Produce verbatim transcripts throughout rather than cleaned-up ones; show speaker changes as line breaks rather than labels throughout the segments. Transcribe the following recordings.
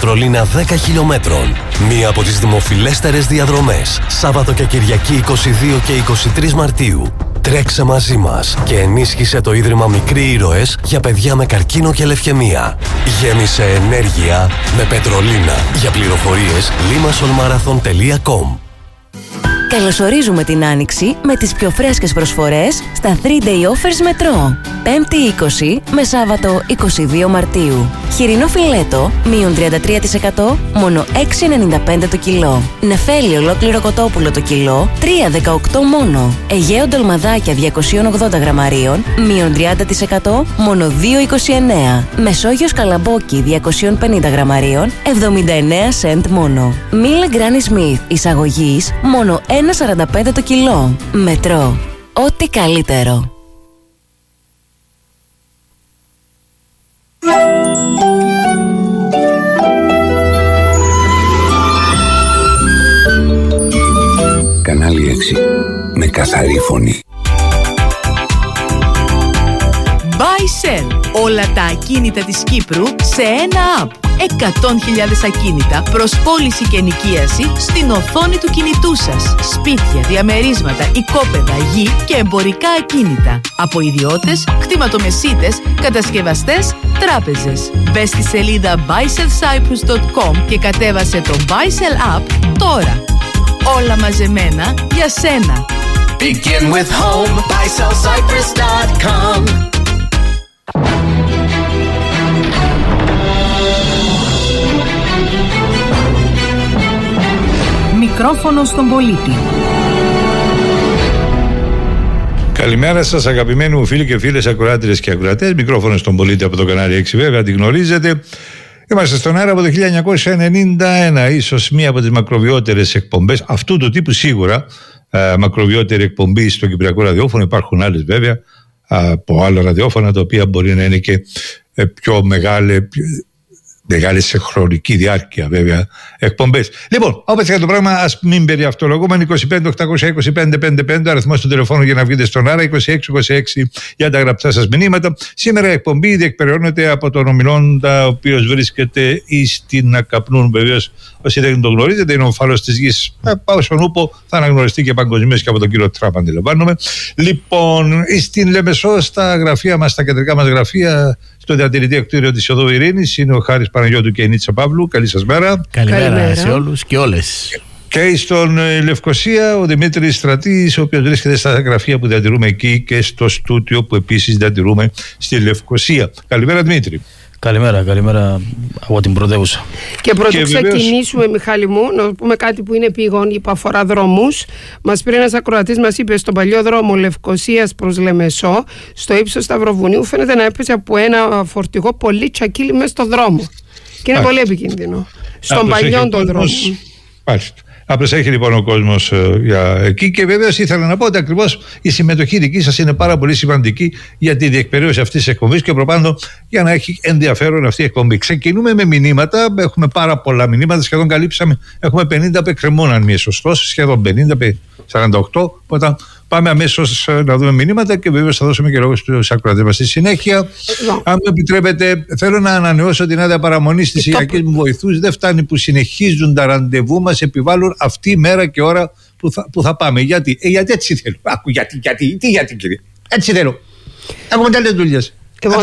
Πετρολίνα δέκα χιλιόμετρων. Μία από τις δημοφιλέστερες διαδρομές. Σάββατο και Κυριακή είκοσι δύο και είκοσι τρεις Μαρτίου. Τρέξε μαζί μας και ενίσχυσε το Ίδρυμα Μικροί Ήρωες για παιδιά με καρκίνο και λευκαιμία. Γέμισε ενέργεια με Πετρολίνα. Για πληροφορίες limasolmarathon τελεία com.
Καλωσορίζουμε την Άνοιξη με τις πιο φρέσκες προσφορές στα three day offers Μετρό. Πέμπτη είκοσι με Σάββατο είκοσι δύο Μαρτίου. Χοιρινό φιλέτο, μείον τριάντα τρία τοις εκατό, μόνο έξι ενενήντα πέντε το κιλό. Νεφέλι ολόκληρο κοτόπουλο το κιλό, τρία δεκαοκτώ μόνο. Αιγαίο ντολμαδάκια διακόσια ογδόντα γραμμαρίων, μείον τριάντα τοις εκατό, μόνο δύο είκοσι εννέα. Μεσόγειος καλαμπόκι διακόσια πενήντα γραμμαρίων, εβδομήντα εννέα σεντ μόνο. Μίλε Γκράνι Σμιθ εισαγωγής, μόνο ένα σαράντα πέντε το κιλό. Μετρό. Ό,τι καλύτερο.
Κανάλι έξι. Με καθαρή φωνή.
Buy-Sell. Όλα τα ακίνητα της Κύπρου σε ένα app. εκατό χιλιάδες ακίνητα προς πώληση και ενοικίαση στην οθόνη του κινητού σας. Σπίτια, διαμερίσματα, οικόπεδα, γη και εμπορικά ακίνητα. Από ιδιώτες, κτηματομεσίτες, κατασκευαστές, τράπεζες. Μπες στη σελίδα buy sell cyprus dot com και κατέβασε το Buy-Sell app τώρα. Όλα μαζεμένα για σένα.
Begin with home, buy sell cyprus dot com.
Μικρόφωνο στον πολίτη.
Καλημέρα σας αγαπημένοι μου φίλοι και φίλες ακροάτριες και ακροατές. Μικρόφωνο στον πολίτη από το κανάλι έξι, βέβαια την γνωρίζετε. Είμαστε στον αέρα από το χίλια εννιακόσια ενενήντα ένα, ίσως μία από τις μακροβιότερες εκπομπές αυτού του τύπου, σίγουρα ε, μακροβιότερη εκπομπή στο κυπριακό ραδιόφωνο. Υπάρχουν άλλες βέβαια από άλλα ραδιόφωνα, τα οποία μπορεί να είναι και ε, πιο μεγάλη, μεγάλη σε χρονική διάρκεια βέβαια εκπομπές. Λοιπόν, όπως και το πράγμα, ας μην περιαυτολογούμε. Είκοσι πέντε οκτακόσια είκοσι πέντε πενήντα πέντε αριθμός του τηλεφώνου για να βγείτε στον αέρα, είκοσι έξι είκοσι έξι για τα γραπτά σας μηνύματα. Σήμερα η εκπομπή διεκπεραιώνεται από τον ομιλώντα, ο οποίος βρίσκεται εις την Ακαπνούν. Βεβαίως, όσοι δεν τον γνωρίζετε, είναι ο ομφάλος της γης. Πάω στον Ούπο, θα αναγνωριστεί και παγκοσμίως και από τον κύριο Τραμπ, αντιλαμβάνομαι. Λοιπόν, στην Λεμεσό, στα γραφεία μας, στα κεντρικά μας γραφεία, στο διατηρητή κτίριο της Οδού Ειρήνης, είναι ο Χάρης Παναγιώτου και η Νίτσα Παύλου. Καλή σας μέρα.
Καλημέρα, Καλημέρα σε όλους και όλες.
Και στον Λευκοσία ο Δημήτρης Στρατής, ο οποίος βρίσκεται στα γραφεία που διατηρούμε εκεί και στο στούτιο που επίσης διατηρούμε στη Λευκοσία. Καλημέρα Δημήτρη.
Καλημέρα, καλημέρα από την πρωτεύουσα.
Και πρώτα και ξεκινήσουμε, βεβαίως... Μιχάλη μου, να πούμε κάτι που είναι επίγον που αφορά δρόμους. Μας πήρε ένας ακροατής, μας είπε, στον παλιό δρόμο Λευκοσίας προς Λεμεσό, στο ύψος Σταυροβουνίου, φαίνεται να έπεσε από ένα φορτηγό πολύ τσακίλι μέσα στο δρόμο. Και είναι Α, πολύ επικίνδυνο. Στον παλιό τον δρόμο.
Μάλιστα. Να προσέχει λοιπόν ο κόσμος ε, για εκεί. Και βεβαίως ήθελα να πω ότι ακριβώς η συμμετοχή δική σας είναι πάρα πολύ σημαντική για τη διεκπαιρέωση αυτής της εκπομπής και προπάντων για να έχει ενδιαφέρον αυτή η εκπομπή. Ξεκινούμε με μηνύματα. Έχουμε πάρα πολλά μηνύματα. Σχεδόν καλύψαμε. Έχουμε πενήντα που εκκρεμούν, αν είμαι σωστός. Σχεδόν πενήντα, σαράντα οκτώ. Οπότε πάμε αμέσως να δούμε μηνύματα και βεβαίως θα δώσουμε και λόγο στους ακροατές μας στη συνέχεια. Αν μου επιτρέπετε, θέλω να ανανεώσω την άδεια παραμονή στις ηλιακές μου βοηθούς. Δεν φτάνει που συνεχίζουν τα ραντεβού μας, επιβάλλουν αυτή η μέρα και ώρα που θα, που θα πάμε. Γιατί, ε, γιατί έτσι θέλω. Άκου, γιατί, γιατί, τι γιατί κύριε. Έτσι θέλω. Έχουμε άλλες δουλειές.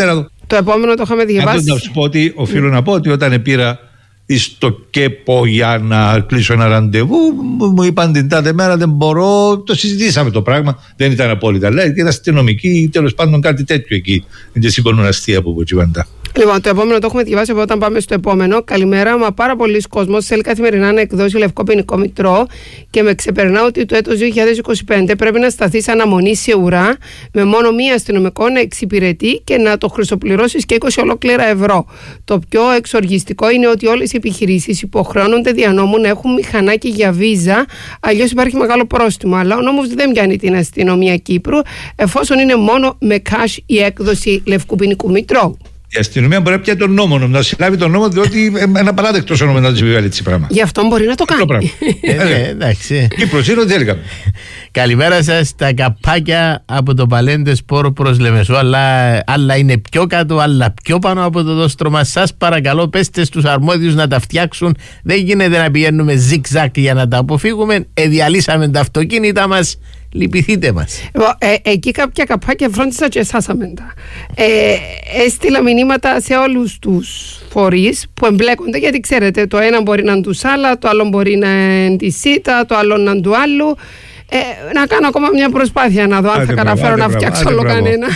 Το επόμενο το είχαμε διαβάσει.
Να σου πω ότι οφείλω να πω ότι όταν πήρα στο ΚΕΠΟ για να κλείσω ένα ραντεβού, μου είπαν την τάδε μέρα δεν μπορώ. Το συζητήσαμε το πράγμα, δεν ήταν απόλυτα. Λέει, ήταν αστυνομική ή τέλος πάντων κάτι τέτοιο εκεί. Δεν σηκώνουν αστεία από ποτσιβαντά.
Λοιπόν, το επόμενο το έχουμε διαβάσει από όταν πάμε στο επόμενο. Καλημέρα, μα πάρα πολλοί κόσμος θέλει καθημερινά να εκδώσει λευκό ποινικό μητρό και με ξεπερνά ότι το έτος δύο χιλιάδες είκοσι πέντε πρέπει να σταθεί σε αναμονή σε ουρά με μόνο μία αστυνομικό να εξυπηρετεί και να το χρυσοπληρώσεις και είκοσι ολόκληρα ευρώ. Το πιο εξοργιστικό είναι ότι όλες οι επιχειρήσεις υποχρεώνονται δια νόμου να έχουν μηχανάκι για βίζα, αλλιώς υπάρχει μεγάλο πρόστιμο. Αλλά ο νόμος δεν πιάνει την αστυνομία Κύπρου, εφόσον είναι μόνο με cash η έκδοση λευκού ποινικού μητρώου.
Η αστυνομία μπορεί να πιάσει τον νόμο, να συλλάβει τον νόμο, διότι είναι απαράδεκτο ο νόμο να του επιβάλλει έτσι πράγμα.
Γι' αυτό μπορεί να το κάνει.
ε, εντάξει.
Κύπρος είναι ό,τι έλεγαμε.
Καλημέρα σας, τα καπάκια από το Παλέντε Σπόρο προς Λεμεσό, αλλά άλλα είναι πιο κάτω, άλλα πιο πάνω από το δόστρωμα. Σας παρακαλώ, πέστε στους αρμόδιους να τα φτιάξουν. Δεν γίνεται να πηγαίνουμε ζικ-ζακ για να τα αποφύγουμε. Εδιαλύσαμε τα αυτοκίνητα μας. Λυπηθείτε μας.
Ε, εκεί κάποια καπάκια φρόντισα και εσάσαμε τα. Ε, έστειλα μηνύματα σε όλους τους φορείς που εμπλέκονται, γιατί ξέρετε, το ένα μπορεί να είναι του Σάλα, το άλλο μπορεί να είναι τη ΣΥΤΑ, το άλλο να είναι του άλλου. Ε, να κάνω ακόμα μια προσπάθεια να δω αν άντε θα καταφέρω να φτιάξω όλο κανένα.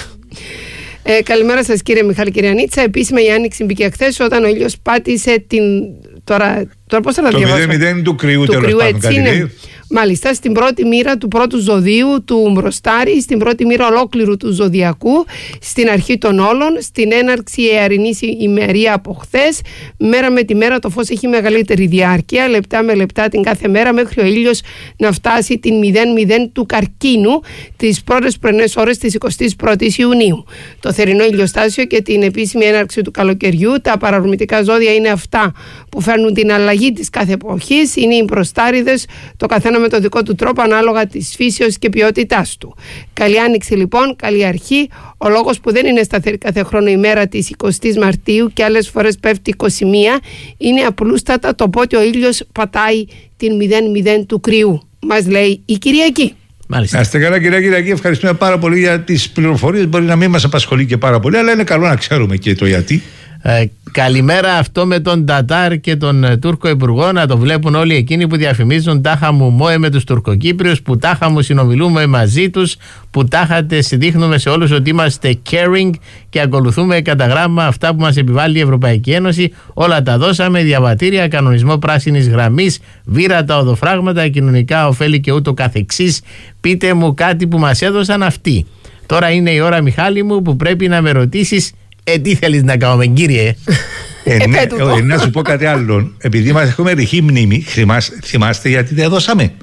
Ε, καλημέρα σας κύριε Μιχάλη Κυριανίτσα. Επίσημα η άνοιξη μπήκε χθες όταν ο ήλιος πάτησε την... Τώρα, τώρα πώς θα τα διαβάσω.
Το μηδέν μηδέν του κρυού,
του κρυού έτσι είναι. Μάλιστα, στην πρώτη μοίρα του πρώτου ζωδίου του Μπροστάρη, στην πρώτη μοίρα ολόκληρου του ζωδιακού, στην αρχή των όλων, στην έναρξη εαρινής ημερία από χθες. Μέρα με τη μέρα το φως έχει μεγαλύτερη διάρκεια, λεπτά με λεπτά την κάθε μέρα, μέχρι ο ήλιος να φτάσει την μηδέν μηδέν του καρκίνου τις πρώτες πρωινές ώρες της εικοστής πρώτης Ιουνίου. Το θερινό ηλιοστάσιο και την επίσημη έναρξη του καλοκαιριού, τα παρορμητικά ζώδια είναι αυτά που φέρνουν την αλλαγή της κάθε εποχής, είναι οι μπροστάριδες, το καθένα με το δικό του τρόπο ανάλογα της φύσεως και ποιότητάς του. Καλή άνοιξη λοιπόν, καλή αρχή. Ο λόγος που δεν είναι σταθερή κάθε χρόνο η μέρα της εικοστής Μαρτίου και άλλες φορές πέφτει είκοσι μία είναι απλούστατα το πότε ο ήλιος πατάει την μηδέν μηδέν του κρυού. Μας λέει η Κυριακή.
Μάλιστα. Να είστε καλά κυρία Κυριακή, ευχαριστούμε πάρα πολύ για τις πληροφορίες. Μπορεί να μην μας απασχολεί και πάρα πολύ, αλλά είναι καλό να ξέρουμε και το γιατί.
Ε, καλημέρα, αυτό με τον Τατάρ και τον ε, Τούρκο Υπουργό να το βλέπουν όλοι εκείνοι που διαφημίζουν τάχα μου μόε με τους Τουρκοκύπριους, που τάχα μου συνομιλούμε μαζί τους, που τάχα δείχνουμε σε όλους ότι είμαστε caring και ακολουθούμε κατά γράμμα αυτά που μας επιβάλλει η Ευρωπαϊκή Ένωση. Όλα τα δώσαμε, διαβατήρια, κανονισμό πράσινης γραμμής, βύρατα, οδοφράγματα, κοινωνικά ωφέλη και ούτω καθεξής. Πείτε μου κάτι που μας έδωσαν αυτοί. Τώρα είναι η ώρα, Μιχάλη μου, που πρέπει να με ρωτήσεις Ε, τι θέλεις να κάνουμε, κύριε?
Ε, ναι, ε, να σου πω κάτι άλλο. Επειδή μας έχουμε ρηχή μνήμη, θυμάστε, θυμάστε γιατί τα δώσαμε.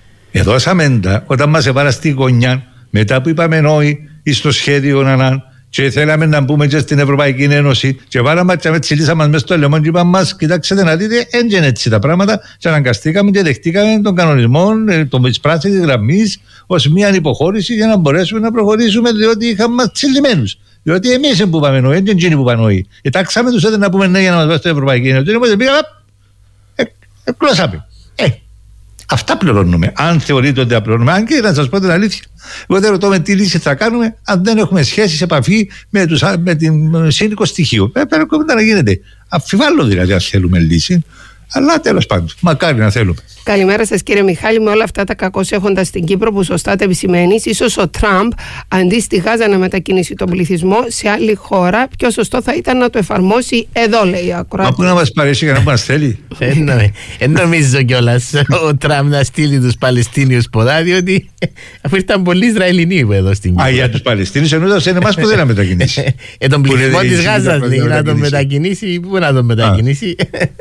Εδώσαμε τα όταν μας έβαλα στη γωνιά, μετά που είπαμε νόη στο σχέδιο να και θέλαμε να μπούμε και στην Ευρωπαϊκή Ένωση και βάλαμε και με τσιλίσαμε μέσα στο λαιμό και είπαμε μας, κοιτάξτε να δείτε, έντια έτσι τα πράγματα και αναγκαστήκαμε και δεχτήκαμε τον κανονισμό της πράσινης γραμμής ως μια υποχώρηση για να μπορέσουμε να προχωρήσουμε, διότι είχαμε μας τσιλιμένους. Διότι εμείς που είπαμε νόη, δεν είναι που είπαμε νόη. Κοιτάξαμε τους έδε να πούμε ναι για να μας βάζει στην Ευρωπαϊκή Ένωση. Οπότε πήγαμε, εκλώσαμε. Ε, αυτά πληρώνουμε. Αν θεωρείτε ότι απλώνουμε, αν και να σας πω την αλήθεια, εγώ δεν ρωτώ με τι λύση θα κάνουμε αν δεν έχουμε σχέση, σε επαφή με, τους, με την σύνικο στοιχείο. Ε, πρέπει να γίνεται. Αμφιβάλλω δηλαδή αν θέλουμε λύση. Αλλά τέλος πάντων, μακάρι να θέλουμε.
Καλημέρα σας κύριε Μιχάλη. Με όλα αυτά τα κακώς έχοντας στην Κύπρο που σωστά τα επισημαίνεις, ίσως ο Τραμπ αντί στη Γάζα να μετακινήσει τον πληθυσμό σε άλλη χώρα, πιο σωστό θα ήταν να το εφαρμόσει εδώ, λέει ο ακροατής.
Μα πού να μας παρέσει για να μας θέλει.
Δεν νομίζω κιόλας ο Τραμπ να στείλει τους Παλαιστίνιους ποδά, διότι αφού ήταν πολλοί Ισραηλινοί εδώ στην Κύπρο.
Α, για τους Παλαιστίνιους εννοούντας είναι εμάς που δεν να μετακινήσει.
Ε, τον πληθυσμό της Γάζας λέει να τον μετακινήσει, πού να τον μετακινήσει.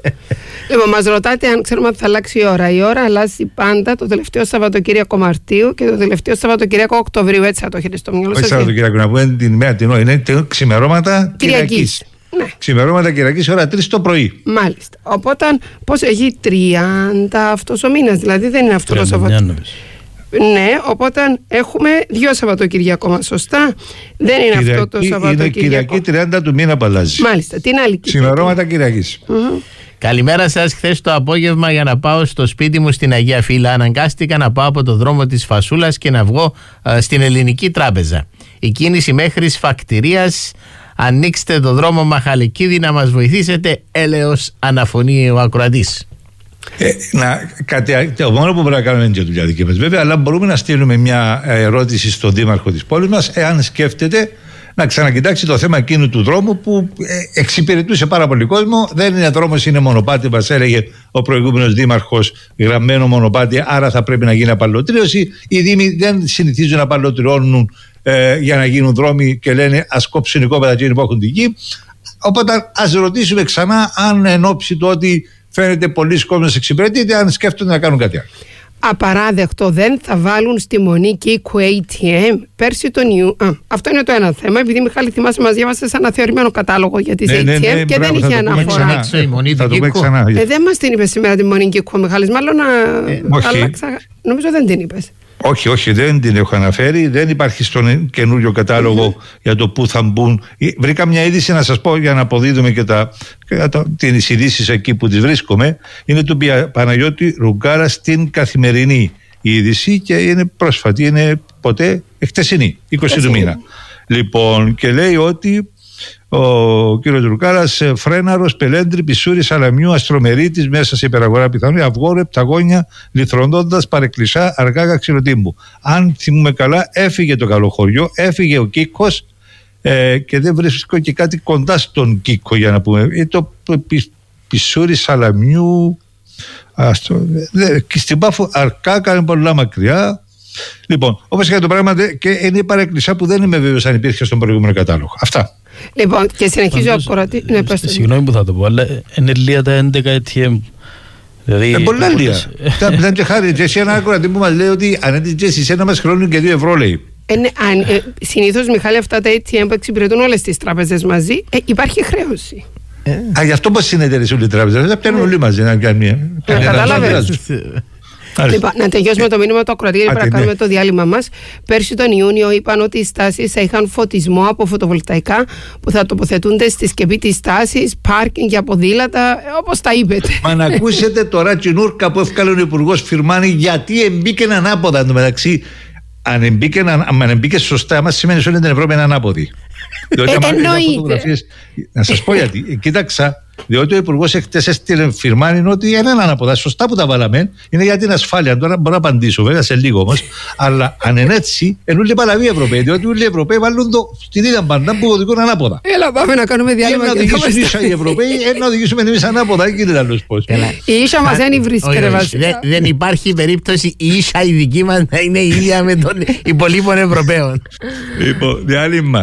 Λοιπόν, μας ρωτάτε αν ξέρουμε ότι θα αλλάξει η ώρα. Η ώρα αλλάζει πάντα το τελευταίο Σαββατοκύριακο Μαρτίου και το τελευταίο Σαββατοκύριακο Οκτωβρίου. Έτσι θα το έχετε στο μυαλό σας.
Όχι Σαββατοκύριακο, να πούμε την ημέρα την ώρα. Είναι ξημερώματα Κυριακής. Ναι. Ξημερώματα Κυριακής, ώρα τρεις το πρωί.
Μάλιστα. Οπότε, πώς έχει τριάντα αυτός ο μήνας, δηλαδή δεν είναι αυτό το Σαββατοκύριακο. Ναι, οπότε έχουμε δύο Σαββατοκυριακό μας, σωστά. Δεν είναι Κυριακή, αυτό το Σαββατοκύριακο.
Είναι Κυριακή τριάντα του μήνα που αλλάζει.
Μάλιστα, την άλλη Κυριακή.
Ξημερώματα Κυριακής.
Mm-hmm.
Καλημέρα σας. Χθες το απόγευμα για να πάω στο σπίτι μου στην Αγία Φύλλα αναγκάστηκα να πάω από το δρόμο της Φασούλας και να βγω α, στην Ελληνική Τράπεζα. Η κίνηση μέχρι Σφακτηρίας. Ανοίξτε το δρόμο Μαχαλικίδη να μας βοηθήσετε, έλεος αναφωνεί ο ακροατής.
Ε, να, κάτι, το μόνο που πρέπει να κάνουμε είναι και δουλειά δική μας βέβαια, αλλά μπορούμε να στείλουμε μια ερώτηση στον δήμαρχο της πόλης μας, εάν σκέφτεται να ξανακοιτάξει το θέμα εκείνου του δρόμου που ε, εξυπηρετούσε πάρα πολύ κόσμο. Δεν είναι δρόμος, είναι μονοπάτι, μας έλεγε ο προηγούμενος δήμαρχος, γραμμένο μονοπάτι, άρα θα πρέπει να γίνει απαλωτρίωση. Οι δήμοι δεν συνηθίζουν να απαλωτριώνουν ε, για να γίνουν δρόμοι και λένε ας κόψουν οικόπεδα εκείνοι που έχουν την γη. Οπότε ας ρωτήσουμε ξανά αν εν ώψη του ότι φαίνεται πολλοί κόσμος εξυπηρετείται, αν σκέφτονται να κάνουν κάτι άλλο.
απαράδεκτο, δεν θα βάλουν στη μονή Κίκου έι τι εμ πέρσι τον Ιούνιο. Αυτό είναι το ένα θέμα. Επειδή Μιχάλη, θυμάσαι, μας διάβασες ένα θεωρημένο κατάλογο για τις
ναι,
έι τι εμ
ναι, ναι,
και
μπράβο,
δεν είχε αναφορά.
Θα το πούμε
ξανά.
Ε, δεν μας την είπε σήμερα τη μονή Κίκου, Μιχάλης. Μάλλον να
ε,
άλλαξα. Νομίζω δεν την είπες.
Όχι, όχι, δεν την έχω αναφέρει. Δεν υπάρχει στον καινούριο κατάλογο mm-hmm. για το πού θα μπουν. Βρήκα μια είδηση να σας πω για να αποδίδουμε και, τα, και τα, τις ειδήσεις εκεί που τις βρίσκομαι. Είναι του Παναγιώτη Ρουγκάρα στην Καθημερινή η είδηση και είναι πρόσφατη. Είναι ποτέ εχτεσινή, είκοσι του μήνα. Λοιπόν, και λέει ότι ο κύριος Ρουκάρας, Φρέναρος, Πελέντρη, Πισούρη, Σαλαμιού, Αστρομερίτης, μέσα σε υπεραγορά πιθανή, Αυγόρε, Πταγόνια, Λιθρονώντας, Παρεκκλησά, Αργάγα, Ξηροτύμπου. Αν θυμούμε καλά, έφυγε το Καλοχωριό, έφυγε ο Κίκος ε, και δεν βρίσκω και κάτι κοντά στον Κίκο, για να πούμε. Ε, το πι, Πισούρη, Σαλαμιού, αστρο, δε, και στην Πάφο Αρκάκα είναι πολλά μακριά. Λοιπόν, όπως και το πράγμα, και είναι η Παρεκκλησά που δεν είμαι βέβαιος αν υπήρχε στον προηγούμενο κατάλογο. Αυτά.
Λοιπόν, και συνεχίζει ο ακροατής. Ναι,
συγγνώμη που θα το πω, αλλά είναι λίγα τα έντεκα έι τι εμ. Δηλαδή,
ε, πολλά λίγα. Ήταν και χάρη. Εσύ ένα ακροατή που μας λέει ότι αν έτυχε σε ένα μας χρόνο και δύο ευρώ, λέει.
Ε, ναι, ε, συνήθως, Μιχάλη, αυτά τα έι τι εμ που εξυπηρετούν όλες τις τράπεζες μαζί, ε, υπάρχει χρέωση.
Ε. Α, γι' αυτό πώς συνεταιρίζουν οι τράπεζες. Θα πιάνουν όλοι μαζί να κάνουν μια.
Κατάλαβες. Λοιπόν, να τελειώσουμε το μήνυμα του ακροατή, γιατί πρέπει να κάνουμε το διάλειμμα μας. Πέρσι τον Ιούνιο είπαν ότι οι στάσεις θα είχαν φωτισμό από φωτοβολταϊκά που θα τοποθετούνται στη σκεπή της στάσης, πάρκινγκ για ποδήλατα, όπως τα είπετε.
Μα να ακούσετε τώρα τσινούρκα που έφκαλε ο Υπουργός Φιρμάνη, γιατί εμπήκαινε ανάποδα. Εν τω μεταξύ, αν εμπήκε σωστά, μας σημαίνει ότι την Ευρώπη είναι ανάποδη. Διότι
ε, εννοείται.
Να σας πω γιατί. Κοίταξα. Διότι ο Υπουργός εχθές έστειλε Φιρμάνη ότι δεν είναι ανάποδα. Σωστά που τα βάλαμε, είναι για την ασφάλεια. Τώρα μπορώ να απαντήσω, βέβαια, σε λίγο όμως. Αλλά αν είναι έτσι, είναι όλοι παλαβοί οι Ευρωπαίοι. Διότι όλοι οι Ευρωπαίοι βάλουν το στην ίδια μπαντά που οδηγούν ανάποδα.
Έλα, πάμε να κάνουμε διάλειμμα.
Να οδηγήσουν ίσα οι Ευρωπαίοι, να οδηγήσουμε εμείς ανάποδα. Δεν γίνεται άλλος πώς.
Η ίσα μας δεν βρίσκεται βασικά.
Δεν υπάρχει περίπτωση η ίσα η δική μας να είναι η ίδια με των υπολείπων Ευρωπαίων.
Λοιπόν, διάλειμμα.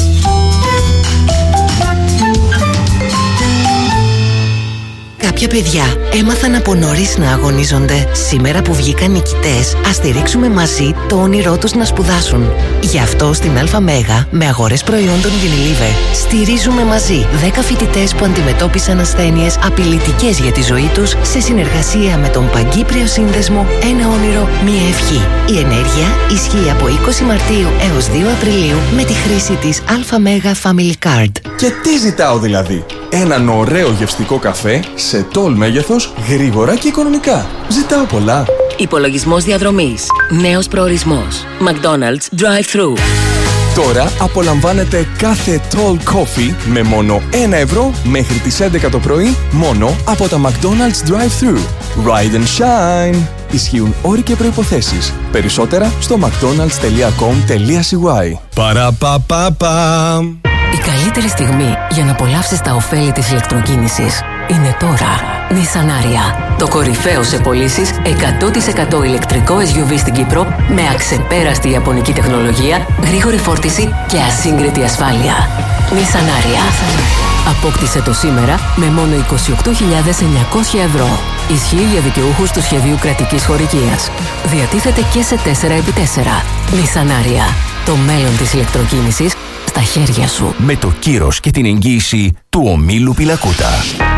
Κάποια παιδιά έμαθαν από νωρίς να αγωνίζονται. Σήμερα που βγήκαν νικητές, ας στηρίξουμε μαζί το όνειρό τους να σπουδάσουν. Γι' αυτό στην ΑΜΕΓΑ, με αγορές προϊόντων Unilever, στηρίζουμε μαζί δέκα φοιτητές που αντιμετώπισαν ασθένειες απειλητικές για τη ζωή τους, σε συνεργασία με τον Παγκύπριο Σύνδεσμο Ένα Όνειρο, Μία Ευχή. Η ενέργεια ισχύει από είκοσι Μαρτίου έως δύο Απριλίου με τη χρήση της ΑΜΕΓΑ Family Card.
Και τι ζητάω δηλαδή? Έναν ωραίο γευστικό καφέ σε τόλ μέγεθος, γρήγορα και οικονομικά. Ζητάω πολλά.
Υπολογισμός διαδρομής. Νέος προορισμός. McDonald's Drive-Thru.
Τώρα απολαμβάνετε κάθε tall coffee με μόνο ένα ευρώ μέχρι τις έντεκα το πρωί, μόνο από τα McDonald's Drive-Thru. Ride and shine. Ισχύουν όροι και προϋποθέσεις. Περισσότερα στο mcdonalds τελεία com τελεία c y.
Παραπαπαπα.
Η καλύτερη στιγμή για να απολαύσεις τα ωφέλη της ηλεκτροκίνησης είναι τώρα. Nissan Ariya. Το κορυφαίο σε πωλήσεις εκατό τοις εκατό ηλεκτρικό ες γιου βι στην Κύπρο με αξεπέραστη ιαπωνική τεχνολογία, γρήγορη φόρτιση και ασύγκριτη ασφάλεια. Nissan Ariya. Απόκτησε το σήμερα με μόνο είκοσι οκτώ χιλιάδες εννιακόσια ευρώ. Ισχύει για δικαιούχους του σχεδίου κρατικής χορηγίας. Διατίθεται και σε τέσσερα επί τέσσερα. Nissan Ariya. Το μέλλον της ηλεκτροκίνησης στα χέρια σου.
Με το κύρος και την εγγύηση του ομίλου Πιλακούτα.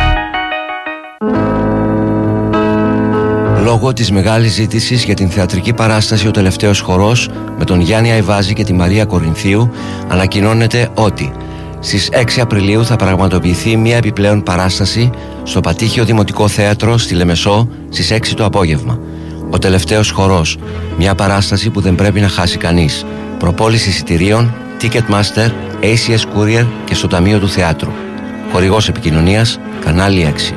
Λόγω της μεγάλης ζήτησης για την θεατρική παράσταση «Ο τελευταίος χορός» με τον Γιάννη Αϊβάζη και τη Μαρία Κορινθίου, ανακοινώνεται ότι στις έξι Απριλίου θα πραγματοποιηθεί μια επιπλέον παράσταση στο Πατήχιο Δημοτικό Θέατρο στη Λεμεσό στις έξι το απόγευμα. «Ο τελευταίος χορός», μια παράσταση που δεν πρέπει να χάσει κανείς. Προπόληση εισιτηρίων Ticketmaster, έι σι ες Courier και στο Ταμείο του Θεάτρου. Χορηγός επικοινωνίας Κανάλι έξι.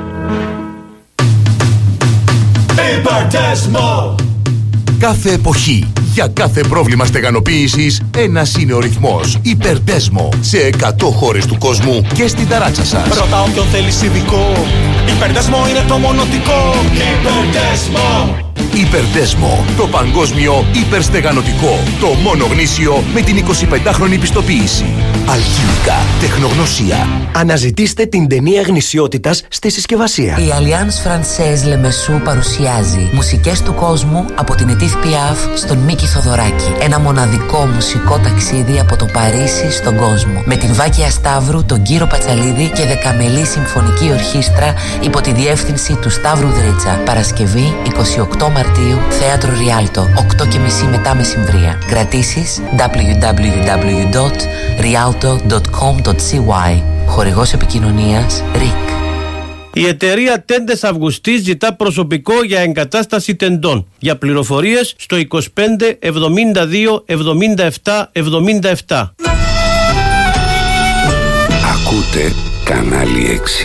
Κάθε εποχή, για κάθε πρόβλημα στεγανοποίησης, ένας είναι ο ρυθμός. Υπερτέσμο, σε εκατό χώρες του κόσμου και στην ταράτσα σας.
Ρώτα όποιον θέλεις ειδικό, Υπερτέσμο είναι το μονοτικό. Υπερτέσμο.
Υπερδέσμο. Το παγκόσμιο υπερστεγανοτικό. Το μόνο γνήσιο με την εικοσιπεντάχρονη πιστοποίηση. Αλχημικά. Τεχνογνωσία.
Αναζητήστε την ταινία γνησιότητας στη συσκευασία.
Η Alliance Française Le Messou παρουσιάζει μουσικές του κόσμου από την Edith Piaf στον Μίκη Θοδωράκη. Ένα μοναδικό μουσικό ταξίδι από το Παρίσι στον κόσμο. Με την Βάκη Ασταύρου, τον Κύρο Πατσαλίδη και δεκαμελή συμφωνική ορχήστρα υπό τη διεύθυνση του Σταύρου Δρίτσα. Παρασκευή εικοστή ογδόη Μαρτίου, Θέατρο Ριάλτο, οκτώ και μισή μετά μεσημβρία. Κρατήσεις double-u double-u double-u τελεία rialto τελεία com τελεία c y. Χορηγός επικοινωνίας ΡΙΚ.
Η εταιρεία Τέντες Αυγουστής ζητά προσωπικό για εγκατάσταση τεντών. Για πληροφορίες στο είκοσι πέντε εβδομήντα δύο εβδομήντα επτά εβδομήντα επτά.
Ακούτε Κανάλι έξι.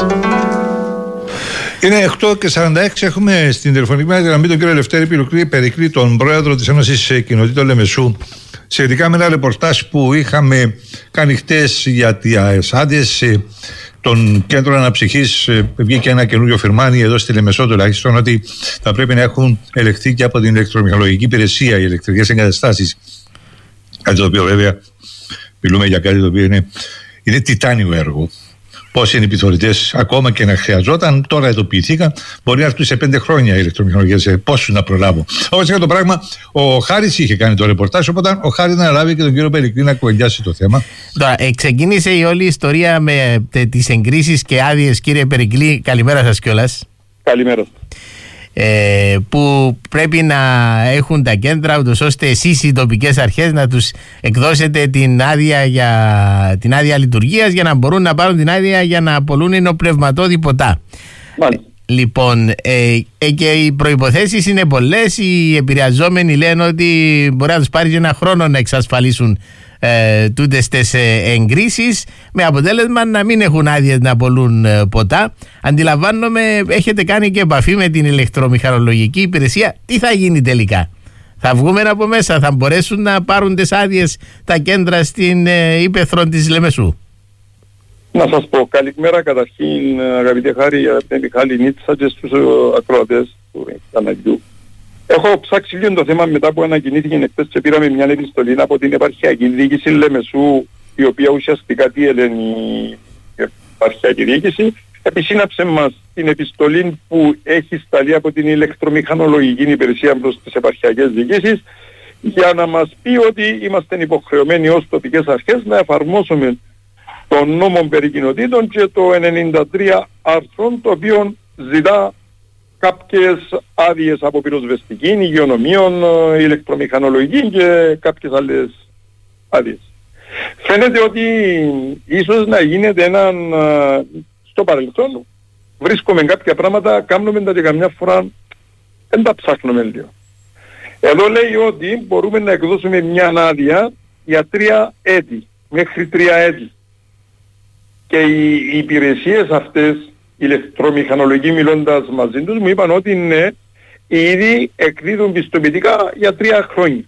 Είναι οκτώ και σαράντα έξι. Έχουμε στην τηλεφωνική μας γραμμή τον κύριο Λευτέρη Περικλή, τον πρόεδρο της Ένωσης Κοινοτήτων Λεμεσού, σχετικά με ένα ρεπορτάζ που είχαμε κάνει χτες για τις άδειες των κέντρων αναψυχής. Βγήκε ένα καινούριο φυρμάνι εδώ στη Λεμεσό τουλάχιστον ότι θα πρέπει να έχουν ελεγχθεί και από την ηλεκτρομηχανολογική υπηρεσία οι ηλεκτρικές εγκαταστάσεις. Κάτι το οποίο βέβαια μιλούμε για κάτι το οποίο είναι, είναι τιτάνιο έργο. Πόσοι είναι οι επιθεωρητές, ακόμα και να χρειαζόταν, τώρα ειδοποιηθήκαν, μπορεί να έρθουν σε πέντε χρόνια οι ηλεκτρομηχανολογικές. Πόσους να προλάβω. Όπως έκανε το πράγμα, ο Χάρης είχε κάνει το ρεπορτάζ, οπότε ο Χάρης να αναλάβει και τον κύριο Περικλή να κουβεντιάσει το θέμα.
Τώρα, ε, ξεκίνησε η όλη ιστορία με τε, τις εγκρίσεις και άδειες, κύριε Περικλή. Καλημέρα σας κιόλας.
Καλημέρα.
Ε, που πρέπει να έχουν τα κέντρα ούτως ώστε εσείς οι τοπικές αρχές να τους εκδώσετε την άδεια, για, την άδεια λειτουργίας για να μπορούν να πάρουν την άδεια για να απολούν ενοπνευματώδη ποτά.
Μάλιστα.
Λοιπόν, ε, ε, και οι προϋποθέσεις είναι πολλές. Οι επηρεαζόμενοι λένε ότι μπορεί να τους πάρει ένα χρόνο να εξασφαλίσουν ε, τούτες τις εγκρίσεις, με αποτέλεσμα να μην έχουν άδειες να απολούν ε, ποτά. Αντιλαμβάνομαι, έχετε κάνει και επαφή με την ηλεκτρομηχανολογική υπηρεσία. Τι θα γίνει τελικά? Θα βγούμε από μέσα, θα μπορέσουν να πάρουν τις άδειες τα κέντρα στην ε, ύπαιθρο της Λεμεσού?
Να σας πω, καλημέρα καταρχήν αγαπητέ Χάρη, αγαπητέ Μιχάλη Νίτσα και στους ακροατές του καναλιού. Έχω ψάξει λίγο το θέμα μετά που ανακοινήθηκε εχθές και πήραμε μια επιστολή από την επαρχιακή διοίκηση Λεμεσού, η οποία ουσιαστικά τι έλεγε η επαρχιακή διοίκηση. Επισύναψε μας την επιστολή που έχει σταλεί από την ηλεκτρομηχανολογική υπηρεσία προς τις επαρχιακές διοικήσεις για να μας πει ότι είμαστε υποχρεωμένοι ως τοπικές αρχές να εφαρμόσουμε των νόμων περί κοινοτήτων και το ενενήντα τρία άρθρον, το οποίο ζητά κάποιες άδειες από πυροσβεστική, υγειονομίων, ηλεκτρομηχανολογική και κάποιες άλλες άδειες. Φαίνεται ότι ίσως να γίνεται έναν, στο παρελθόν βρίσκουμε κάποια πράγματα, κάνουμε τα και καμιά φορά δεν τα ψάχνουμε λίγο. Εδώ λέει ότι μπορούμε να εκδώσουμε μια άδεια για τρία έτη, μέχρι τρία έτη. Και οι, οι υπηρεσίες αυτές, ηλεκτρομηχανολογικοί μιλώντας μαζί τους, μου είπαν ότι ναι, ήδη εκδίδουν πιστοποιητικά για τρία χρόνια.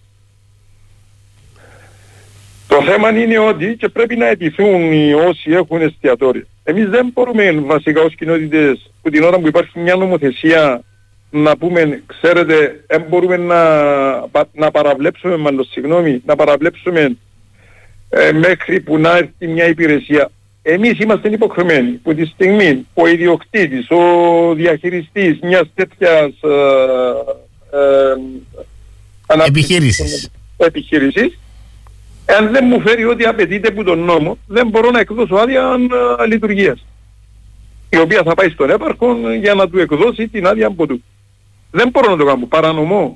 Το θέμα είναι ότι και πρέπει να αιτηθούν οι όσοι έχουν εστιατόρια. Εμείς δεν μπορούμε βασικά ως κοινότητες που την ώρα που υπάρχει μια νομοθεσία να πούμε, ξέρετε, δεν μπορούμε να, να παραβλέψουμε, μάλλον συγγνώμη, να παραβλέψουμε ε, μέχρι που να έρθει μια υπηρεσία. Εμείς είμαστε υποχρεωμένοι που τη στιγμή που ο ιδιοκτήτης, ο διαχειριστής μιας τέτοιας ε, ε,
επιχείρησης.
επιχείρησης, αν δεν μου φέρει ό,τι απαιτείται από τον νόμο, δεν μπορώ να εκδώσω άδεια ε, λειτουργίας, η οποία θα πάει στον έπαρχο για να του εκδώσει την άδεια από του. Δεν μπορώ να το κάνω, παρανομώ.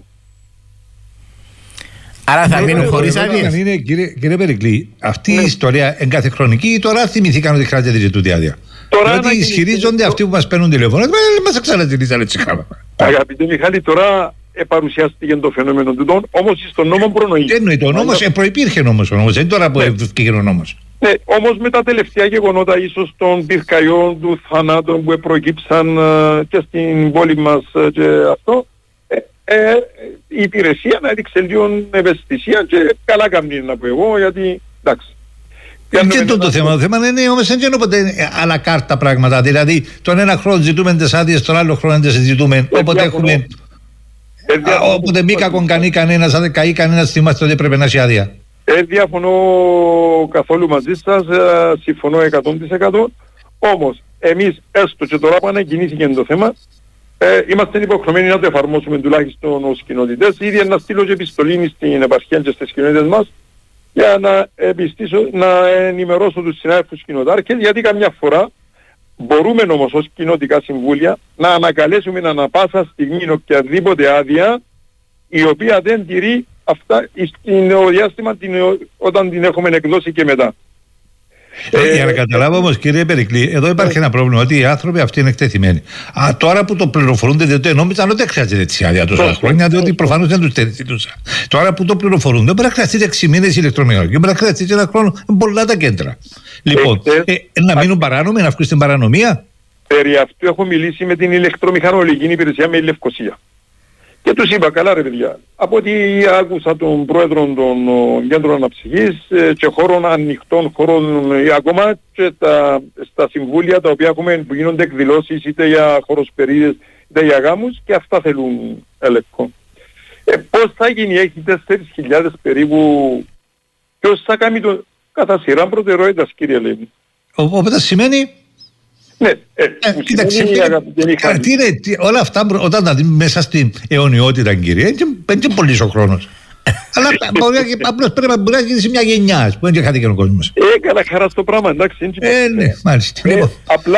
Άρα θα μείνουν χωρίς άδειες.
Κύριε, κύριε Περικλή, αυτή ναι. η ιστορία εγκαθεχρονική ή τώρα θυμηθήκαν ότι χρειάζεται ζητούνται άδεια? Διότι ισχυρίζονται το... αυτοί που μας παίρνουν τηλέφωνο, δεν μας ξανατηρήσαν έτσι χάμα.
Αγαπητέ Μιχάλη, τώρα επαρουσιάστηκε το φαινόμενο του τόν, όμως στον νόμο προνοεί.
Δεν εννοείται, ο νόμος ε, προϋπήρχε νόμος, ο νόμος, δεν τώρα που έφυγε ο νόμος.
Ναι, όμως με τα τελευταία γεγονότα ίσως των πυρκαγιών, του θανάτων που προκύψαν ε, και στην πόλη μας ε, και αυτό, ε, ε, η υπηρεσία να έδειξε λίγο ευαισθησία και καλά κάνει να πω εγώ, γιατί εντάξει.
Και το, το θέμα, το θέμα είναι όμως δεν είναι ποτέ άλλα κάρτα πράγματα, δηλαδή τον ένα χρόνο ζητούμε τις άδειες, τον άλλο χρόνο δεν τις ζητούμε, όποτε έχουμε... Όποτε μη κακονκανεί κανένας, αν δεν καεί κανένας, θυμάστε ότι έπρεπε να έχει άδεια.
Ε, διαφωνώ καθόλου μαζί σας, συμφωνώ εκατό τοις εκατό. Όμως, εμείς έστω και τώρα που ανακοινήθηκε το θέμα, ε, είμαστε υποχρεωμένοι να το εφαρμόσουμε τουλάχιστον ως κοινότητες. Ήδη να στείλω και επιστολή στην επαρχία και στις κοινότητες μας για να επιστήσω, να ενημερώσω τους συνάδελφους κοινοτάρχες, γιατί καμιά φορά μπορούμε όμως ως κοινοτικά συμβούλια να ανακαλέσουμε ανα πάσα στιγμή οποιαδήποτε άδεια η οποία δεν τηρεί αυτά στο διάστημα την, όταν την έχουμε εκδώσει και μετά.
Ε, για να καταλάβω όμως, κύριε Περικλή, εδώ υπάρχει ένα πρόβλημα ότι οι άνθρωποι αυτοί είναι εκτεθειμένοι. Α, τώρα που το πληροφορούνται, διότι νόμιζαν ότι δεν χρειάζεται έτσι άδεια τόσα χρόνια, διότι προφανώς δεν τους τελειώσαν. Τώρα που το πληροφορούνται, μπορεί να χρειαστεί έξι μήνες ηλεκτρομηχανική, μπορεί να χρειαστεί ένα χρόνο, πολλά τα κέντρα. Λοιπόν, ε, ε, να μείνουν παράνομοι, να αυξήσουν την παρανομία.
Περί αυτού έχω μιλήσει με την ηλεκτρομηχανολογική υπηρεσία με η Λευκοσία. Και τους είπα, καλά ρε παιδιά, από ό,τι άκουσα τον πρόεδρο των κέντρων αναψυχής ε, και χώρων ανοιχτών χώρων ε, ακόμα και τα, στα συμβούλια τα οποία έχουμε που γίνονται εκδηλώσεις είτε για χωροσπερίδες είτε για γάμους και αυτά θέλουν έλεγχο. Ε, πώς θα γίνει, έχει τέσσερις χιλιάδες περίπου, ποιος θα κάνει το κατά σειρά προτεραιότητας, κύριε Λέβη.
Οπότε σημαίνει...
Ναι, ε, ε,
κοίταξε, τι είναι, τι, όλα αυτά όταν τα δούμε μέσα στην αιωνιότητα, κύριε, είναι πολύ ο χρόνος. Αλλά απλώς πρέπει να μπορεί να γίνει σε μια γενιά που δεν χάθηκε ο κόσμος.
Ε, καλά χαρά στο πράγμα, εντάξει.
Ε, ναι, μάλιστα.
Απλά...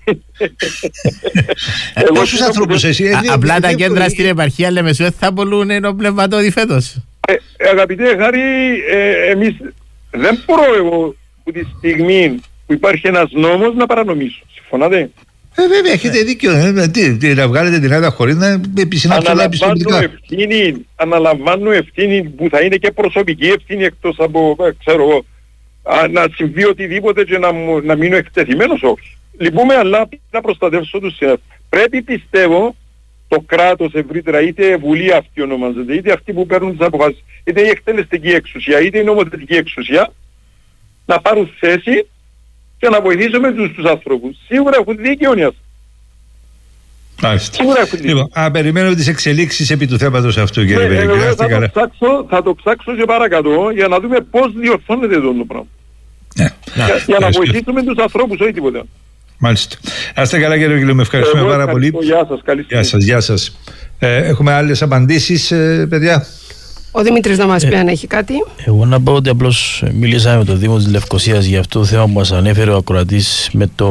Πόσους ανθρώπους εσύ...
Απλά τα κέντρα στην επαρχία Λεμεσού θα πολλούν ενοπνευματώδη φέτος.
Αγαπητέ Χάρη, εμείς δεν μπορώ εγώ που τη στιγμή που υπάρχει ένας νόμος να παρανομήσω. Συμφωνάτε?
Ε, βέβαια, έχετε δίκιο. Ε, τι, τι, να βγάλετε την άδεια χωρίς να επισυνάψετε όλα επιστημονικά.
Ευθύνη, αναλαμβάνω ευθύνη που θα είναι και προσωπική ευθύνη εκτός από, ξέρω εγώ, να συμβεί οτιδήποτε και να, να μείνω εκτεθειμένος, όχι. Λυπούμε, αλλά να προστατεύσω τους συνάδελφους. Πρέπει, πιστεύω, το κράτος ευρύτερα, είτε βουλή αυτή ονομάζεται, είτε αυτοί που παίρνουν τις αποφάσεις, είτε η εκτελεστική εξουσία, είτε η νομοθετική εξουσία, να πάρουν θέση και να βοηθήσουμε τους, τους ανθρώπους. Σίγουρα έχουν δίκιο οι άνθρωποι.
Μάλιστα. Λοιπόν, α, περιμένουμε τις εξελίξεις επί του θέματος αυτού, κύριε Περικλή.
Ναι, θα, το ψάξω, θα το ψάξω και παρακατώ για να δούμε πώς διορθώνεται το πράγμα.
Ναι.
Για, για να βοηθήσουμε τους ανθρώπους, όχι τίποτα.
Μάλιστα. Να είστε καλά, κύριε Περικλή, με ευχαριστούμε
Εγώ
πάρα πολύ.
Γεια σας, καλή
γεια σας, γεια σας. Ε, έχουμε άλλες απαντήσεις, ε, παιδιά?
Ο Δημήτρης να μας πει ε, αν έχει κάτι.
Εγώ να πω ότι απλώς μιλήσαμε με το Δήμο της Λευκωσίας για αυτό το θέμα που μας ανέφερε ο ακροατής με το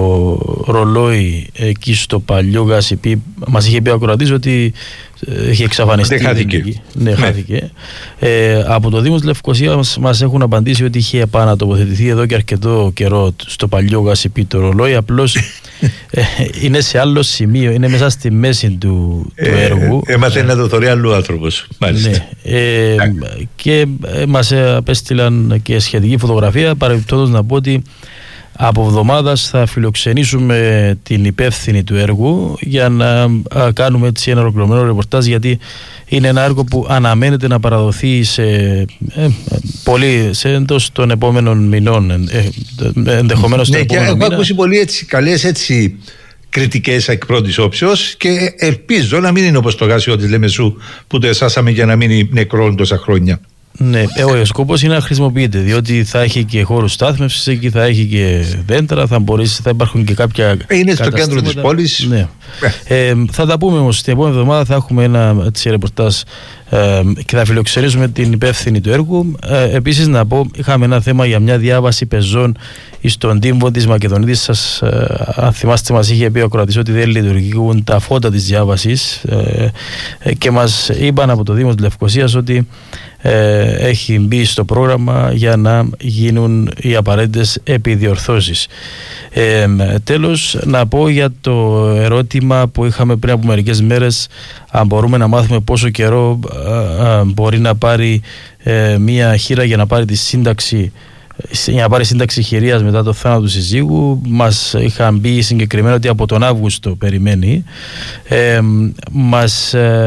ρολόι εκεί στο παλιό Γασιπί. Μας είχε πει ο ακροατής ότι έχει εξαφανιστεί.
Δεν χάθηκε.
Ναι, ναι, χάθηκε. Ε, από το Δήμο της Λευκωσίας μας, μας έχουν απαντήσει ότι είχε επανατοποθετηθεί εδώ και αρκετό καιρό στο παλιό Γασιπί το ρολόι. Απλώς ε, είναι σε άλλο σημείο, είναι μέσα στη μέση του, του ε, έργου.
Έμαθε να το θωρεί αλλού άνθρωπος. Μάλιστα.
Ναι, ε, και μας απέστειλαν και σχετική φωτογραφία. Παρεμπιπτόντως να πω ότι από εβδομάδας θα φιλοξενήσουμε την υπεύθυνη του έργου για να κάνουμε έτσι ένα ολοκληρωμένο ρεπορτάζ, γιατί είναι ένα έργο που αναμένεται να παραδοθεί σε, ε, πολύ, σε εντός των επόμενων μηνών, ε, ενδεχομένως
ναι,
τον επόμενο
έχω
μήνα.
Έχω ακούσει πολύ έτσι, καλές έτσι κριτικές εκ πρώτης όψεως και ελπίζω να μην είναι όπως το γάσιο της Λεμεσού που το εσάσαμε για να μείνει νεκρό τόσα χρόνια.
Ναι, ο σκοπός είναι να χρησιμοποιείται, διότι θα έχει και χώρους στάθμευσης, εκεί θα έχει και δέντρα, θα, μπορείς, θα υπάρχουν και κάποια.
Είναι στο κέντρο της πόλης.
Ναι. Ε, θα τα πούμε όμως την επόμενη εβδομάδα, θα έχουμε ένα έτσι, ρεπορτάζ ε, και θα φιλοξενήσουμε την υπεύθυνη του έργου. Ε, επίσης να πω, είχαμε ένα θέμα για μια διάβαση πεζών στον τύμβο της Μακεδονίδης. Σας, ε, αν θυμάστε, μας είχε πει ο ακροατής ότι δεν λειτουργούν τα φώτα της διάβασης ε, ε, και μας είπαν από το Δήμο της Λευκωσίας ότι Ε, έχει μπει στο πρόγραμμα για να γίνουν οι απαραίτητες επιδιορθώσεις. Ε, τέλος, να πω για το ερώτημα που είχαμε πριν από μερικές μέρες, αν μπορούμε να μάθουμε πόσο καιρό α, α, μπορεί να πάρει ε, μία χείρα για να πάρει τη σύνταξη, για να πάρει σύνταξη χειρίας μετά το θάνατο του συζύγου. Μας είχαν πει συγκεκριμένα ότι από τον Αύγουστο περιμένει. Ε, μας ε,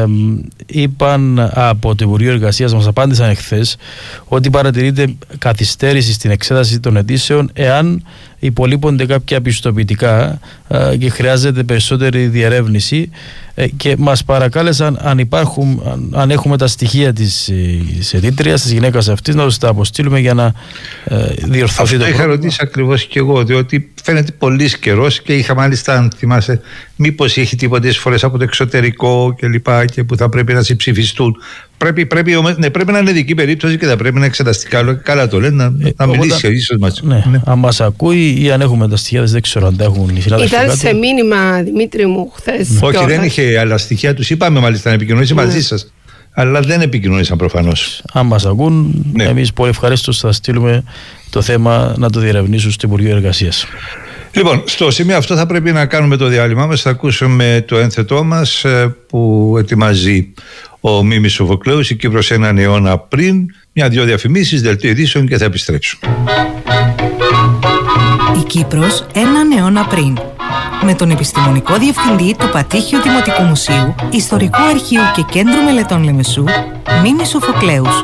είπαν από το Υπουργείο Εργασίας, μας απάντησαν εχθές ότι παρατηρείται καθυστέρηση στην εξέταση των αιτήσεων εάν υπολείπονται κάποια πιστοποιητικά και χρειάζεται περισσότερη διερεύνηση, και μας παρακάλεσαν αν υπάρχουν, αν έχουμε τα στοιχεία της αιτήτριας, της γυναίκας αυτής, να τους τα αποστείλουμε για να διορθωθεί. Αυτό το
είχα
πρόβλημα.
ρωτήσει ακριβώς και εγώ, διότι φαίνεται πολύ καιρός και είχα μάλιστα, αν θυμάσαι, μήπως έχει τίποτε φορές από το εξωτερικό και λοιπά και που θα πρέπει να συμψηφιστούν. Πρέπει, πρέπει, ναι, πρέπει να είναι ειδική περίπτωση και θα πρέπει να εξεταστεί. Καλά το λένε, να, ε, να μιλήσει ο ίσως μας.
Ναι, ναι. Αν μας ακούει ή αν έχουμε τα στοιχεία, δεν ξέρω αν τα έχουν οι συνάδελφοι.
Ήταν σε μήνυμα, Δημήτρη μου, χθες.
Όχι, δεν είχε άλλα στοιχεία. Τους είπαμε μάλιστα να επικοινωνήσει ναι. μαζί σας. Αλλά δεν επικοινωνήσαν προφανώς.
Αν μας ακούν, ναι. εμείς πολύ ευχαρίστως θα στείλουμε το θέμα να το διερευνήσουν στο Υπουργείο Εργασίας.
Λοιπόν, στο σημείο αυτό θα πρέπει να κάνουμε το διάλειμμα μας. Θα ακούσουμε το ένθετό μας που ετοιμάζει ο Μίμης Σοφοκλέους, η Κύπρος έναν αιώνα πριν, μια-δυο διαφημίσεις, δελτίο ειδήσεων και θα επιστρέψουμε.
Η Κύπρος έναν αιώνα πριν. Με τον επιστημονικό διευθυντή του Πατήχιου Δημοτικού Μουσείου, Ιστορικού Αρχείου και Κέντρου Μελετών Λεμεσού, Μίμη Σοφοκλέους.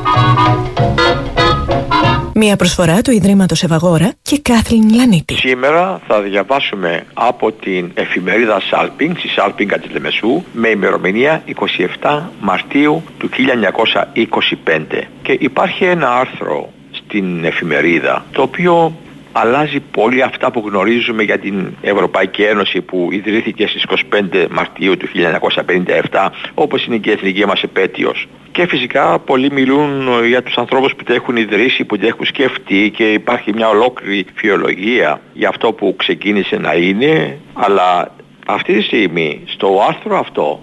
Μια προσφορά του Ιδρύματος Ευαγόρα και Κάθλιν Λανίτη.
Σήμερα θα διαβάσουμε από την εφημερίδα Σάλπινγκ, στη Σάλπιγγα της Λεμεσού, με ημερομηνία εικοστή εβδόμη Μαρτίου του χίλια εννιακόσια είκοσι πέντε. Και υπάρχει ένα άρθρο στην εφημερίδα, το οποίο αλλάζει πολύ αυτά που γνωρίζουμε για την Ευρωπαϊκή Ένωση, που ιδρύθηκε στις εικοστή πέμπτη Μαρτίου του χίλια εννιακόσια πενήντα επτά, όπως είναι και η εθνική μας επέτειος. Και φυσικά πολλοί μιλούν για τους ανθρώπους που τα έχουν ιδρύσει, που τα έχουν σκεφτεί, και υπάρχει μια ολόκληρη φιολογία για αυτό που ξεκίνησε να είναι, αλλά αυτή τη στιγμή στο άρθρο αυτό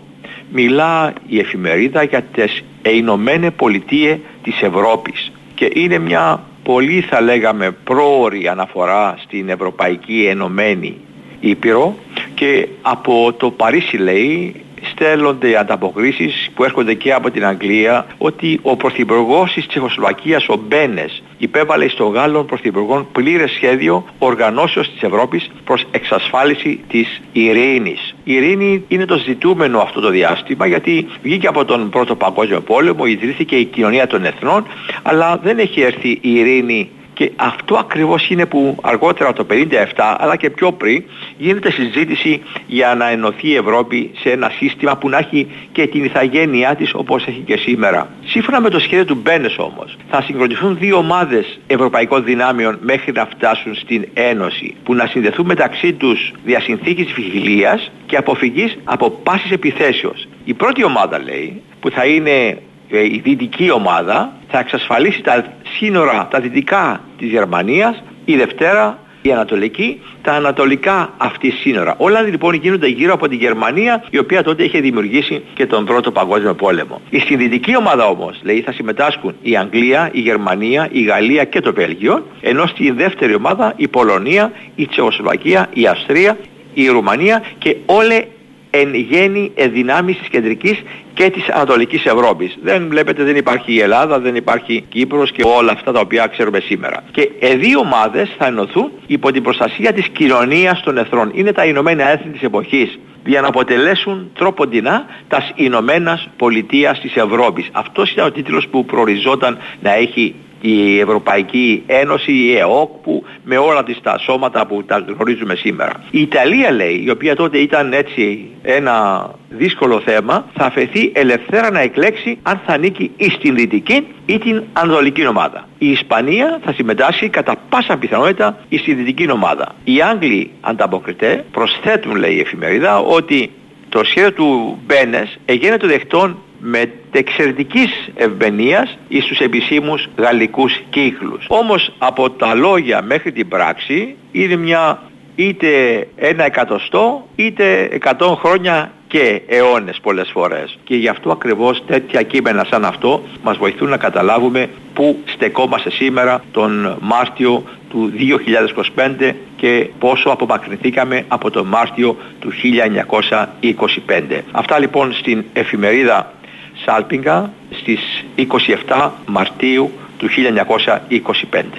μιλά η εφημερίδα για τις Ηνωμένες Πολιτείες της Ευρώπης, και είναι μια πολύ, θα λέγαμε, πρόωρη αναφορά στην Ευρωπαϊκή Ενωμένη Ήπειρο, και από το Παρίσι, λέει, στέλνονται ανταποκρίσεις που έρχονται και από την Αγγλία, ότι ο πρωθυπουργός της Τσεχοσλοβακίας, ο Μπένες, υπέβαλε στο Γάλλον πρωθυπουργό πλήρες σχέδιο οργανώσεως της Ευρώπης προς εξασφάλιση της ειρήνης. Η ειρήνη είναι το ζητούμενο αυτό το διάστημα, γιατί βγήκε από τον Πρώτο Παγκόσμιο Πόλεμο, ιδρύθηκε η Κοινωνία των Εθνών, αλλά δεν έχει έρθει η ειρήνη. Και αυτό ακριβώς είναι που αργότερα το χίλια εννιακόσια πενήντα επτά, αλλά και πιο πριν, γίνεται συζήτηση για να ενωθεί η Ευρώπη σε ένα σύστημα που να έχει και την ηθαγένειά της όπως έχει και σήμερα. Σύμφωνα με το σχέδιο του Μπένες όμως, θα συγκροτηθούν δύο ομάδες ευρωπαϊκών δυνάμεων μέχρι να φτάσουν στην Ένωση, που να συνδεθούν μεταξύ τους δια συνθήκης φιλίας και αποφυγής από πάσης επιθέσεως. Η πρώτη ομάδα, λέει, που θα είναι η δυτική ομάδα, θα εξασφαλίσει τα σύνορα, τα δυτικά της Γερμανίας, η Δευτέρα, η Ανατολική, τα ανατολικά αυτή σύνορα. Όλα λοιπόν γίνονται γύρω από τη Γερμανία, η οποία τότε είχε δημιουργήσει και τον Πρώτο Παγκόσμιο Πόλεμο. Η συνδυτική ομάδα όμως, λέει, θα συμμετάσχουν η Αγγλία, η Γερμανία, η Γαλλία και το Βέλγιο, ενώ στη δεύτερη ομάδα η Πολωνία, η Τσεχοσλοβακία, η Αυστρία, η Ρουμανία και όλες εν γέννη δυνάμεις της κεντρικής και της Ανατολικής Ευρώπης. Δεν βλέπετε, δεν υπάρχει η Ελλάδα, δεν υπάρχει η Κύπρος και όλα αυτά τα οποία ξέρουμε σήμερα. Και οι δύο ομάδες θα ενωθούν υπό την προστασία της κοινωνίας των εθνών. Είναι τα Ηνωμένα Έθνη της εποχής, για να αποτελέσουν τρόποντινά τα Ηνωμένας Πολιτείας της Ευρώπης. Αυτός ήταν ο τίτλος που προοριζόταν να έχει η Ευρωπαϊκή Ένωση, η ΕΟΚ, που με όλα τις τα σώματα που τα γνωρίζουμε σήμερα. Η Ιταλία, λέει, η οποία τότε ήταν έτσι ένα δύσκολο θέμα, θα αφαιθεί ελευθέρα να εκλέξει αν θα ανήκει ή στην δυτική ή την ανατολική ομάδα. Η Ισπανία θα συμμετάσχει κατά πάσα πιθανότητα ή στη δυτική ομάδα. Οι Άγγλοι ανταποκριτές προσθέτουν, λέει η εφημερίδα, ότι το σχέδιο του Μπένες εγένετο δεχτών με εξαιρετικής ευμενίας εις τους επισήμους γαλλικούς κύκλους. Όμως από τα λόγια μέχρι την πράξη είναι μια είτε ένα εκατοστό είτε εκατό χρόνια και αιώνες πολλές φορές. Και γι' αυτό ακριβώς τέτοια κείμενα σαν αυτό μας βοηθούν να καταλάβουμε πού στεκόμαστε σήμερα τον Μάρτιο του δύο χιλιάδες είκοσι πέντε και πόσο απομακρυνθήκαμε από τον Μάρτιο του χίλια εννιακόσια είκοσι πέντε. Αυτά λοιπόν στην εφημερίδα Σάλπιγγα στις εικοστή εβδόμη Μαρτίου του χίλια εννιακόσια είκοσι πέντε.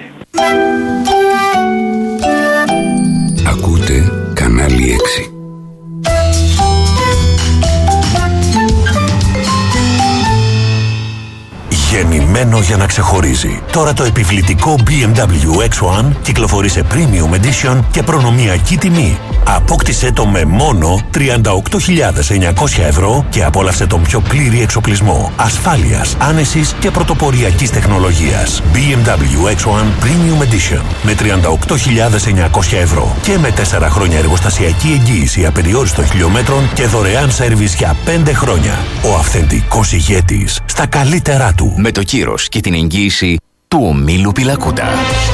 Ακούτε κανάλι έξι.
Γεννημένο φτιαγμένο για να ξεχωρίζει. Τώρα το επιβλητικό μπι εμ ντάμπλιου εξ ουάν κυκλοφορεί σε Premium Edition και προνομιακή τιμή. Απόκτησε το με μόνο τριάντα οκτώ χιλιάδες εννιακόσια ευρώ και απόλαυσε τον πιο πλήρη εξοπλισμό ασφάλειας, άνεσης και πρωτοποριακής τεχνολογίας. μπι εμ ντάμπλιου εξ ουάν Premium Edition με τριάντα οκτώ χιλιάδες εννιακόσια ευρώ και με τέσσερα χρόνια εργοστασιακή εγγύηση απεριόριστων χιλιόμετρων και δωρεάν σέρβις για πέντε χρόνια. Ο αυθεντικός ηγέτης στα καλύτερά του.
Με το κύρος και την εγγύηση του ομίλου Πιλακούτα.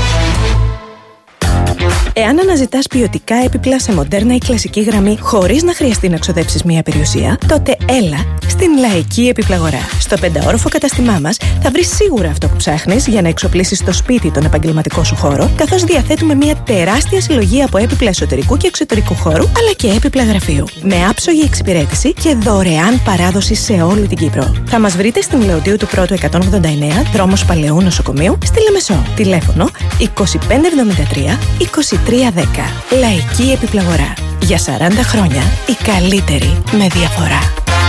Εάν αναζητάς ποιοτικά έπιπλα σε μοντέρνα ή κλασική γραμμή χωρίς να χρειαστεί να ξοδέψεις μία περιουσία, τότε έλα στην Λαϊκή Επιπλαγορά. Στο πενταόροφο καταστημά μας θα βρεις σίγουρα αυτό που ψάχνεις για να εξοπλίσεις στο σπίτι τον επαγγελματικό σου χώρο, καθώς διαθέτουμε μία τεράστια συλλογή από έπιπλα εσωτερικού και εξωτερικού χώρου, αλλά και έπιπλα γραφείου. Με άψογη εξυπηρέτηση και δωρεάν παράδοση σε όλη την Κύπρο. Θα μας βρείτε στην Λεωντίου του Πρώτου εκατόν ογδόντα εννέα, δρόμος Παλαιού Νοσοκομείου, στη Λεμεσό. Τηλέφωνο είκοσι πέντε εβδομήντα τρία είκοσι τρία δέκα. Λαϊκή Επιπλαγορά. Για σαράντα χρόνια η καλύτερη με διαφορά.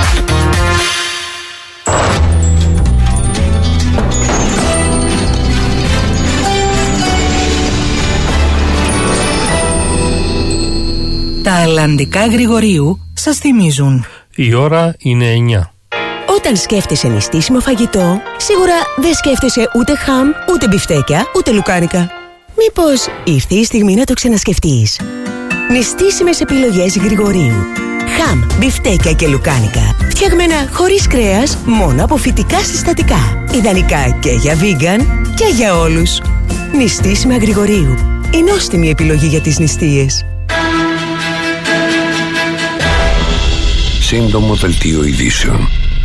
Τα αλλαντικά Γρηγορίου σας θυμίζουν.
Η ώρα είναι εννιά.
Όταν σκέφτεσαι νηστίσιμο φαγητό, σίγουρα δεν σκέφτεσαι ούτε χαμ, ούτε μπιφτέκια, ούτε λουκάνικα. Μήπως ήρθε η στιγμή να το ξανασκεφτείς? Νηστίσιμες επιλογές Γρηγορίου. Χαμ, μπιφτέκια και λουκάνικα. Φτιαγμένα χωρίς κρέας, μόνο από φυτικά συστατικά. Ιδανικά και για vegan και για όλους. Νηστίσιμα Γρηγορίου. Η νόστιμη επιλογή για τις νηστείες.
Σύντομο δελτίο ειδήσεων.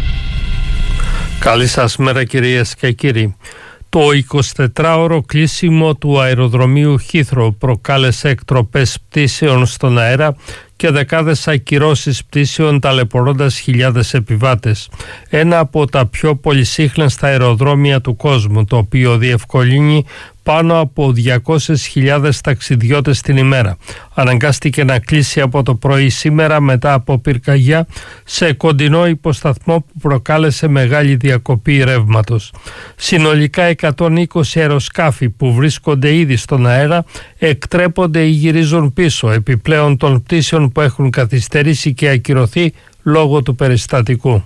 Καλή σας μέρα κυρίες και κύριοι. Το εικοσιτετράωρο κλείσιμο του αεροδρομίου Heathrow προκάλεσε εκτροπές πτήσεων στον αέρα και δεκάδες ακυρώσεις πτήσεων, ταλαιπωρώντας χιλιάδες επιβάτες. Ένα από τα πιο πολυσύχνεστα αεροδρόμια του κόσμου, το οποίο διευκολύνει πάνω από διακόσιες χιλιάδες ταξιδιώτες την ημέρα. Αναγκάστηκε να κλείσει από το πρωί σήμερα μετά από πυρκαγιά σε κοντινό υποσταθμό που προκάλεσε μεγάλη διακοπή ρεύματος. Συνολικά εκατόν είκοσι αεροσκάφη που βρίσκονται ήδη στον αέρα εκτρέπονται ή γυρίζουν πίσω, επιπλέον των πτήσεων που έχουν καθυστερήσει και ακυρωθεί λόγω του περιστατικού.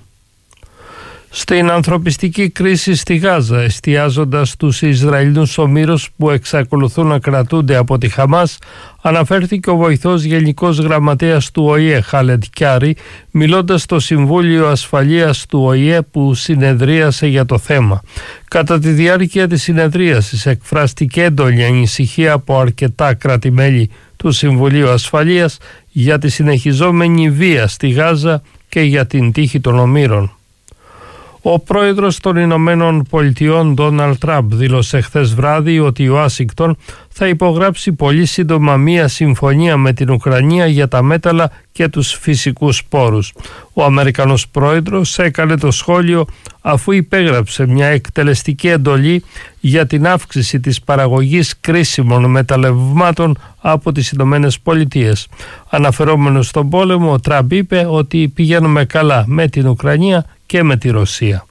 Στην ανθρωπιστική κρίση στη Γάζα, εστιάζοντας τους Ισραηλινούς ομήρους που εξακολουθούν να κρατούνται από τη Χαμάς, αναφέρθηκε ο βοηθός γενικός γραμματέας του Ο Η Ε, Χάλεντ Κιάρη, μιλώντας στο Συμβούλιο Ασφαλείας του Ο Η Ε που συνεδρίασε για το θέμα. Κατά τη διάρκεια της συνεδρίασης εκφράστηκε έντονη ανησυχία από αρκετά κράτη-μέλη του Συμβουλίου Ασφαλείας για τη συνεχιζόμενη βία στη Γάζα και για την τύχη των ομήρων. Ο πρόεδρος των Ηνωμένων Πολιτειών, Ντόναλντ Τραμπ, δήλωσε χθες βράδυ ότι η Ουάσιγκτον θα υπογράψει πολύ σύντομα μία συμφωνία με την Ουκρανία για τα μέταλλα και τους φυσικούς πόρους. Ο Αμερικανός πρόεδρος έκανε το σχόλιο αφού υπέγραψε μια εκτελεστική εντολή για την αύξηση της παραγωγής κρίσιμων μεταλλευμάτων από τις Ηνωμένες Πολιτείες. Αναφερόμενος στον πόλεμο, ο Τραμπ είπε ότι πηγαίνουμε καλά με την Ουκρανία και με τη Ρωσία.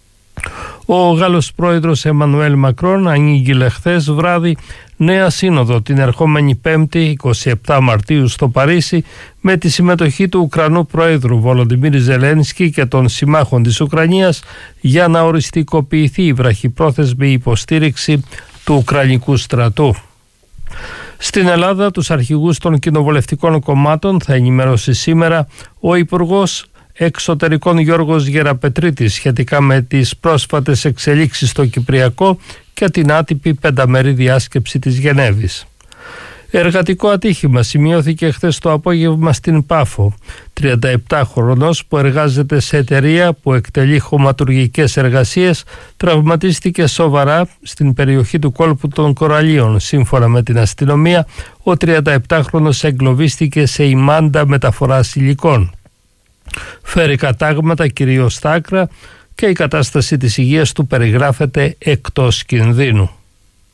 Ο Γάλλος πρόεδρος Εμμανουέλ Μακρόν ανήγγειλε χθες βράδυ νέα σύνοδο την ερχόμενη Πέμπτη, εικοστή εβδόμη Μαρτίου στο Παρίσι, με τη συμμετοχή του Ουκρανού πρόεδρου Βολοντιμίρ Ζελένσκι και των συμμάχων της Ουκρανίας για να οριστικοποιηθεί η βραχυπρόθεσμη υποστήριξη του Ουκρανικού στρατού. Στην Ελλάδα, τους αρχηγούς των κοινοβουλευτικών κομμάτων θα ενημερώσει σήμερα ο Υπουργός Εξωτερικών Γιώργος Γεραπετρίτης σχετικά με τις πρόσφατες εξελίξεις στο Κυπριακό και την άτυπη πενταμερή διάσκεψη της Γενέβης. Εργατικό ατύχημα σημειώθηκε χθες το απόγευμα στην Πάφο. τριανταεπτάχρονος που εργάζεται σε εταιρεία που εκτελεί χωματουργικές εργασίες τραυματίστηκε σοβαρά στην περιοχή του κόλπου των Κοραλίων. Σύμφωνα με την αστυνομία, ο τριανταεπτάχρονος εγκλωβίστηκε σε ημάντα μεταφοράς υλικών. Φέρει κατάγματα κυρίως στα άκρα και η κατάσταση της υγείας του περιγράφεται εκτός κινδύνου.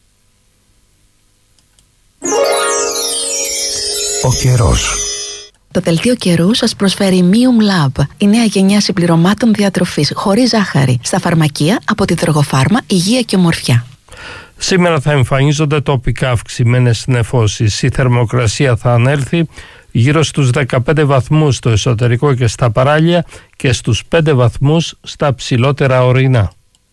Ο καιρός.
Το δελτίο καιρού σας προσφέρει Mium Lab, η νέα γενιά συμπληρωμάτων διατροφής χωρίς ζάχαρη, στα φαρμακεία από τη Δρογοφάρμα Υγεία και Ομορφιά.
Σήμερα θα εμφανίζονται τοπικά αυξημένες νεφώσεις. Η θερμοκρασία θα ανέλθει γύρω στους δεκαπέντε βαθμούς στο εσωτερικό και στα παράλια και στους πέντε βαθμούς στα ψηλότερα ορεινά.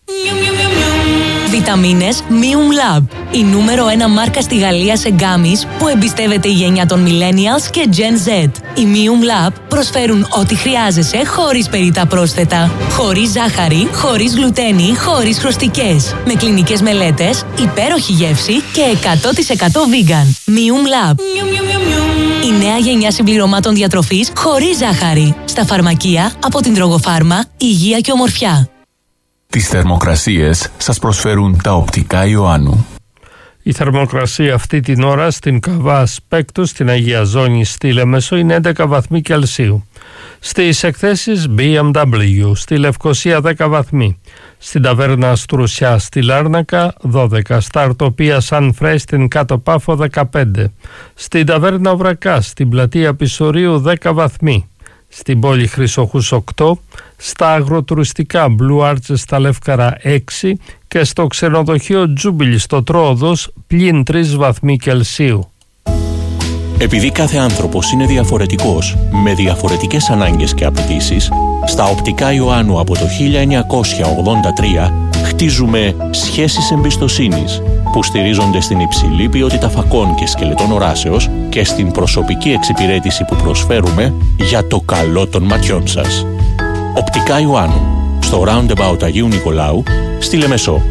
Βιταμίνες Mium Lab, η νούμερο ένα μάρκα στη Γαλλία σε γκάμις που εμπιστεύεται η γενιά των Millennials και Gen Z. Οι Mium Lab προσφέρουν ό,τι χρειάζεσαι χωρίς περιττά πρόσθετα. Χωρίς ζάχαρη, χωρίς γλουτένη, χωρίς χρωστικές. Με κλινικές μελέτες, υπέροχη γεύση και εκατό τοις εκατό vegan. Mium Lab. Η νέα γενιά συμπληρωμάτων διατροφής χωρίς ζάχαρη. Στα φαρμακεία από την Δρογοφάρμα Υγεία και Ομορφιά.
Τις θερμοκρασίες σας προσφέρουν τα οπτικά Ιωάννου.
Η θερμοκρασία αυτή την ώρα στην Καβά Σπέκτου, στην Αγία Ζώνη, στη Λεμεσό είναι έντεκα βαθμοί Κελσίου. Στις εκθέσεις μπι εμ ντάμπλιου, στη Λευκοσία δέκα βαθμοί. Στην Ταβέρνα Στρουσιά στη Λάρνακα δώδεκα. Στα Αρτοπία Σαν Φρέι στην Κάτω Πάφο δεκαπέντε. Στην Ταβέρνα Βρακά στην Πλατεία Πισωρίου δέκα βαθμοί. Στην πόλη Χρυσοχούς οκτώ, στα αγροτουριστικά Blue Arches στα Λεύκαρα έξι και στο ξενοδοχείο Τζούμπιλι στο Τρόοδος πλην τρεις βαθμοί Κελσίου.
Επειδή κάθε άνθρωπος είναι διαφορετικός, με διαφορετικές ανάγκες και απαιτήσεις, στα οπτικά Ιωάννου από το χίλια εννιακόσια ογδόντα τρία χτίζουμε σχέσεις εμπιστοσύνης που στηρίζονται στην υψηλή ποιότητα φακών και σκελετών οράσεως και στην προσωπική εξυπηρέτηση που προσφέρουμε για το καλό των ματιών σας. Οπτικά Ιωάννου, στο Roundabout Αγίου Νικολάου, στη Λεμεσό.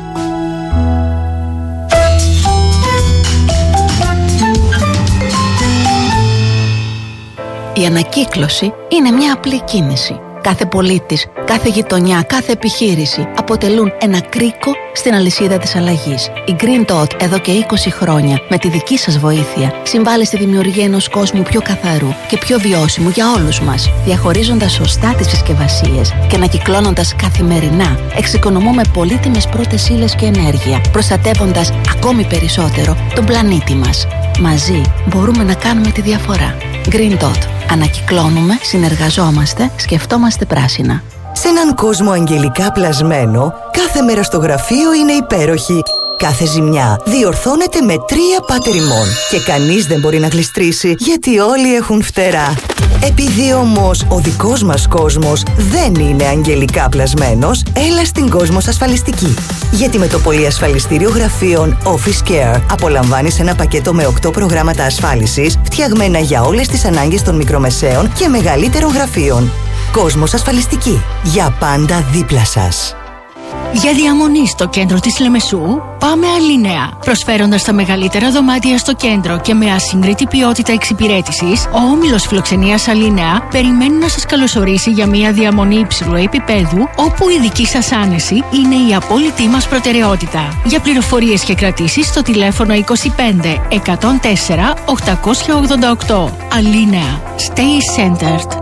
Η ανακύκλωση είναι μια απλή κίνηση. Κάθε πολίτης, κάθε γειτονιά, κάθε επιχείρηση αποτελούν ένα κρίκο στην αλυσίδα της αλλαγής. Η Green Dot εδώ και είκοσι χρόνια, με τη δική σας βοήθεια, συμβάλλει στη δημιουργία ενός κόσμου πιο καθαρού και πιο βιώσιμου για όλους μας. Διαχωρίζοντας σωστά τις συσκευασίες και ανακυκλώνοντας καθημερινά, εξοικονομούμε πολύτιμες πρώτες ύλες και ενέργεια, προστατεύοντας ακόμη περισσότερο τον πλανήτη μας. Μαζί μπορούμε να κάνουμε τη διαφορά. Green Dot. Ανακυκλώνουμε, συνεργαζόμαστε, σκεφτόμαστε πράσινα.
Σε έναν κόσμο αγγελικά πλασμένο, κάθε μέρα στο γραφείο είναι υπέροχη. Κάθε ζημιά διορθώνεται με τρία πάτεριμόν και κανείς δεν μπορεί να γλιστρήσει γιατί όλοι έχουν φτερά. Επειδή όμως ο δικός μας κόσμος δεν είναι αγγελικά πλασμένος, έλα στην Κόσμος Ασφαλιστική. Γιατί με το πολυασφαλιστήριο γραφείων Office Care απολαμβάνεις ένα πακέτο με οκτώ προγράμματα ασφάλισης φτιαγμένα για όλες τις ανάγκες των μικρομεσαίων και μεγαλύτερων γραφείων. Κόσμος Ασφαλιστική. Για πάντα δίπλα σας.
Για διαμονή στο κέντρο της Λεμεσού, πάμε Αλίνεα. Προσφέροντας τα μεγαλύτερα δωμάτια στο κέντρο και με ασύγκριτη ποιότητα εξυπηρέτησης, ο όμιλος φιλοξενίας Αλίνεα περιμένει να σας καλωσορίσει για μια διαμονή υψηλού επίπεδου, όπου η δική σας άνεση είναι η απόλυτη μας προτεραιότητα. Για πληροφορίες και κρατήσεις στο τηλέφωνο είκοσι πέντε εκατόν τέσσερα οκτακόσια ογδόντα οκτώ. Αλίνεα. Stay centered.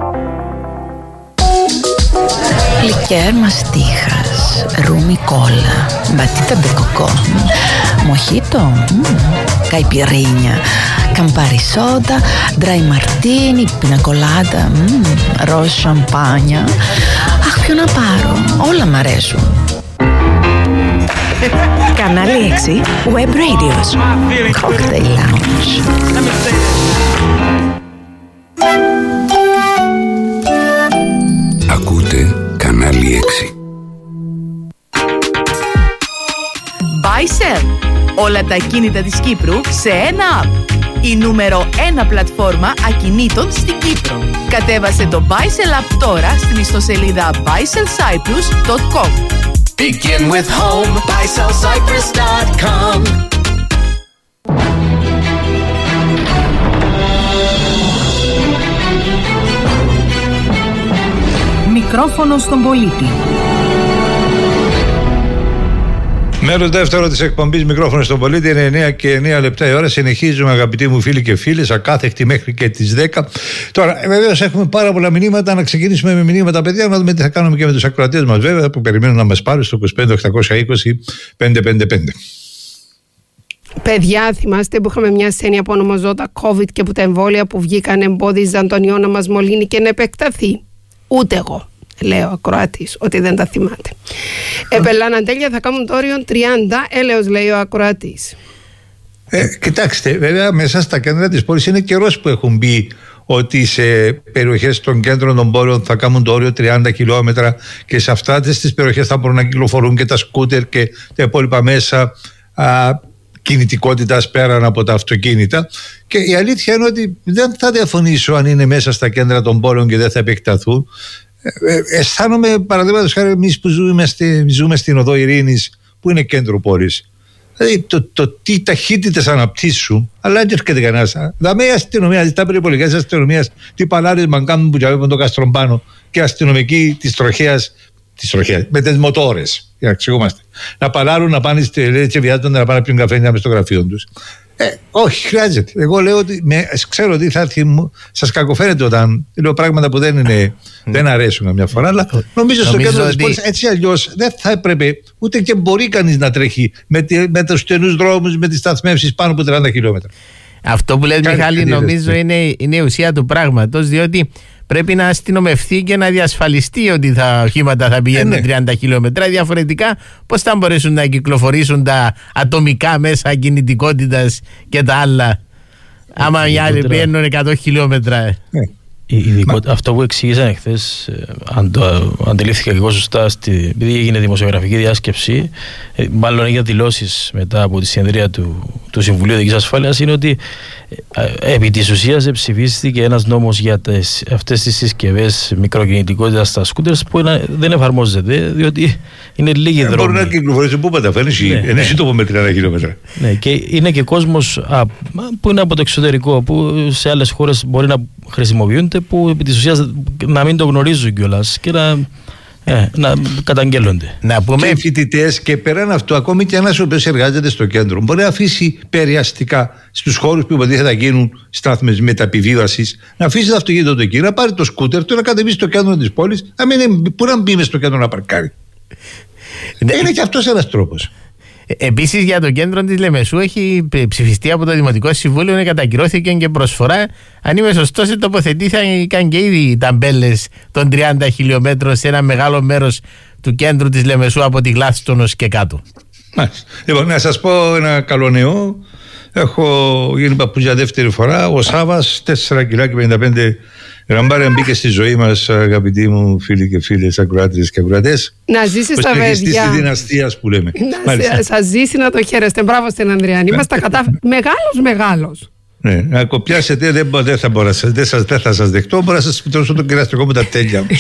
Λικέρ μαστίχας, ρούμι κόλλα, μπατίτα ντε κοκό, μοχίτο, καϊπιρίνια, καμπάρι σόντα, ντράι μαρτίνι, πινακολάτα, ροζ σαμπάνια. Αχ, ποιο να πάρω, όλα μ' αρέσουν.
Κανάλι έξι Web Radios.
Cocktail Lounge.
Ακούτε Κανάλι έξι.
Buy Sell. Όλα τα ακίνητα της Κύπρου σε ένα app. Η νούμερο ένα πλατφόρμα ακινήτων στην Κύπρο. Κατέβασε το Buy Sell app τώρα στην ιστοσελίδα buy sell cyprus dot com.
Begin with home, buy sell cyprus dot com.
Μικρόφωνο στον πολίτη.
Μέρος δεύτερο της εκπομπής Μικρόφωνο στον πολίτη, είναι εννιά και εννιά λεπτά η ώρα. Συνεχίζουμε, αγαπητοί μου φίλοι και φίλες, ακάθεκτη μέχρι και τις δέκα. Τώρα, βεβαίως, έχουμε πάρα πολλά μηνύματα. Να ξεκινήσουμε με μηνύματα, παιδιά, να δούμε τι θα κάνουμε και με τους ακροατές μας, βέβαια, που περιμένουν να μας πάρουν στο είκοσι πέντε οκτακόσια είκοσι πεντακόσια πενήντα πέντε.
Παιδιά, θυμάστε που είχαμε μια ασθένεια που ονομαζόταν COVID και που τα εμβόλια που βγήκαν εμπόδιζαν τον ιό να μας μολύνει και να επεκταθεί? Ούτε εγώ, λέω ακροατής, ότι δεν τα θυμάται. Επελάναν τέλεια, θα κάνουν το όριο τριάντα έλεος, λέει ο ακροατής.
Ε, κοιτάξτε, βέβαια μέσα στα κέντρα της πόλης είναι καιρός που έχουν μπει ότι σε περιοχές των κέντρων των πόλεων θα κάνουν το όριο τριάντα χιλιόμετρα και σε αυτά τις περιοχές θα μπορούν να κυκλοφορούν και τα σκούτερ και τα υπόλοιπα μέσα α, κινητικότητας πέραν από τα αυτοκίνητα. Και η αλήθεια είναι ότι δεν θα διαφωνήσω αν είναι μέσα στα κέντρα των πόλεων και δεν θα επεκταθούν. Ε, ε, αισθάνομαι, παραδείγματος χάρη, εμείς που ζούμε, στη, ζούμε στην Οδό Ειρήνης, που είναι κέντρο πόλης. Δηλαδή το, το τι ταχύτητες αναπτύσσουν, αλλά δεν έρχεται κανένας. Δηλαδή η αστυνομία, τα περιπολικές αστυνομίας, τι παλάρισμα κάνουν που τζαβεύουν το καστρομπάνο και αστυνομικοί της τροχέας, της τροχέας, με τις μοτόρες, για να εξηγούμαστε. Να παλάρουν, να πάνε στη λέει, και βιάζονται να πάνε να πιούν καφέ να μες στο γραφείο τους. Ε, όχι, χρειάζεται. Εγώ λέω ότι με, ξέρω ότι θα έρθει, σας κακοφέρετε όταν λέω πράγματα που δεν, είναι, δεν αρέσουν καμιά φορά, αλλά νομίζω στο κέντρο ότι... της πόλης έτσι αλλιώς δεν θα έπρεπε ούτε και μπορεί κανείς να τρέχει με, τη, με τους στενούς δρόμους, με τις σταθμεύσεις πάνω από τριάντα χιλιόμετρα.
Αυτό που λέτε, Μιχάλη, νομίζω είναι, είναι η ουσία του πράγματος, διότι πρέπει να αστυνομευτεί και να διασφαλιστεί ότι τα οχήματα θα πηγαίνουν ε, ναι. τριάντα χιλιόμετρα. Διαφορετικά, πώς θα μπορέσουν να κυκλοφορήσουν τα ατομικά μέσα κινητικότητας και τα άλλα, άμα οι άλλοι πηγαίνουν εκατό χιλιόμετρα. Ε.
Ειδικό, αυτό που εξήγησαν εχθές, αν το αντιλήφθηκα και εγώ σωστά, στη, επειδή έγινε δημοσιογραφική διάσκεψη, ε, μάλλον για δηλώσεις μετά από τη συνεδρία του, του Συμβουλίου Δικής Ασφάλειας, είναι ότι ε, επί της ουσίας ψηφίστηκε ένας νόμος για τις, αυτές τις συσκευές μικροκινητικότητας στα σκούτερς που ένα, δεν εφαρμόζεται, διότι είναι λίγοι ε, δρόμοι.
Μπορεί να κυκλοφορήσει πού παταφέρνει, δεν έχει τόπο με τριάντα χιλιόμετρα.
Ναι, και είναι και κόσμος α, που είναι από το εξωτερικό, που σε άλλες χώρες μπορεί να χρησιμοποιούνται, που επί της ουσίας να μην το γνωρίζουν κιόλας και να, ε, να καταγγέλλονται.
Να πούμε... Και οι φοιτητές, και πέραν αυτού, ακόμη και ένας ο οποίος εργάζεται στο κέντρο, μπορεί να αφήσει περιαστικά στους χώρους που υποτίθεται θα γίνουν στάθμες μεταπιβίβασης, να αφήσει το αυτοκίνητο του εκεί, να πάρει το σκούτερ του, να κατεβεί στο κέντρο της πόλης, να μην, που να μπει μες στο κέντρο να παρκάρει. Είναι και αυτός ένας τρόπος.
Επίσης, για το κέντρο της Λεμεσού έχει ψηφιστεί από το Δημοτικό Συμβούλιο, κατακυρώθηκε και προσφορά. Αν είμαι σωστός, τοποθετήθηκαν και ήδη οι ταμπέλες των τριάντα χιλιόμετρων σε ένα μεγάλο μέρος του κέντρου της Λεμεσού, από τη Γλάστονος και κάτω.
Μάλιστα. Λοιπόν, να σας πω ένα καλό νέο. Έχω γίνει παππούς για δεύτερη φορά. Ο Σάββας, τέσσερα κιλά και πενήντα πέντε γραμμάρια, μπήκε στη ζωή μας, αγαπητοί μου φίλοι και φίλες, ακροάτριες και ακροατές.
Να ζήσει τα παιδιά.
Στη δυναστεία που λέμε.
Να σας ζήσει, να το χαίρεστε. Μπράβο στην Ανδριάννη. Είμαστε κατά... μεγάλος μεγάλος.
Ναι, να κοπιάσετε, δεν, δεν θα μπορώ, δεν, σας, δεν θα σας δεχτώ, μπορώ να σας επιτρέψω το κεραστικό με τα τέλεια μου.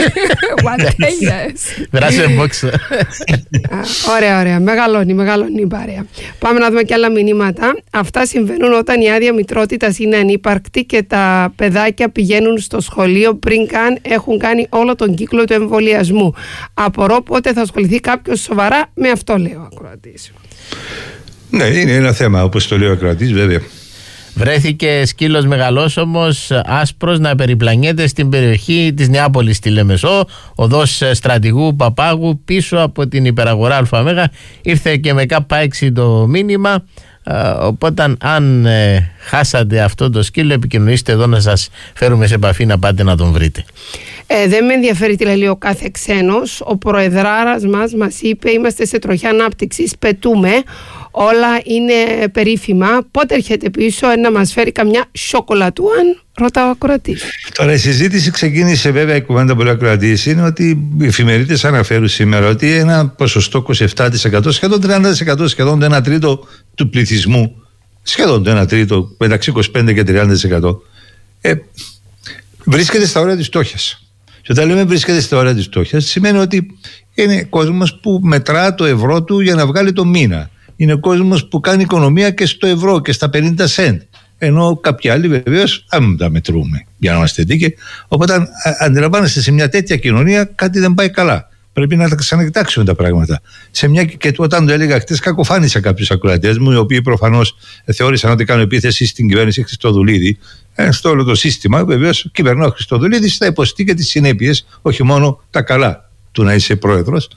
Βράσαι μπόξο.
Ωραία, ωραία. Μεγαλώνει, μεγαλώνει η παρέα. Πάμε να δούμε και άλλα μηνύματα. Αυτά συμβαίνουν όταν η άδεια μητρότητας είναι ανύπαρκτη και τα παιδάκια πηγαίνουν στο σχολείο πριν καν έχουν κάνει όλο τον κύκλο του εμβολιασμού. Απορώ πότε θα ασχοληθεί κάποιος σοβαρά με αυτό, λέει ο ακροατής.
Ναι, είναι ένα θέμα, όπως το λέει ο ακροατής, βέβαια.
Βρέθηκε σκύλος μεγαλόσωμος άσπρος να περιπλανιέται στην περιοχή της Νεάπολης στη Λεμεσό, οδός Στρατηγού Παπάγου, πίσω από την υπεραγορά ΑΜΕΓΑ. Ήρθε και με κάπα έξι το μήνυμα, οπότε αν ε, χάσατε αυτό το σκύλο, επικοινωνήστε εδώ να σας φέρουμε σε επαφή να πάτε να τον βρείτε.
Ε, δεν με ενδιαφέρει τι λέει ο κάθε ξένος. Ο προεδράρας μας μας είπε: είμαστε σε τροχιά ανάπτυξης, πετούμε. Όλα είναι περίφημα. Πότε έρχεται πίσω να μας φέρει καμιά σοκολατούαν, ρωτά ο ακροατής.
Τώρα η συζήτηση ξεκίνησε, βέβαια η κουβέντα που λέει ο ακροατής είναι ότι οι εφημερίδες αναφέρουν σήμερα ότι ένα ποσοστό είκοσι επτά τοις εκατό, σχεδόν τριάντα τοις εκατό, σχεδόν το ένα τρίτο του πληθυσμού, σχεδόν το ένα τρίτο, μεταξύ είκοσι πέντε και τριάντα τοις εκατό, ε, βρίσκεται στα όρια της φτώχειας. Και όταν λέμε βρίσκεται στα όρια της φτώχειας, σημαίνει ότι είναι κόσμος που μετρά το ευρώ του για να βγάλει το μήνα. Είναι κόσμος που κάνει οικονομία και στο ευρώ και στα πενήντα σεντ. Ενώ κάποιοι άλλοι βεβαίως δεν τα μετρούμε, για να είμαστε δίκαιοι. Οπότε αντιλαμβάνεστε, σε μια τέτοια κοινωνία κάτι δεν πάει καλά. Πρέπει να τα ξανακοιτάξουμε τα πράγματα. Σε μια, και όταν το έλεγα χτες, κακοφάνησα κάποιους ακροατές μου, οι οποίοι προφανώς θεώρησαν ότι κάνω επίθεση στην κυβέρνηση Χριστοδουλίδη. Ε, στο όλο το σύστημα, βεβαίως, κυβερνώ Χριστοδουλίδης θα υποστεί και τις συνέπειες, όχι μόνο τα καλά του να είσαι πρόεδρος.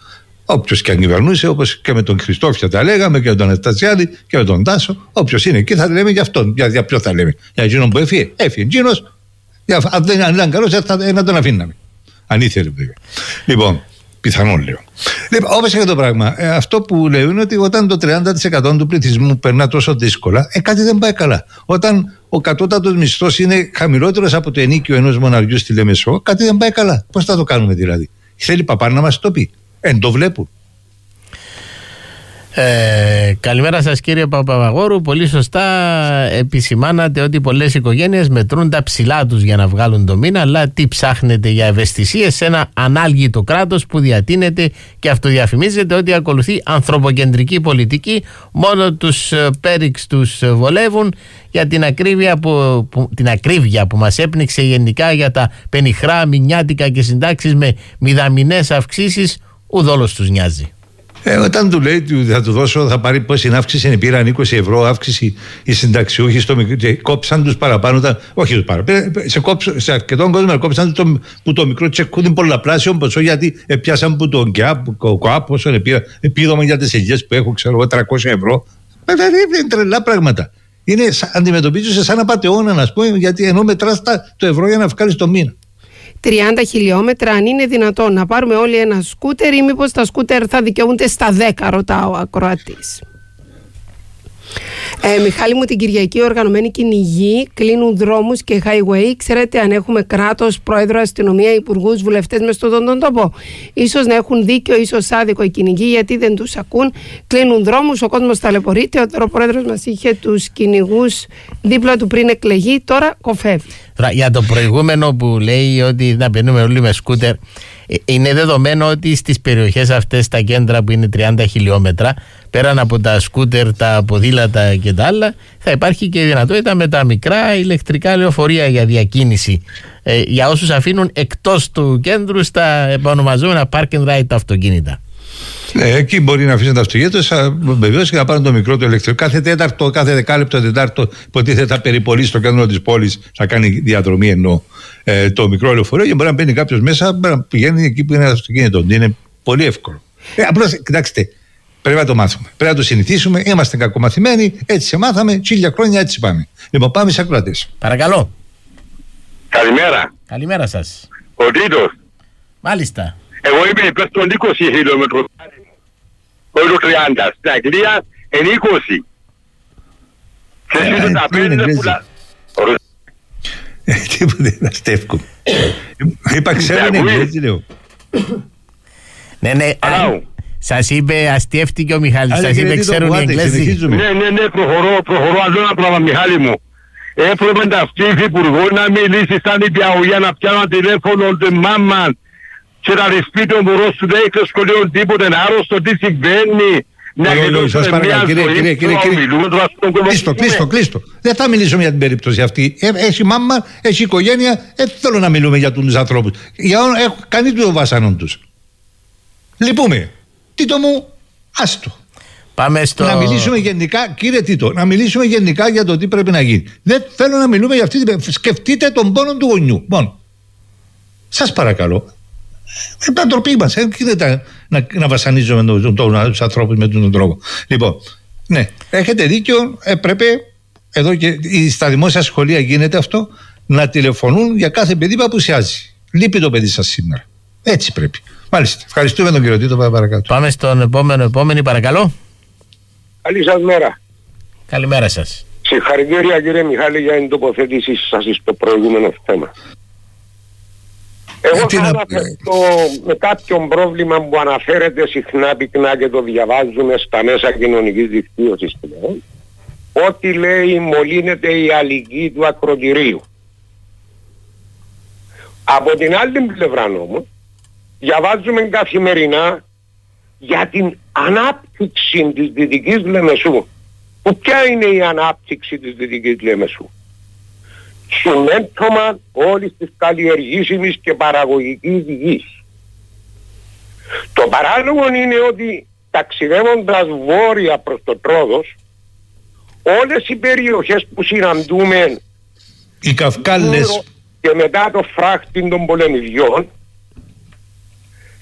Όποιος και αν κυβερνούσε, όπως και με τον Χριστόφια τα λέγαμε και με τον Αναστασιάδη και με τον Τάσο, όποιος είναι εκεί θα λέμε για αυτόν. Για, για ποιο θα λέμε? Για εκείνον που έφυγε. Έφυγε εκείνος. Αν δεν ήταν καλός, θα, να τον αφήναμε. Αν ήθελε βέβαια. Λοιπόν, πιθανόν λέω. Λοιπόν, όπως και το πράγμα, ε, αυτό που λέω είναι ότι όταν το τριάντα τοις εκατό του πληθυσμού περνά τόσο δύσκολα, ε, κάτι δεν πάει καλά. Όταν ο κατώτατος μισθός είναι χαμηλότερος από το ενίκιο ενός μοναριού στη Λεμεσό, κάτι δεν πάει καλά. Πώς θα το κάνουμε δηλαδή? Θέλει παπά να μας το πει? Εν το βλέπουν.
Ε, καλημέρα σας κύριε Παπαγόρου. Πολύ σωστά επισημάνατε ότι πολλές οικογένειες μετρούν τα ψηλά τους για να βγάλουν το μήνα, αλλά τι ψάχνετε για ευαισθησίες σε ένα ανάλγητο κράτος που διατείνεται και αυτοδιαφημίζεται ότι ακολουθεί ανθρωποκεντρική πολιτική? Μόνο τους πέριξ τους βολεύουν για την ακρίβεια που, που, την ακρίβεια που μας έπνιξε γενικά για τα πενιχρά μηνιάτικα και συντάξεις με μηδαμινές αυξήσεις. Ουδόλως τους νοιάζει.
Ε, όταν του λέει ότι θα του δώσω, θα πάρει πόση αύξηση, πήραν είκοσι ευρώ αύξηση οι συνταξιούχοι στο μικρό, και κόψαν τους παραπάνω, τα, όχι τους παραπάνω, σε, κόψ, σε αρκετόν κόσμο κόψαν το, που το μικρό τσεκούδι πολλαπλάσιο ποσό, γιατί πιάσαν που τον ΚΟΑΠ, όσο πήρα, επίδομα για τις ελιές που έχω, ξέρω εγώ, τριακόσια ευρώ. Ε, είναι τρελά πράγματα. Είναι, αντιμετωπίζουν σαν απατεώνα, να πούμε, γιατί ενώ μετράς το ευρώ για να βγάλεις το μήνα.
τριάντα χιλιόμετρα, αν είναι δυνατόν να πάρουμε όλοι ένα σκούτερ, ή μήπως τα σκούτερ θα δικαιούνται στα δέκα, ρωτά ο ακροατής. Ε, Μιχάλη μου, την Κυριακή οργανωμένοι κυνηγοί κλείνουν δρόμους και highway. Ξέρετε αν έχουμε κράτος, πρόεδρο, αστυνομία, υπουργούς, βουλευτές μες στον τον τόπο? Ίσως να έχουν δίκιο, ίσως άδικο οι κυνηγοί, γιατί δεν τους ακούν. Κλείνουν δρόμους, ο κόσμος ταλαιπωρείται. Ο πρόεδρος μας είχε τους κυνηγούς δίπλα του πριν εκλεγεί, τώρα κοφεύει.
Για το προηγούμενο που λέει ότι να περνούμε όλοι με σκούτερ, είναι δεδομένο ότι στις περιοχές αυτές, τα κέντρα που είναι τριάντα χιλιόμετρα, πέραν από τα σκούτερ, τα ποδήλατα και τα άλλα, θα υπάρχει και η δυνατότητα με τα μικρά ηλεκτρικά λεωφορεία για διακίνηση, ε, για όσους αφήνουν εκτός του κέντρου στα επωνομαζόμενα park and ride τα αυτοκίνητα.
Ναι, εκεί μπορεί να αφήσει τα αυτοκίνητα, βεβαίως, και να πάρουν το μικρό το ηλεκτρικό. Κάθε τέταρτο, κάθε δεκάλεπτο, τετάρτο, υποτίθεται θα περιπολεί στο κέντρο της πόλης, θα κάνει διαδρομή ενώ ε, το μικρό λεωφορείο, και μπορεί να μπαίνει κάποιος μέσα, μπορεί να πηγαίνει εκεί που είναι το αυτοκίνητο. Είναι πολύ εύκολο. Ε, απλώς, κοιτάξτε, πρέπει να το μάθουμε. Πρέπει να το συνηθίσουμε. Είμαστε κακομαθημένοι, έτσι σε μάθαμε, χίλια χρόνια έτσι πάμε. Λοιπόν, πάμε σε ακροατές.
Παρακαλώ.
Καλημέρα.
Καλημέρα σας.
Ο Τίτος.
Μάλιστα.
Εγώ είμαι υπέρ των είκοσι χιλιόμετρων, όχι το τριάντα. Στην Αγγλία είναι είκοσι. Και εσείς δεν τα παίρνετε πουλά.
Τίποτε, να στεύκω. Είπα ξέρουν Εγγλέζοι, λέω.
Ναι, ναι. Σας είπε, αστιεύτηκε ο Μιχάλης, σας είπε ξέρουν οι Εγγλέζοι.
Ναι, ναι, ναι, προχωρώ, προχωρώ άλλο ένα πράγμα, Μιχάλη μου. Έπρεπε να αυτή η υπουργό να μιλήσει σαν υπηαγωγία, να πιάνουν τηλέφωνο του μάμα και να ρυφτεί τον μωρό σου, δεν έχει σχολείο τίποτε, άρρωστο, τι συμβαίνει.
Σας παρακαλώ, κύριε, κύριε, κύριε, κλείστο, κλείστο, κλείστο. Δεν θα μιλήσουμε για την περίπτωση αυτή. Έχει μάμα, έχει οικογένεια, δεν θέλω να μιλούμε για τους ανθρώπους. Για όλο, έχω κάνει το βασάνον τους. Λυπούμε. Τίτο μου, άστο.
Πάμε στο...
Να μιλήσουμε γενικά, κύριε Τίτο, να μιλήσουμε γενικά για το τι πρέπει να γίνει. Δεν θέλω να μιλούμε για αυτή την... Σκεφτείτε τον πόνο του γονιού. Μόνο. Σας παρακαλώ. Δεν τα ντροπή μας. Ε, να, να, να βασανίζουμε τους το, το, το, ανθρώπους με τον τρόπο. Λοιπόν, ναι, έχετε δίκιο. Έπρεπε, εδώ και στα δημόσια σχολεία γίνεται αυτό, να τηλεφωνούν για κάθε παιδί που απουσιάζει. Λείπει το παιδί σας σήμερα. Έτσι πρέπει. Μάλιστα. Ευχαριστούμε τον κύριο Τίτο. Παρακάτω.
Πάμε στον επόμενο, επόμενη, παρακαλώ.
Καλή σας μέρα.
Καλημέρα σας.
Συγχαρητήρια κύριε Μιχάλη για την τοποθέτησή σας στο προηγούμενο θέμα. Εγώ θα αναφερθώ με κάποιο πρόβλημα που αναφέρεται συχνά πυκνά και το διαβάζουμε στα μέσα κοινωνικής δικτύωσης πλέον, ότι λέει μολύνεται η αλική του ακροτηρίου. Από την άλλη πλευρά όμως διαβάζουμε καθημερινά για την ανάπτυξη της Δυτικής Λεμεσού. Που ποια είναι η ανάπτυξη της Δυτικής Λεμεσού? Συμμέτωμα όλης της καλλιεργήσιμης και παραγωγικής γης. Το παράλογο είναι ότι ταξιδεύοντας βόρεια προς το Τρόδος, όλες οι περιοχές που συναντούμε,
οι Καυκάλες
και μετά το φράχτη των πολεμιδιών,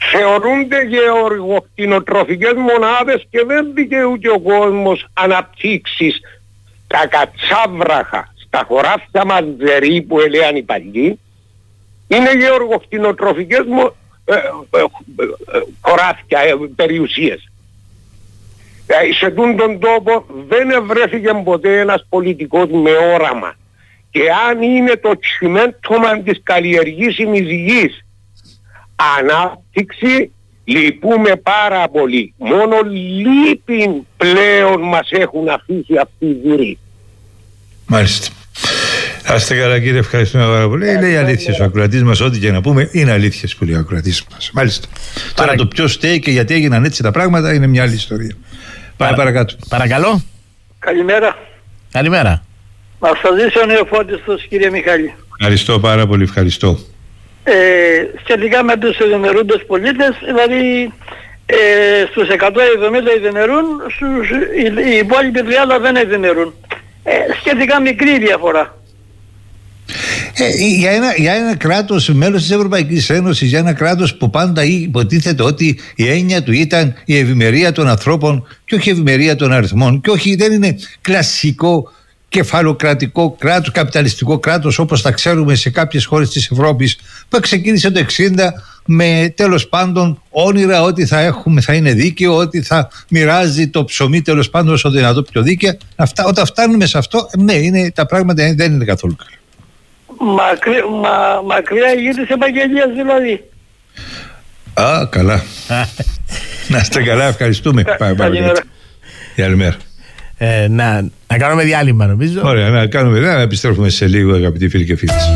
θεωρούνται γεωργοκτηνοτροφικές μονάδες και δεν δικαιούται ο κόσμος αναπτύξεις τα κατσάβραχα στα χωράφια μαζερή που έλεγαν οι παλιοί. Είναι γεωργοκτηνοτροφικές μο, ε, ε, ε, ε, χωράφια, ε, περιουσίες. Ε, σε τούν τον τόπο δεν ευρέθηκε ποτέ ένας πολιτικός με όραμα. Και αν είναι το τσιμέντομα της καλλιεργήσιμης γης ανάπτυξη, λυπούμε πάρα πολύ. Μόνο λύπην πλέον μας έχουν αφήσει αυτοί οι γύροι.
Μάλιστα. Α είστε καλά, κύριε, ευχαριστούμε πάρα πολύ. Είναι οι αλήθειες. Ο ακροατής μας, ό,τι και να πούμε, είναι αλήθειες που λέει ο ακροατής μας. Μάλιστα. Παρα... Τώρα το ποιος στέει και γιατί έγιναν έτσι τα πράγματα είναι μια άλλη ιστορία. Πάμε Παρα... παρακάτω.
Παρακαλώ.
Καλημέρα.
Καλημέρα.
Μας θα ζήσει ο νεοφώτιστος, κύριε Μιχάλη.
Ευχαριστώ πάρα πολύ, ευχαριστώ.
Ε, σχετικά με τους ευημερούντες πολίτες, δηλαδή ε, στους εκατόν εβδομήντα ευημερούν, στους, οι, οι υπόλοιποι τριάντα δεν ευημερούν. Ε, σχετικά μικρή διαφορά.
Ε, για, ένα, για ένα κράτος μέλος της Ευρωπαϊκής Ένωσης, για ένα κράτος που πάντα υποτίθεται ότι η έννοια του ήταν η ευημερία των ανθρώπων και όχι η ευημερία των αριθμών, και όχι, δεν είναι κλασικό κεφαλοκρατικό κράτος, καπιταλιστικό κράτος όπως τα ξέρουμε σε κάποιες χώρες της Ευρώπης, που ξεκίνησε το εξήντα με τέλος πάντων όνειρα ότι θα έχουμε, θα είναι δίκαιο, ότι θα μοιράζει το ψωμί τέλος πάντων όσο δυνατό πιο δίκαια. Αυτά, όταν φτάνουμε σε αυτό, ναι, είναι, τα πράγματα δεν είναι καθόλου καλά.
Μακρι, μα, μακριά η γη της επαγγελίας δηλαδή.
Α, καλά. Να είστε καλά, ευχαριστούμε.
Καλημέρα.
Καλημέρα.
Ε, να, να κάνουμε διάλειμμα νομίζω.
Ωραία, να κάνουμε διάλειμμα, να επιστρέφουμε σε λίγο, αγαπητοί φίλοι και φίλες.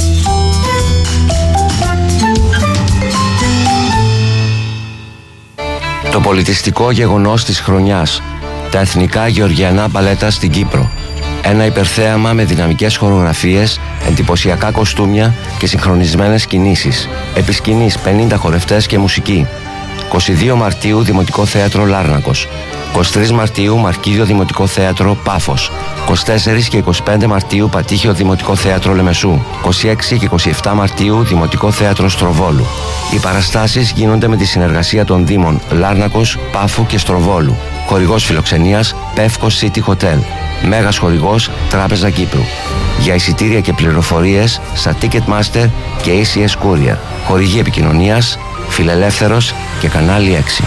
Το πολιτιστικό γεγονός της χρονιάς. Τα εθνικά γεωργιανά μπαλέτα στην Κύπρο. Ένα υπερθέαμα με δυναμικές χορογραφίες, εντυπωσιακά κοστούμια και συγχρονισμένες κινήσεις. Επί σκηνής πενήντα χορευτές και μουσική. είκοσι δύο Μαρτίου Δημοτικό Θέατρο Λάρνακος. είκοσι τρεις Μαρτίου Μαρκίδιο Δημοτικό Θέατρο Πάφος. είκοσι τέσσερα και είκοσι πέντε Μαρτίου Πατήχιο Δημοτικό Θέατρο Λεμεσού. είκοσι έξι και είκοσι επτά Μαρτίου Δημοτικό Θέατρο Στροβόλου. Οι παραστάσεις γίνονται με τη συνεργασία των Δήμων Λάρνακος, Πάφου και Στροβόλου. Χορηγός φιλοξενίας Πεύκος City Hotel. Μέγας χορηγός Τράπεζα Κύπρου. Για εισιτήρια και πληροφορίες στα Ticketmaster και έι σι ες Courier. Χορηγή επικοινωνίας Φιλελεύθερος και Κανάλι έξι.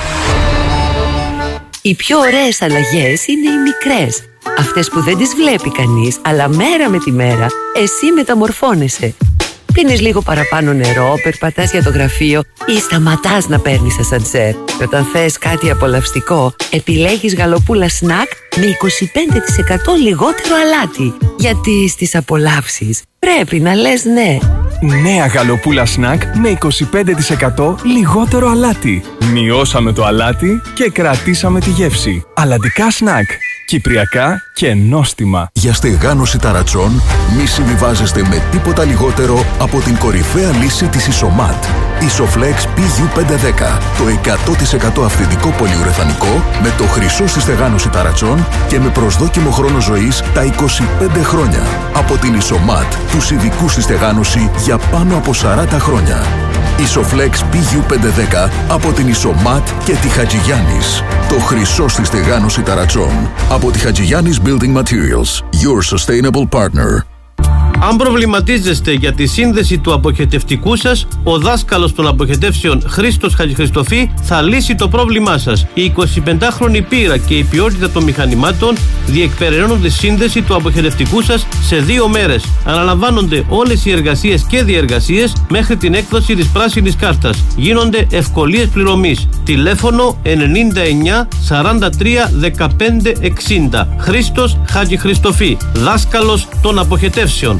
Οι πιο ωραίες αλλαγές είναι οι μικρές. Αυτές που δεν τις βλέπει κανείς, αλλά μέρα με τη μέρα εσύ μεταμορφώνεσαι. Πίνεις λίγο παραπάνω νερό, περπατάς για το γραφείο ή σταματάς να παίρνεις ασανσέρ. Και όταν θες κάτι απολαυστικό, επιλέγεις γαλοπούλα σνακ με είκοσι πέντε τοις εκατό λιγότερο αλάτι. Γιατί στις απολαύσεις πρέπει να λες ναι.
Νέα γαλοπούλα σνακ με είκοσι πέντε τοις εκατό λιγότερο αλάτι. Μειώσαμε το αλάτι και κρατήσαμε τη γεύση. Αλατικά σνακ. Κυπριακά και νόστιμα.
Για στεγάνωση ταρατσών μη συμβιβάζεστε με τίποτα λιγότερο από την κορυφαία λύση της Ισομάτ. Isoflex πι γιου πεντακόσια δέκα. Το εκατό τοις εκατό αυθεντικό πολυουρεθανικό με το χρυσό στη στεγάνωση ταρατσών και με προσδόκιμο χρόνο ζωής τα είκοσι πέντε χρόνια. Από την Ισομάτ, τους ειδικούς στη στεγάνωση για πάνω από σαράντα χρόνια. Isoflex πι γιου πεντακόσια δέκα από την Ισομάτ και τη Χατζηγιάννης. Το χρυσό στη στεγάνωση ταρατσών. Από τη Χατζηγιάννης Building Materials. Your sustainable partner.
Αν προβληματίζεστε για τη σύνδεση του αποχετευτικού σας, ο δάσκαλος των αποχετεύσεων Χρήστος Χατζηχριστοφή θα λύσει το πρόβλημά σας. Η εικοσιπεντάχρονη πείρα και η ποιότητα των μηχανημάτων διεκπεραιώνουν τη σύνδεση του αποχετευτικού σας σε δύο μέρες. Αναλαμβάνονται όλες οι εργασίες και διεργασίες μέχρι την έκδοση της πράσινης κάρτας. Γίνονται ευκολίες πληρωμής. Τηλέφωνο ενενήντα εννιά σαράντα τρία δεκαπέντε εξήντα. Χρήστος Χατζηχριστοφή, δάσκαλος των αποχετεύσεων.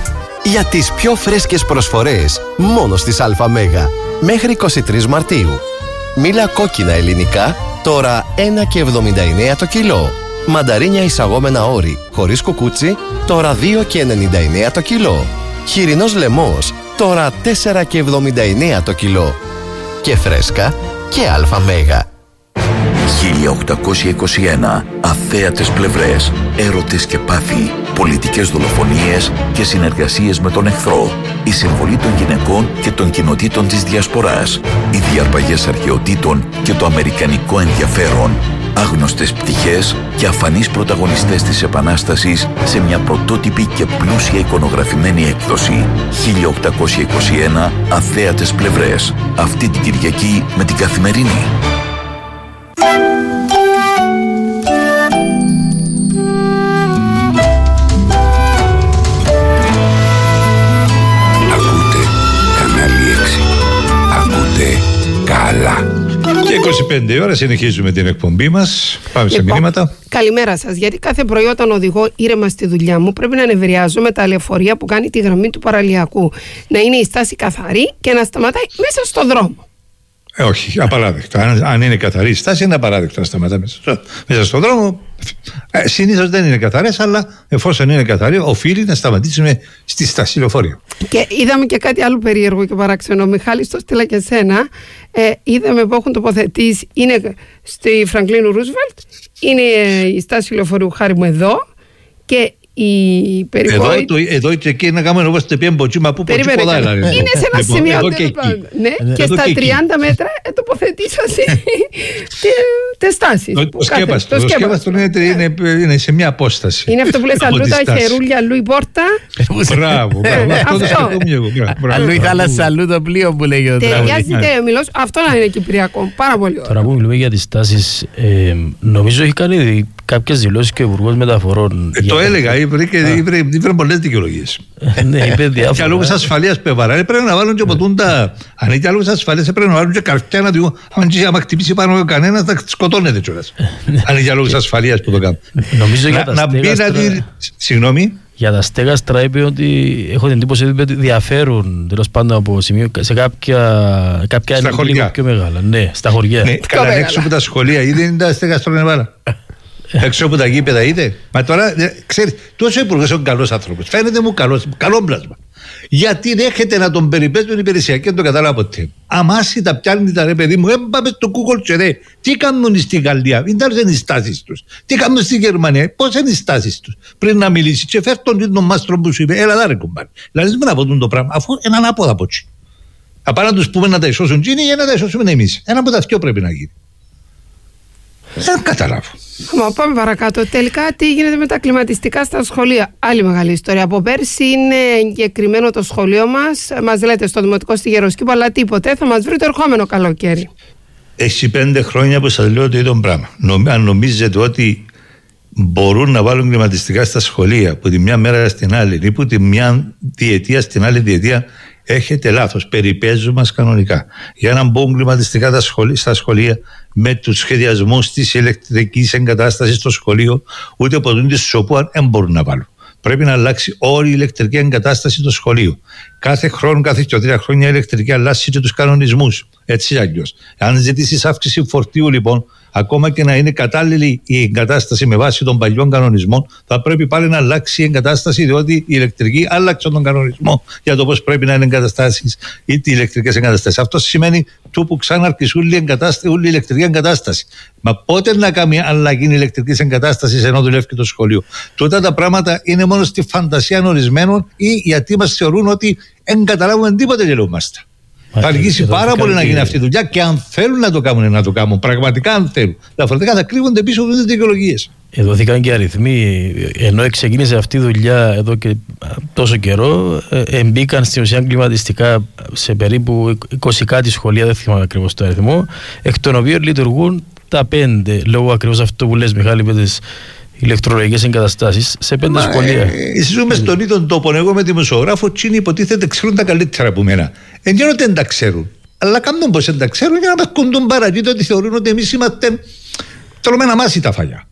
Για τις πιο φρέσκες προσφορές μόνο στις ΑΜΕΓΑ μέχρι εικοστή τρίτη Μαρτίου. Μήλα κόκκινα ελληνικά τώρα ένα και εβδομήντα εννέα το κιλό. Μανταρίνια εισαγόμενα όρη χωρίς κουκούτσι τώρα δύο και ενενήντα εννέα το κιλό. Χοιρινός λαιμός τώρα τέσσερα και εβδομήντα εννέα το κιλό. Και φρέσκα και ΑΜΕΓΑ.
χίλια οκτακόσια είκοσι ένα. Αθέατες πλευρές, έρωτες και πάθη.
πολιτικές δολοφονίες και συνεργασίες με τον εχθρό, η συμβολή των γυναικών και των κοινοτήτων της Διασποράς, οι διαρπαγές αρχαιοτήτων και το αμερικανικό ενδιαφέρον, άγνωστες πτυχές και αφανείς πρωταγωνιστές της Επανάστασης σε μια πρωτότυπη και πλούσια εικονογραφημένη έκδοση. χίλια οκτακόσια είκοσι ένα Αθέατες πλευρές. Αυτή την Κυριακή με την Καθημερινή.
Ακούτε κανάλι έξι. Ακούτε καλά.
Και είκοσι πέντε ώρα συνεχίζουμε την εκπομπή μας. Πάμε σε
Λοιπόν,
μηνύματα.
Καλημέρα σας. Γιατί κάθε πρωί όταν οδηγώ ήρεμα στη δουλειά μου πρέπει να νευριάζω με τα λεωφορεία που κάνει τη γραμμή του παραλιακού. Να είναι η στάση καθαρή και να σταματάει μέσα στο δρόμο.
Ε, όχι, απαράδεκτο. Αν, αν είναι καθαρή η στάση, είναι απαράδεκτο να σταματά μέσα, στο, μέσα στον δρόμο. Ε, συνήθως δεν είναι καθαρές, αλλά εφόσον είναι καθαρή, οφείλει να σταματήσουμε στη στάση λεωφορεία.
Και είδαμε και κάτι άλλο περίεργο και παράξενο. Μιχάλη, το στείλα και εσένα. Ε, είδαμε που έχουν τοποθετήσει, είναι στη Φραγκλίνου Ρούσβελτ, είναι η στάση λεωφορείου χάρη μου εδώ και η περιβόητη.
Εδώ, το, εδώ και εκεί να κάνουμε όπως το πιέν ποτσίμα που ποτσί ποδά.
Είναι σε ένα σημείο ναι, και στα τριάντα μέτρα τοποθετήσαν τις στάσεις.
Το σκέπαστο. Το σκέπαστο είναι σε μια απόσταση.
Είναι αυτό που λες αλλού τα χερούλια, αλλού η πόρτα.
Μπράβο.
Αλλού η θάλασσα, αλλού το πλοίο που λέγει ο τραγουδιστής.
Ταιριάζεται ο Μιλός, αυτό να είναι κυπριακό. Πάρα πολύ ωραίο.
Τώρα που μιλούμε για τις τάσεις, νομίζω έχει κάνει κάποιες δηλώσεις και ο Υπουργός Μεταφορών.
Το έλεγα, ήπρε πολλές δικαιολογίες.
Ναι, είπε διάφορα.
Για λόγους ασφαλείας πεβαρά, πρέπει να βάλουν και ποτούν τα. Αν είναι για λόγους ασφαλείας, πρέπει να βάλουν και καρφιά να του. Αν χτυπήσει πάνω κανένας, θα σκοτώνεται κιόλας. Αν είναι για λόγους ασφαλείας που το κάνουν.
Νομίζω για τα στέγαστρα.
Συγγνώμη.
Για τα στέγαστρα είπε ότι έχω την εντύπωση ότι διαφέρουν τέλος πάντων από σημείο σε κάποια, κάποια
στα
είναι λίγο πιο μεγάλα. Ναι, στα χωριά.
Ναι, καλά, έξω από τα σχολεία είδε είναι τα στέγαστρα μεγάλα. Έξω από τα γήπεδα είδε. Μα τώρα, ξέρεις, τόσο ο υπουργός είναι καλός άνθρωπος. Φαίνεται μου καλός, καλό πλάσμα. Γιατί δέχεται να τον περιπέζουν υπηρεσιακοί και δεν το κατάλαβα ποτέ. Αμάσι τα πιάνει τα ρε παιδί μου, έμπαμε στο Google και ρε. Τι κάνουν στη Γαλλία, δεν είναι οι στάσεις τους. Τι κάνουν στη Γερμανία, πώς είναι οι στάσεις τους. Πριν να μιλήσει, και φέρ τον τον μάστρο που σου είπε, έλα δάρε κουμπάρι. Δηλαδή δεν να πω το πράγμα, αφού είναι ανάποδα από έτσι. Απά να τους πούμε να τα ισώσουν τζίνοι ή να τα ισώσουμε εμείς. Ένα από τα δυο πρέπει να γίνει. Δεν καταλάβω.
Μα πάμε παρακάτω. Τελικά, τι γίνεται με τα κλιματιστικά στα σχολεία. Άλλη μεγάλη ιστορία. Από πέρσι είναι εγκεκριμένο το σχολείο μας. Μας λέτε στο Δημοτικό στη Γεροσκήπο, αλλά τίποτε. Θα μας βρει το ερχόμενο καλοκαίρι.
Έχει πέντε χρόνια που σας λέω το ίδιο πράγμα. Αν νομίζετε ότι μπορούν να βάλουν κλιματιστικά στα σχολεία από τη μια μέρα στην άλλη ή από τη μια διετία στην άλλη διετία, έχετε λάθος. Περιπέζουν μας κανονικά. Για να μπουν κλιματιστικά στα σχολεία με τους σχεδιασμούς της ηλεκτρικής εγκατάστασης στο σχολείο, ούτε από τον σοπού δεν μπορούν να βάλουν. Πρέπει να αλλάξει όλη η ηλεκτρική εγκατάσταση στο σχολείο. Κάθε χρόνο, κάθε και τρία χρόνια η ηλεκτρική αλλάζει και τους κανονισμούς. Έτσι αλλιώς. Αν ζητήσεις αύξηση φορτίου, λοιπόν, ακόμα και να είναι κατάλληλη η εγκατάσταση με βάση των παλιών κανονισμών, θα πρέπει πάλι να αλλάξει η εγκατάσταση, διότι η ηλεκτρική άλλαξε τον κανονισμό για το πώς πρέπει να είναι εγκαταστάσεις ή τι ηλεκτρικές εγκαταστάσεις. Αυτό σημαίνει του που ξαναρχίσει όλη η ηλεκτρική εγκατάσταση. Μα πότε να κάνει αλλαγή ηλεκτρική εγκατάσταση ενώ δουλεύει και το σχολείο. Τότε τα πράγματα είναι μόνο στη φαντασία ορισμένων ή γιατί μας θεωρούν ότι δεν καταλάβουμε τίποτε και λεούμαστε. Θα αργήσει πάρα πολύ να γίνει αυτή η δουλειά και αν θέλουν να το κάνουν, να το κάνουν. Πραγματικά, αν θέλουν. Διαφορετικά θα κρύβονται πίσω από τις δικαιολογίες.
Δόθηκαν και αριθμοί. Ενώ ξεκίνησε αυτή η δουλειά εδώ και τόσο καιρό, εμπήκαν στην ουσία κλιματιστικά σε περίπου είκοσι κάτι σχολεία, δεν θυμάμαι ακριβώς το αριθμό, εκ των οποίων λειτουργούν τα πέντε, λόγω ακριβώς αυτό που λες, Μιχάλη, με τις ηλεκτρολογικές εγκαταστάσεις σε πέντε Μα, σχολεία.
Ε, ζούμε στον ίδιο τόπο. Εγώ με δημοσιογράφο, τσίνοι υποτίθεται ξέρουν τα καλύτερα από μένα. Εν γένω δεν τα ξέρουν. Αλλά κάνουν πως δεν τα ξέρουν για να μας κοντούν παραγγείτο ότι θεωρούν ότι εμείς είμαστε τρωμένα μάση τα φαγιά.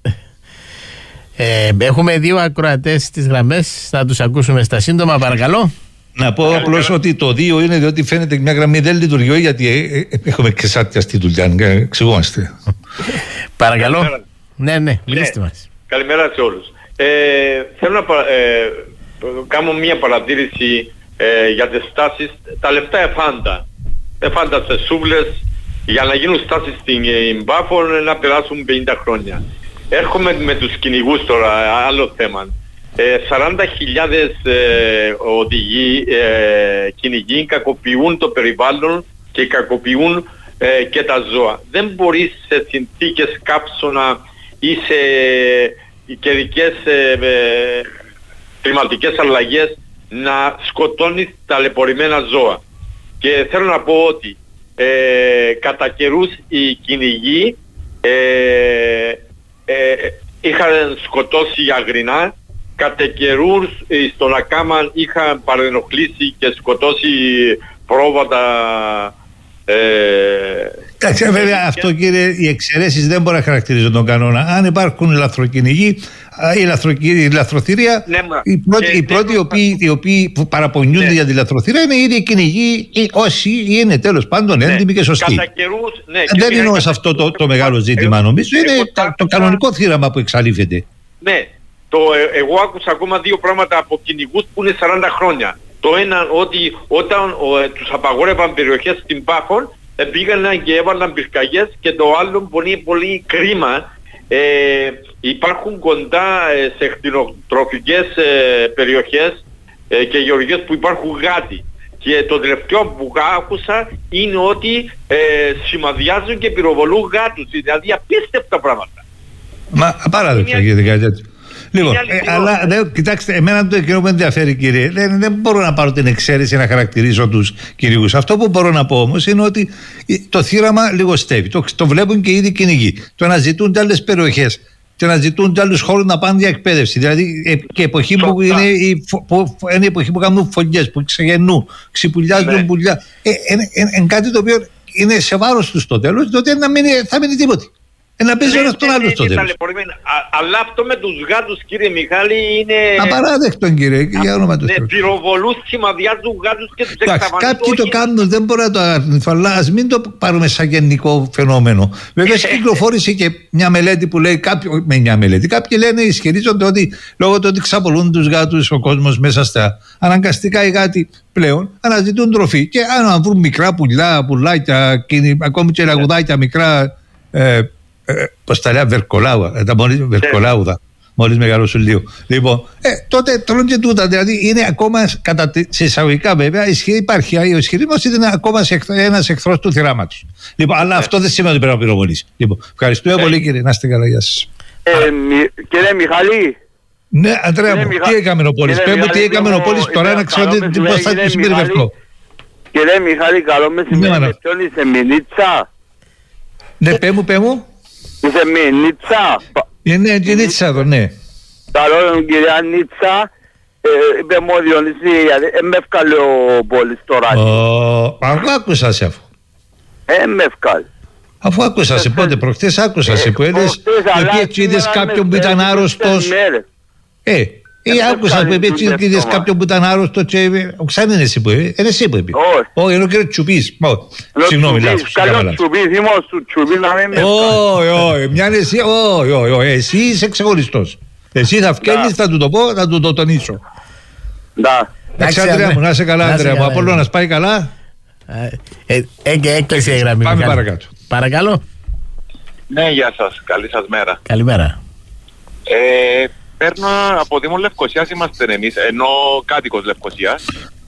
Ε, έχουμε δύο ακροατές στις γραμμές. Θα τους ακούσουμε στα σύντομα, παρακαλώ.
Να πω απλώς ότι το δύο είναι διότι φαίνεται μια γραμμή δεν λειτουργεί, γιατί έχουμε και σάτια στη δουλειά. Εξηγούμαστε.
Παρακαλώ. Ναι, ναι, μιλήστε μας.
Καλημέρα σε όλους. Ε, θέλω να ε, κάνω μια παρατήρηση ε, για τις στάσεις. Τα λεφτά εφάντα. Εφάντα σε σούβλες για να γίνουν στάσεις στην ε, Πάφο να περάσουν πενήντα χρόνια. Έρχομαι με τους κυνηγούς τώρα, άλλο θέμα. σαράντα χιλιάδες ε, οδηγοί, ε, κυνηγοί κακοποιούν το περιβάλλον και κακοποιούν ε, και τα ζώα. Δεν μπορείς σε συνθήκες κάψωνα ή σε καιρικές ε, ε, κλιματικές αλλαγές να σκοτώνεις ταλαιπωρημένα ζώα. Και θέλω να πω ότι ε, κατά καιρούς οι κυνηγοί ε, ε, είχαν σκοτώσει αγρινά, κατά καιρούς ε, στον Ακάμαν είχαν παρενοχλήσει και σκοτώσει πρόβατα.
Εντάξει, ε, βέβαια αυτό, κύριε, οι εξαιρέσεις δεν μπορεί να χαρακτηρίζουν τον κανόνα. Αν υπάρχουν λαθροκυνηγοί, η, λαθροκυ... η λαθροθυρία, ναι, οι πρώτοι, οι, πρώτοι οι, οποίοι, οι οποίοι παραπονιούνται ναι. για τη λαθροθυρία είναι οι ίδιοι κυνηγοί, όσοι είναι τέλος πάντων ναι. έντιμοι και σωστοί.
Κατά καιρούς, ναι,
δεν είναι όμως αυτό το, το μεγάλο ζήτημα, εγώ, νομίζω. Εγώ, είναι εγώ, το κανονικό θύραμα που εξαλείφεται.
Ναι, το, ε, εγώ άκουσα ακόμα δύο πράγματα από κυνηγούς που είναι σαράντα χρόνια. Το ένα ότι όταν ο, ε, τους απαγόρευαν περιοχές στην Πάφων, ε, πήγαν και έβαλαν πυρκαγιές, και το άλλο πολύ πολύ κρίμα, ε, υπάρχουν κοντά ε, σε κτηνοτροφικές ε, περιοχές ε, και γεωργίες που υπάρχουν γάτοι. Και το τελευταίο που άκουσα είναι ότι ε, σημαδιάζουν και πυροβολούν γάτους, δηλαδή απίστευτα πράγματα.
Μα απαράδεκτα γίνεται κάτι τέτοιο. Λοιπόν, ε, αλλά δε, κοιτάξτε, εμένα το εκείνο που με ενδιαφέρει, κύριε, δεν, δεν μπορώ να πάρω την εξαίρεση να χαρακτηρίσω τους κυρίους. Αυτό που μπορώ να πω όμως είναι ότι το θύραμα λιγοστεύει. Το, το βλέπουν και ήδη κυνηγοί. Το αναζητούν άλλες περιοχές. Και να ζητούν άλλους χώρους να πάνε για εκπαίδευση. Δηλαδή ε, και εποχή που είναι, η, που, είναι η εποχή που κάνουν φωλιές, που ξεγεννούν, ξυπουλιάζουν ναι. πουλιά. Ε, είναι ε, ε, ε, κάτι το οποίο είναι σε βάρος τους στο τέλος, διότι να μην, θα μείνει τίποτα. Ε, να παίζει ένας τον άλλο στο τέλος.
Αλλά αυτό με τους γάτους, κύριε Μιχάλη, είναι...
απαράδεκτο, κύριε, για όνομα του Θεού.
Πυροβολούς, σημαδιάζουν γάτους και τους εξαφανίζουν.
Κάποιοι το κάνουν, δεν μπορώ να το αρνηθώ, αλλά ας μην το πάρουμε σαν γενικό φαινόμενο. Βέβαια, κυκλοφόρησε και μια μελέτη που λέει, κάποιο, με μια μελέτη, κάποιοι λένε, ισχυρίζονται ότι λόγω του ότι ξαπολούν τους γάτους ο κόσμος μέσα στα αναγκαστικά οι γάτοι πλέον αναζητούν τροφή. Και αν βρουν μικρά πουλιά, πουλάκια, ακόμη και λαγουδάκια μικρά. Ε, Ε, πώς τα λέει, βερκολάουδα, τα μόλις, βερκολάουδα, μόλις μεγαλώσουν λίγο. Λοιπόν, ε, τότε τρώνε και τούτα, δηλαδή είναι ακόμα, κατά σε εισαγωγικά βέβαια, ισχύ, υπάρχει ο ισχυρισμός, είναι ακόμα ένας εχθρός του θυράματος. Λοιπόν, αλλά αυτό δεν σημαίνει ότι πρέπει να πυροβολήσει. Λοιπόν, ευχαριστούμε πολύ, κύριε, να είστε καλά, γεια σας.
Ε, μη, κύριε Μιχαλή.
Ναι, Αντρέα μου, τι έκαμε ο Πόλης, πέμπω τι έκαμε ο Πόλης τώρα, να ξέρω πώς θα συμπεριφερθώ.
Κύριε Μιχαλή, καλό μεσημέρι, ποιον είσαι, Μινίτσα?
Ναι, πέ μου, πέ μου.
Είσαι μη, Νίτσα.
Είναι και Νίτσα εδώ, ναι.
Καλό, κυρία Νίτσα. Είπε μου ο Διονύση, ε, με έφκαλε ο Πόλης τώρα.
Αφού άκουσα σε αφού.
Ε, με έφκαλε.
Αφού άκουσα σε πότε, προχτές άκουσα σε που έλεγες, ότι έτσι είδες κάποιον που ήταν άρρωστος. Ε, ή άκουσα που έτσι είδες κάποιον που ήταν άρρωστο και ξανά είναι εσύ που είπε. Είναι εσύ που είπε. Όχι, είναι ο κύριος Τσουπής. Συγγνώμη, λάθος.
Καλός Τσουπής, είμαι ο Τσουπής να μην με
όχι, όχι, μια είναι εσύ, όχι, όχι, εσύ είσαι ξεχωριστός. Εσύ θα βγαίνεις, θα του το πω, θα του το τονίσω. Εντάξει, Αντρέα μου, να είσαι καλά, Αντρέα μου. Απόλλωνα, να πάει καλά.
Έκλεισε η γραμμή.
Πάμε παρακάτω.
Παρακαλώ.
Ναι, γεια σας. Καλή σας μέρα.
Καλημέρα.
Παίρνω από Δήμο Λευκωσίας, είμαστε εμείς, ενώ κάτοικος Λευκωσίας.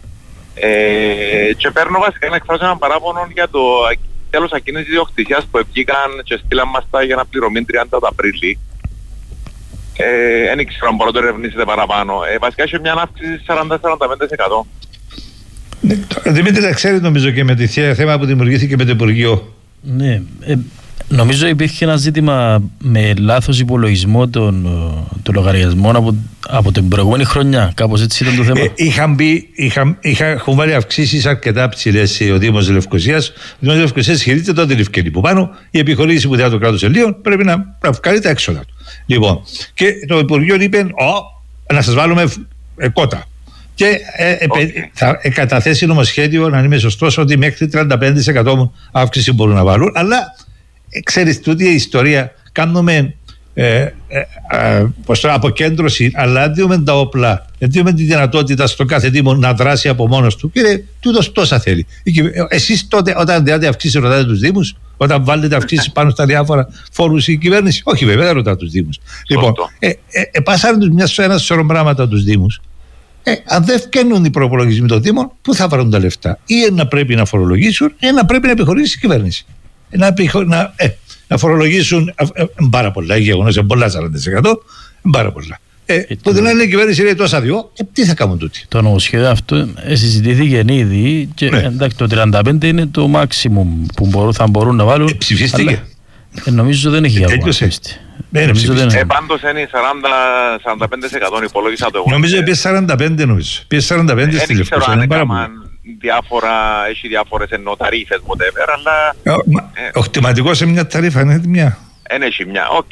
Ε, και παίρνω βασικά να εκφράσω έναν παράπονο για το τέλος ακίνησης ιδιοκτησίας που βγήκαν και στείλαν μας τα για να πληρωμή τριάντα του Απρίλη. Δεν ε, ξέρω αν μπορώ να το ερευνήσετε παραπάνω. Ε, βασικά έχει μια αύξηση σαράντα με σαράντα πέντε τοις εκατό.
Δημήτρη, τα ξέρει νομίζω και με τη θέμα που δημιουργήθηκε με το Υπουργείο.
Ναι, ε, νομίζω υπήρχε ένα ζήτημα με λάθος υπολογισμό των, των λογαριασμών από, από την προηγούμενη χρονιά. Κάπως έτσι ήταν το θέμα.
Ε, είχαν μπει, είχαν, είχαν, έχουν βάλει αυξήσεις αρκετά ψηλές ο Δήμος Λευκωσίας. Ο Δήμος Λευκωσίας χειρίζεται τότε λευκένη που πάνω. Η επιχορήγηση που δίνει το κράτος Ελλήνων πρέπει να, να βγάλει τα έξοδα του. Λοιπόν, και το Υπουργείο είπε, να σας βάλουμε ε, κότα. Και ε, ε, okay. θα ε, καταθέσει νομοσχέδιο, να είμαι σωστός, ότι μέχρι τριάντα πέντε τοις εκατό αύξηση μπορούν να βάλουν. Αλλά ε, ξέρεις, τούτη η ιστορία, κάνουμε ε, ε, ε, αποκέντρωση, αλλά δίνουμε τα όπλα, δίνουμε τη δυνατότητα στο κάθε Δήμο να δράσει από μόνος του. Κύριε, τούτος τόσα θέλει. Εσείς τότε, όταν διάτε αυξήσει, ρωτάτε τους Δήμους, όταν βάλετε αυξήσει πάνω στα διάφορα φόρους η κυβέρνηση? Όχι, βέβαια, δεν ρωτά τους Δήμους. Λοιπόν, ε, ε, ε, πάσαραν τους μια ένα σωρό πράγματα τους Δήμους. Ε, αν δεν φταίνουν οι προπολογισμοί των Δήμων, πού θα βρουν τα λεφτά? Ή να πρέπει να φορολογήσουν, ή να πρέπει να επιχορήσει η κυβέρνηση. Να, επιχω... να, ε, να φορολογήσουν ε, ε, πάρα πολλά, έχει γεγονός, σε πολλά σαράντα τοις εκατό, πάρα πολλά. Ε, ε, το την άλλη κυβέρνηση λέει τόσα δυο, ε, τι θα κάνουν τούτοι?
Το νομοσχέδιο αυτό ε, συζητήθηκε ήδη και ναι. Εντάξει, το τριάντα πέντε είναι το maximum που μπορούν, θα μπορούν να βάλουν.
Ε, ψηφίστηκε. Αλλά,
ε, νομίζω δεν έχει ακόμα ψηφιστεί.
Ε, πάντως είναι σαράντα με σαράντα πέντε τοις εκατό υπολόγισα το εγώ.
Νομίζω ότι σαράντα πέντε νομίζω. Πιες σαράντα πέντε στη Λευκοσία.
Δεν ξέρω αν διάφορα, έχει διάφορες εννοώ ταρίφες, whatever, αλλά...
Ο χτυματικός σε μια ταρίφα είναι μια.
Εν έχει μια, οκ.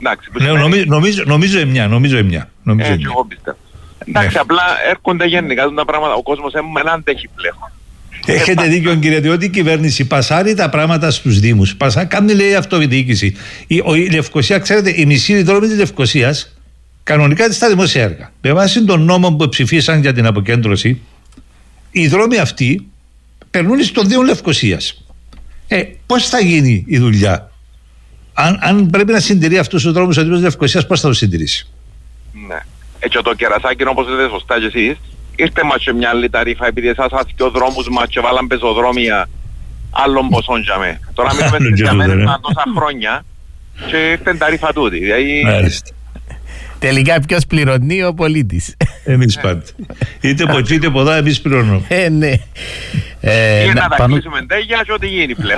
Νομίζω είναι μια, νομίζω είναι μια.
Έτσι εγώ πιστεύω. Εντάξει, απλά έρχονται γενικά τα πράγματα, ο κόσμος δεν αντέχει πλέον.
Έχετε δίκιο, κύριε, διότι η κυβέρνηση πασάρει τα πράγματα στους Δήμους. Πασά, κάνει, λέει, αυτοδιοίκηση. Η, η Λευκοσία, ξέρετε, η μισή δρόμη της Λευκοσίας κανονικά είναι στα δημόσια έργα. Με βάση τον νόμο που ψηφίσαν για την αποκέντρωση, οι δρόμοι αυτοί περνούν στον Δήμο Λευκοσίας. Ε, πώς θα γίνει η δουλειά? Αν, αν πρέπει να συντηρεί αυτούς τους δρόμους ο Δήμος Λευκοσίας, πώς θα το συντηρήσει?
Ναι. Έτσι το κερασάκι, όπως λέτε σωστά και εσείς, ήρθε μας και μια άλλη ταρίφα επειδή εσάς και ο δρόμους μας και βάλαν πεζοδρόμια άλλων ποσών για με. Τώρα μιλούμε στις διαμένες με τόσα χρόνια και ήρθε ταρίφα τούτη.
Τελικά ποιος πληρωνεί? Ο πολίτης.
Εμείς πάντα. Είτε από εκεί είτε από εδώ εμείς πληρώνουμε.
Ε, ναι.
Ή να τα κλείσουμε τέγια και ό,τι γίνει πλέον.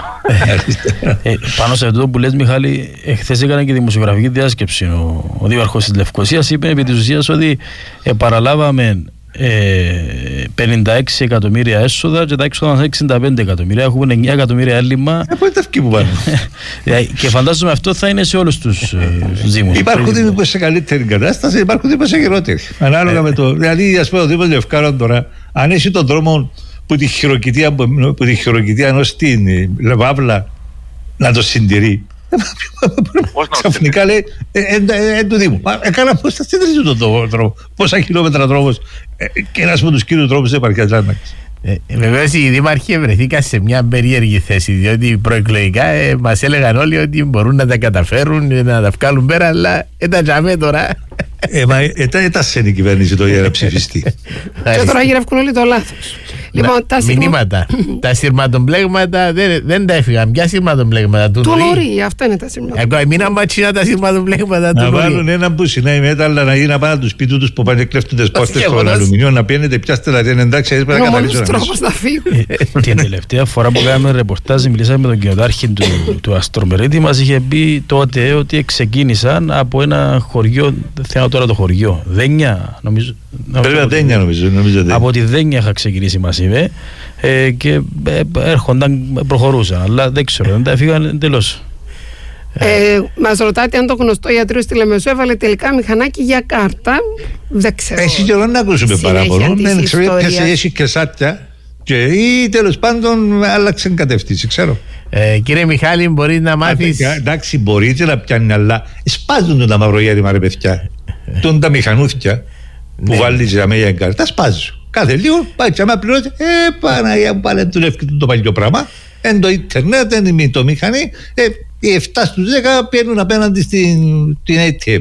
Πάνω σε αυτό που λες, Μιχάλη, χθες έκανε και δημοσιογραφική διάσκεψη. Ο δήμαρχος της Λευκοσίας είπε επί της ουσίας ότι παραλάβαμε πενήντα έξι εκατομμύρια έσοδα και τα έξοδα μας εξήντα πέντε εκατομμύρια. Έχουμε εννιά εκατομμύρια έλλειμμα.
Από τα αυκή που πάνε.
Και φαντάζομαι αυτό θα είναι σε όλους τους Δήμους.
Υπάρχουν Δήμοι που σε καλύτερη κατάσταση, υπάρχουν Δήμοι που σε χειρότερη. Ανάλογα με το. Δηλαδή, ας πούμε, ο Δήμος Λευκάρων τώρα, αν έχει τον δρόμο που τη χειροκητία ενός στην Βάβλα να το συντηρεί. Ξαφνικά λέει εν του Δήμου. Έκανα πώς θα συντηρήσει τον δρόμο? Πόσα χιλιόμετρα δρόμος και ένας από τους κύριους δρόμους δεν υπάρχει Ατλάντακας.
Βεβαίως οι δήμαρχοι βρεθήκαν σε μια περίεργη θέση, διότι προεκλογικά ε, μας έλεγαν όλοι ότι μπορούν να τα καταφέρουν, να τα βγάλουν πέρα, αλλά ήταν τζαμέ τώρα.
Ε, μα έτασε η κυβέρνηση το για να ψηφιστεί.
Και τώρα γυρεύκουν όλοι το λάθος.
Λοιπόν, τα μηνύματα. Τα σειρματομπλέγματα δεν, δεν τα έφυγαν. Ποια σειρματομπλέγματα? Του
Νουρί, αυτά είναι τα σειρματομπλέγματα.
Εγώ μην αμπατσίνα τα σειρματομπλέγματα του
Νουρί.
Να
βάλουν έναν που συνάει μετά, αλλά να γίνει να πάνε του σπίτου του που πάνε κλέφτουν τις πόρτες στον αλουμινιό, να πιένετε πιάστε να λένε εντάξει, έτσι πρέπει να καταλήξουν.
Ο μόνος τρόπος να φύγουν.
Την τελευταία φορά που κάναμε ρεπορτάζ, μιλήσαμε με τον κοινοτάρχη του Αστρομερίτη, μας είχε πει τότε ότι ξεκίνησαν από ένα χωριό, δεν θέλω τώρα το χωριό, Δένια, νομίζω.
Βέβαια Δένια νομίζω.
Από τη Δένια είχα ξεκινήσει, μας είπε, ε, και ε, έρχονταν, προχωρούσαν, αλλά δεν ξέρω, δεν τα έφυγαν εντελώς.
Ε, μας ρωτάτε αν το γνωστό ιατρείο στη Λεμεσό έβαλε τελικά μηχανάκι για κάρτα. Δεν ξέρω.
Έχει καιρό να ακούσουμε παράπονο. Δεν ξέρω, έχει και σάτια και ή τέλος πάντων άλλαξε κατεύθυνση, ξέρω.
Ε, κύριε Μιχάλη, μπορεί να μάθεις.
Εντάξει, μπορεί και να πιάνει, αλλά σπάζουν τα μαυρογέρημα, ρε παιδιά. Τον τα μηχανούθια που βάλει για μέγια κάρτα, τα σπάζουν. Κάθε λίγο πάει και άμα πληρώσει, ε, Παναγία μου πάλι του λεύκει το παλιό πράγμα. Εν το ίντερνετ, εν το μηχανή, ε, οι επτά στους δέκα παίρνουν απέναντι στην έι τι εμ.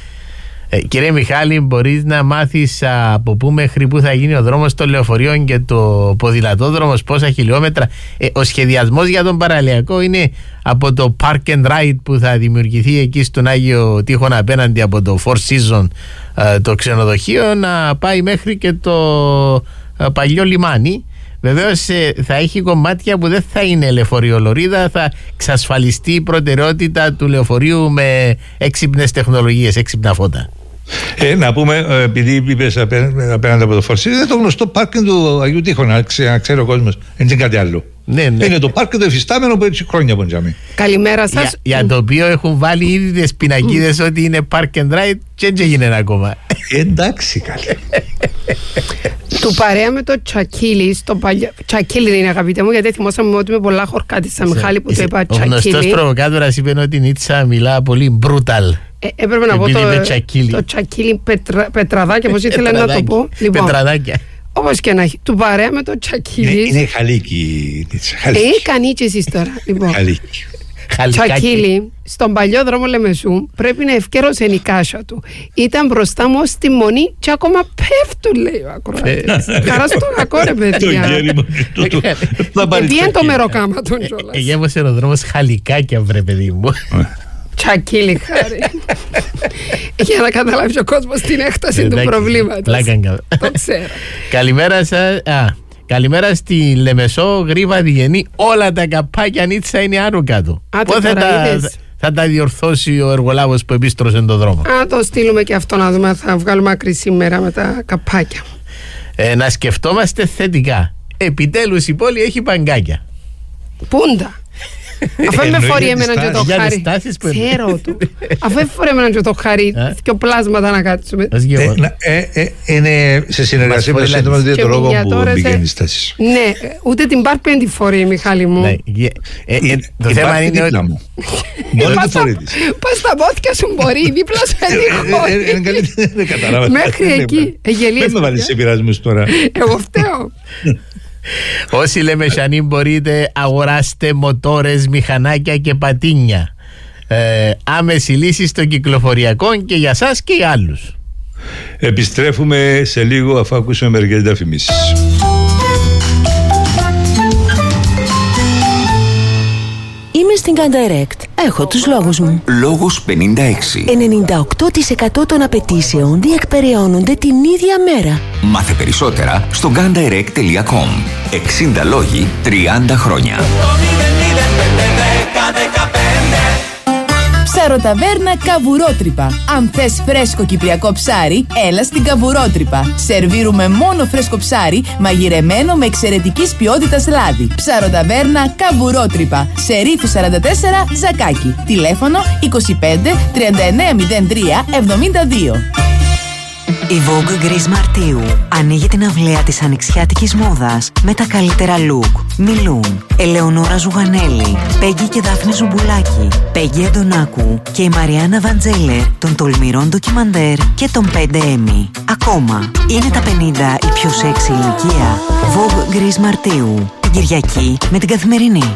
Ε, κύριε Μιχάλη, μπορείς να μάθεις από πού μέχρι πού θα γίνει ο δρόμος των λεωφορείων και το ποδηλατόδρομος, πόσα χιλιόμετρα? Ε, ο σχεδιασμός για τον παραλιακό είναι από το Park and Ride που θα δημιουργηθεί εκεί στον Άγιο Τείχονα απέναντι από το Four Seasons, ε, το ξενοδοχείο, να πάει μέχρι και το ε, παλιό λιμάνι. Βεβαίως ε, θα έχει κομμάτια που δεν θα είναι λεωφορειολωρίδα, θα εξασφαλιστεί η προτεραιότητα του λεωφορείου με έξυπνες τεχνολογίες, έξυπνα φώτα.
Ε, να πούμε, επειδή είπες απέναντι από το Φορσί, είναι το γνωστό πάρκινγκ του Αγίου Τείχονα, να ξέρει ο κόσμος, δεν είναι κάτι άλλο.
Ναι, ναι.
Είναι το πάρκινγκ του εφιστάμενο που έτσι χρόνια από τζαμί.
Καλημέρα σας.
Για, για το οποίο έχουν βάλει ήδη τις πινακίδες mm. ότι είναι park and ride και δεν έγινε ακόμα.
Εντάξει, καλή.
Του παρέα με το Τσακίλι, στο παλιά. Τσακίλι είναι, αγαπητέ μου, γιατί θυμόσαμε ότι με πολλά χορκάτισα Μιχάλη που το είπα Τσακίλι.
Ο γνωστός προβοκάτορας είπε ότι η Νίτσα μιλά πολύ brutal.
Ε, έπρεπε να
Επειδή
πω το,
είναι τσακίλι.
το τσακίλι πετρα, πετραδάκι, όπως ήθελα να το πω.
Λοιπόν, πετραδάκια.
Όπως και να έχει, του παρέα με το τσακίλι.
Είναι, είναι χαλίκι.
Ε, κανεί και εσείς τώρα. Λοιπόν.
Χαλίκι.
Τσακίλι, στον παλιό δρόμο Λεμεσού, πρέπει να ευκαιρώσει η κάσα του. Ήταν μπροστά μου ως τη μονή και ακόμα πέφτουν, λέει ο ακροατής. Χαρά στο κακό, ρε παιδιά. Επιέν το μεροκάμα τον κιόλας.
Εγέμωσε ο δρόμος χαλικάκια, βρε παιδί μου.
Τσακίλι, χάρη. Για να καταλάβει ο κόσμος την έκταση του προβλήματος. Το ξέρω.
Καλημέρα σας. Καλημέρα στη Λεμεσό, Γρήβα, Διγενή. Όλα τα καπάκια Νίτσα είναι άνω κάτω. Πότε θα τα, θα τα διορθώσει ο εργολάβος που επίστρωσε τον δρόμο?
Α, το στείλουμε και αυτό να δούμε. Θα βγάλουμε άκρη σήμερα με τα καπάκια.
Ε, να σκεφτόμαστε θετικά. Επιτέλους η πόλη έχει παγκάκια.
Πούντα. Αφού με φορεί εμένα και το χάρι. Ξέρω του. Αφού φορεί εμένα και το χάρι και πλάσματα να κάτσουμε.
Είναι σε συνεργασία με το σύντομα διαιτολόγο που μπήκε η στάση.
Ναι, ούτε την πάρπεν τη φορεί, Μιχάλη μου.
Το θέμα είναι ότι
μόνο τη φορεί της.
Πας στα πόθηκια σου μπορεί, δίπλα σου
είναι καλύτερα, δεν κατάλαβα.
Μέχρι εκεί.
Δεν με βάλεις σε πειρασμούς τώρα.
Εγώ φταίω.
Όσοι Λεμεσανοί μπορείτε, αγοράστε μοτόρες, μηχανάκια και πατίνια. ε, Άμεση λύση στο κυκλοφοριακό και για σας και για άλλους.
Επιστρέφουμε σε λίγο αφού ακούσουμε μερικές διαφημίσεις.
Είμαι στην Candirect. Έχω τους λόγους μου.
Λόγος πενήντα έξι.
ενενήντα οκτώ τοις εκατό των απαιτήσεων διεκπεραιώνονται την ίδια μέρα.
Μάθε περισσότερα στο gandirect τελεία com. εξήντα λόγοι, τριάντα χρόνια.
Ψαροταβέρνα Καβουρότρυπα. Αν θες φρέσκο κυπριακό ψάρι, έλα στην Καβουρότρυπα. Σερβίρουμε μόνο φρέσκο ψάρι, μαγειρεμένο με εξαιρετικής ποιότητας λάδι. Ψαροταβέρνα Καβουρότρυπα. Σε Ρήθου σαράντα τέσσερα, Ζακάκι. Τηλέφωνο είκοσι πέντε τριάντα εννέα μηδέν τρία εβδομήντα δύο.
Η Vogue Greece Μαρτίου ανοίγει την αυλαία της ανοιξιάτικης μόδας με τα καλύτερα look. Μιλούν Ελεονόρα Ζουγανέλη, Πέγγι και Δάφνη Ζουμπουλάκη, Πέγγι Αντωνάκου και η Μαριάννα Βαντζέλερ των τολμηρών ντοκιμαντέρ και των πέντε Emmy. Ακόμα είναι τα πενήντα η πιο σεξι ηλικία. Vogue Greece Μαρτίου, την Κυριακή με την Καθημερινή.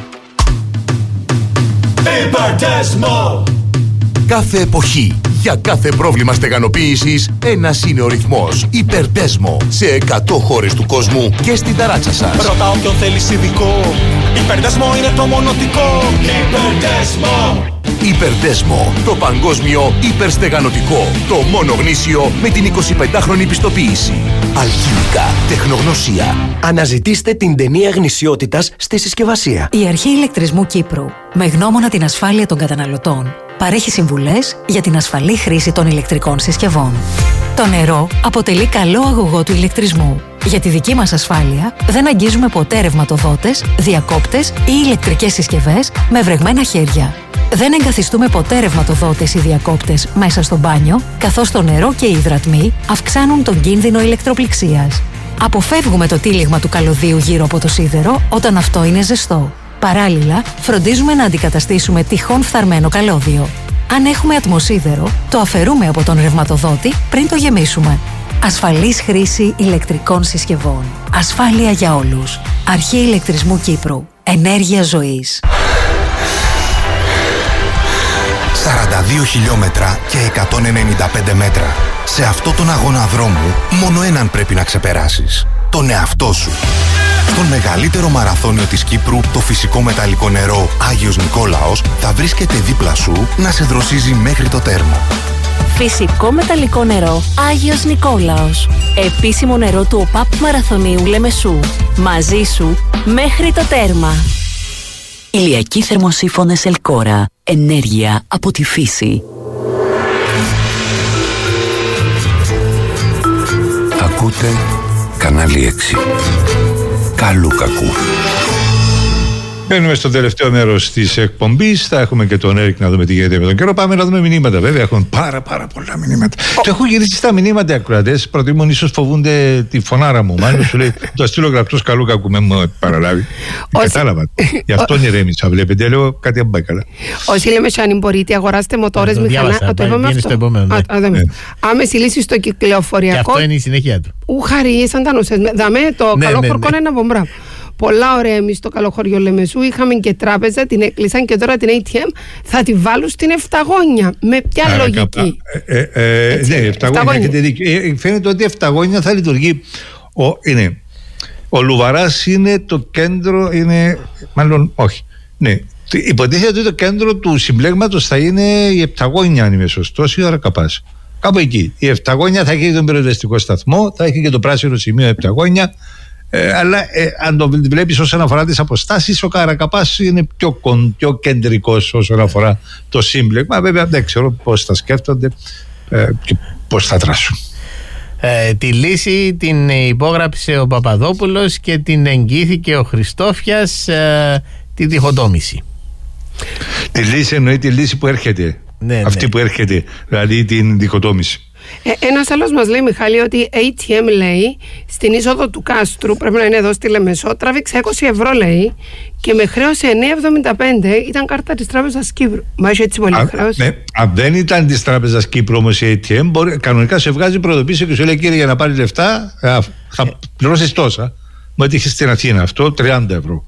Υπερτέσμο! Κάθε εποχή, για κάθε πρόβλημα στεγανοποίησης, ένας είναι ο ρυθμός. Υπερτέσμο. Σε εκατό χώρες του κόσμου και στην ταράτσα σας.
Ρώτα όποιον θέλεις ειδικό. Υπερτέσμο είναι το μονοτικό. Υπερτέσμο.
Υπερτέσμο. Το παγκόσμιο υπερστεγανωτικό. Το μόνο γνήσιο με την εικοσιπεντάχρονη πιστοποίηση. Αλχημικά. Τεχνογνωσία.
Αναζητήστε την ταινία γνησιότητας στη συσκευασία.
Η Αρχή Ηλεκτρισμού Κύπρου, με γνώμονα την ασφάλεια των καταναλωτών, παρέχει συμβουλές για την ασφαλή χρήση των ηλεκτρικών συσκευών. Το νερό αποτελεί καλό αγωγό του ηλεκτρισμού. Για τη δική μας ασφάλεια, δεν αγγίζουμε ποτέ ρευματοδότες, διακόπτες ή ηλεκτρικές συσκευές με βρεγμένα χέρια. Δεν εγκαθιστούμε ποτέ ρευματοδότες ή διακόπτες μέσα στο μπάνιο, καθώς το νερό και οι υδρατμοί αυξάνουν τον κίνδυνο ηλεκτροπληξίας. Αποφεύγουμε το τύλιγμα του καλωδίου γύρω από το σίδερο όταν αυτό είναι ζεστό. Παράλληλα, φροντίζουμε να αντικαταστήσουμε τυχόν φθαρμένο καλώδιο. Αν έχουμε ατμοσίδερο, το αφαιρούμε από τον ρευματοδότη πριν το γεμίσουμε. Ασφαλής χρήση ηλεκτρικών συσκευών. Ασφάλεια για όλους. Αρχή Ηλεκτρισμού Κύπρου. Ενέργεια ζωής.
σαράντα δύο χιλιόμετρα και εκατόν ενενήντα πέντε μέτρα. Σε αυτό τον αγώνα δρόμου, μόνο έναν πρέπει να ξεπεράσεις. Τον εαυτό σου. Στον μεγαλύτερο μαραθώνιο της Κύπρου, το φυσικό μεταλλικό νερό Άγιος Νικόλαος θα βρίσκεται δίπλα σου να σε δροσίζει μέχρι το τέρμα.
Φυσικό μεταλλικό νερό Άγιος Νικόλαος. Επίσημο νερό του ΟΠΑΠ Μαραθωνίου Λεμεσού. Μαζί σου μέχρι το τέρμα.
Ηλιακοί θερμοσύφωνες Ελκόρα. Ενέργεια από τη φύση.
Ακούτε κανάλι έξι. Καλού κακού.
Μπαίνουμε στο τελευταίο μέρος της εκπομπής. Θα έχουμε και τον Έρικ να δούμε τι γίνεται με τον καιρό. Πάμε να δούμε μηνύματα. Βέβαια, έχουν πάρα, πάρα πολλά μηνύματα. Oh. Το έχω γυρίσει στα μηνύματα οι ακροατές. Προτιμούν, ίσως φοβούνται τη φωνάρα μου. Μάλλον σου λέει το στείλω γραπτός καλού κακού. Με μου παραλάβει. Κατάλαβα. Γι' αυτό ηρέμησα. Βλέπετε, λέω κάτι αν πάει καλά.
Όσοι λέμε, αν μπορείτε, αγοράστε μοτόρες μηχανά. Το είπαμε αυτό. Άμεση λύση στο κυκλοφοριακό.
Και αυτό είναι η συνέχεια του.
Ουχαρί, σαν τα νοσές. Δαμε το καλό χορκό είναι ένα μπομπρά. Πολλά ωραία εμείς στο καλοχωριό Λεμεσού. Είχαμε και τράπεζα, την έκλεισαν και τώρα την έι τι εμ θα τη βάλουν στην Εφταγόνια. Με ποια Άρα, λογική?
Ε, ε, ε, ναι, Εφταγόνια. Έχετε δίκιο. Ε, φαίνεται ότι η Εφταγόνια θα λειτουργεί. Ο, είναι, ο Λουβαράς είναι το κέντρο, είναι. Μάλλον όχι. Ναι. Υποτίθεται ότι το κέντρο του συμπλέγματος θα είναι η Εφταγόνια, αν είμαι σωστός, ή ο Αρακαπάς. Κάπου εκεί. Η Εφταγόνια θα έχει τον πυροσβεστικό σταθμό, θα έχει και το πράσινο σημείο Εφταγόνια. Ε, αλλά ε, αν το βλέπεις όσον αφορά τις αποστάσεις, ο Καρακαπάς είναι πιο, κον, πιο κεντρικός όσον αφορά το σύμπλεγμα. Βέβαια δεν ξέρω πώς θα σκέφτονται ε, και πώς θα δράσουν.
Ε, τη λύση την υπόγραψε ο Παπαδόπουλος και την εγγύθηκε ο Χριστόφιας, ε, τη διχοτόμηση.
Τη λύση εννοεί τη λύση που έρχεται. Ναι, αυτή ναι. που έρχεται, δηλαδή την διχοτόμηση.
Ε, ένας άλλος μας λέει, Μιχάλη, ότι έι τι εμ λέει στην είσοδο του Κάστρου, πρέπει να είναι εδώ στη Λεμεσό, τράβηξε είκοσι ευρώ λέει και με χρέωσε εννιά εβδομήντα πέντε, ήταν κάρτα της Τράπεζας Κύπρου. Μα έχει έτσι πολύ χρέος.
Ναι, αν δεν ήταν της Τράπεζας Κύπρου όμως η έι τι εμ, μπορεί, κανονικά σε βγάζει προειδοποίηση και σου λέει, κύριε, για να πάρει λεφτά α, θα πληρώσεις τόσα. Μου έτυχε στην Αθήνα αυτό, τριάντα ευρώ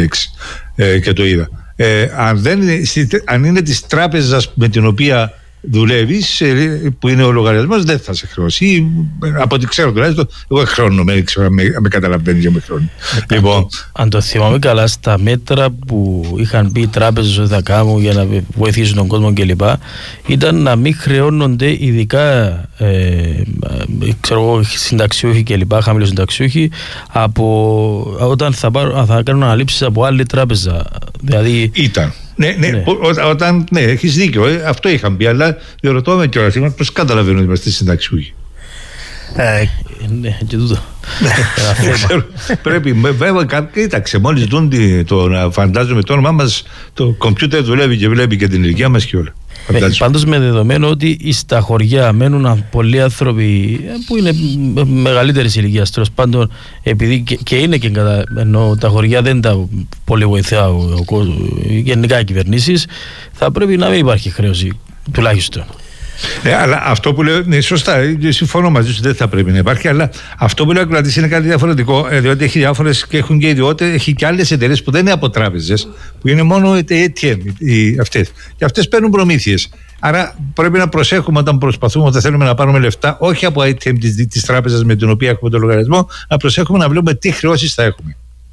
ε, και το είδα. Ε, αν, δεν, αν είναι της τράπεζας με την οποία δουλεύεις, που είναι ο λογαριασμός, δεν θα σε χρεώσει. Από ό,τι ξέρω τουλάχιστον, εγώ χρώνω, με, ξέρω, με, με καταλαβαίνει και με χρώνει. Λοιπόν.
Αν το θυμάμαι καλά, στα μέτρα που είχαν πει οι τράπεζες ότι θα κάνουν για να βοηθήσουν τον κόσμο κλπ., ήταν να μην χρεώνονται ειδικά ε, ξέρω εγώ, συνταξιούχοι κλπ., χαμηλοσυνταξιούχοι, από όταν θα, πάρουν, θα κάνουν αναλήψεις από άλλη τράπεζα. Δηλαδή,
ήταν. Ναι, ναι, ναι. Ό, όταν, ναι, έχεις δίκιο, ε, αυτό είχαν πει, αλλά διερωτώ με κιόλας, πώς καταλαβαίνω ότι είμαστε συνταξιούχοι.
Ε, ναι, και τούτο.
Πρέπει, βέβαια, κοίταξε, μόλις δουν το να φαντάζομαι το όνομά μας, το κομπιούτερ δουλεύει και βλέπει και την ηλικία μας και όλα.
Ε, πάντως με δεδομένο ότι στα χωριά μένουν πολλοί άνθρωποι που είναι μεγαλύτερης ηλικίας, τέλος πάντων, επειδή και, και είναι και κατά, ενώ τα χωριά δεν τα πολύ βοηθά ο, ο, ο, γενικά οι κυβερνήσεις, θα πρέπει να μην υπάρχει χρέωση τουλάχιστον.
Ε, αλλά αυτό που λέω, ναι, σωστά, συμφωνώ μαζί σου, δεν θα πρέπει να υπάρχει, αλλά αυτό που λέω ακροατής είναι κάτι διαφορετικό, ε, διότι έχει διάφορες και έχουν και ιδιότητες, έχει και άλλες εταιρείες που δεν είναι από τράπεζες, που είναι μόνο έι τι εμ, οι, αυτές. Και αυτές παίρνουν προμήθειες. Άρα πρέπει να προσέχουμε όταν προσπαθούμε, όταν θέλουμε να πάρουμε λεφτά, όχι από έι τι εμ της, της τράπεζας με την οποία έχουμε το λογαριασμό, να προσέχουμε να βλέπουμε τι χρεώσεις θα έχουμε.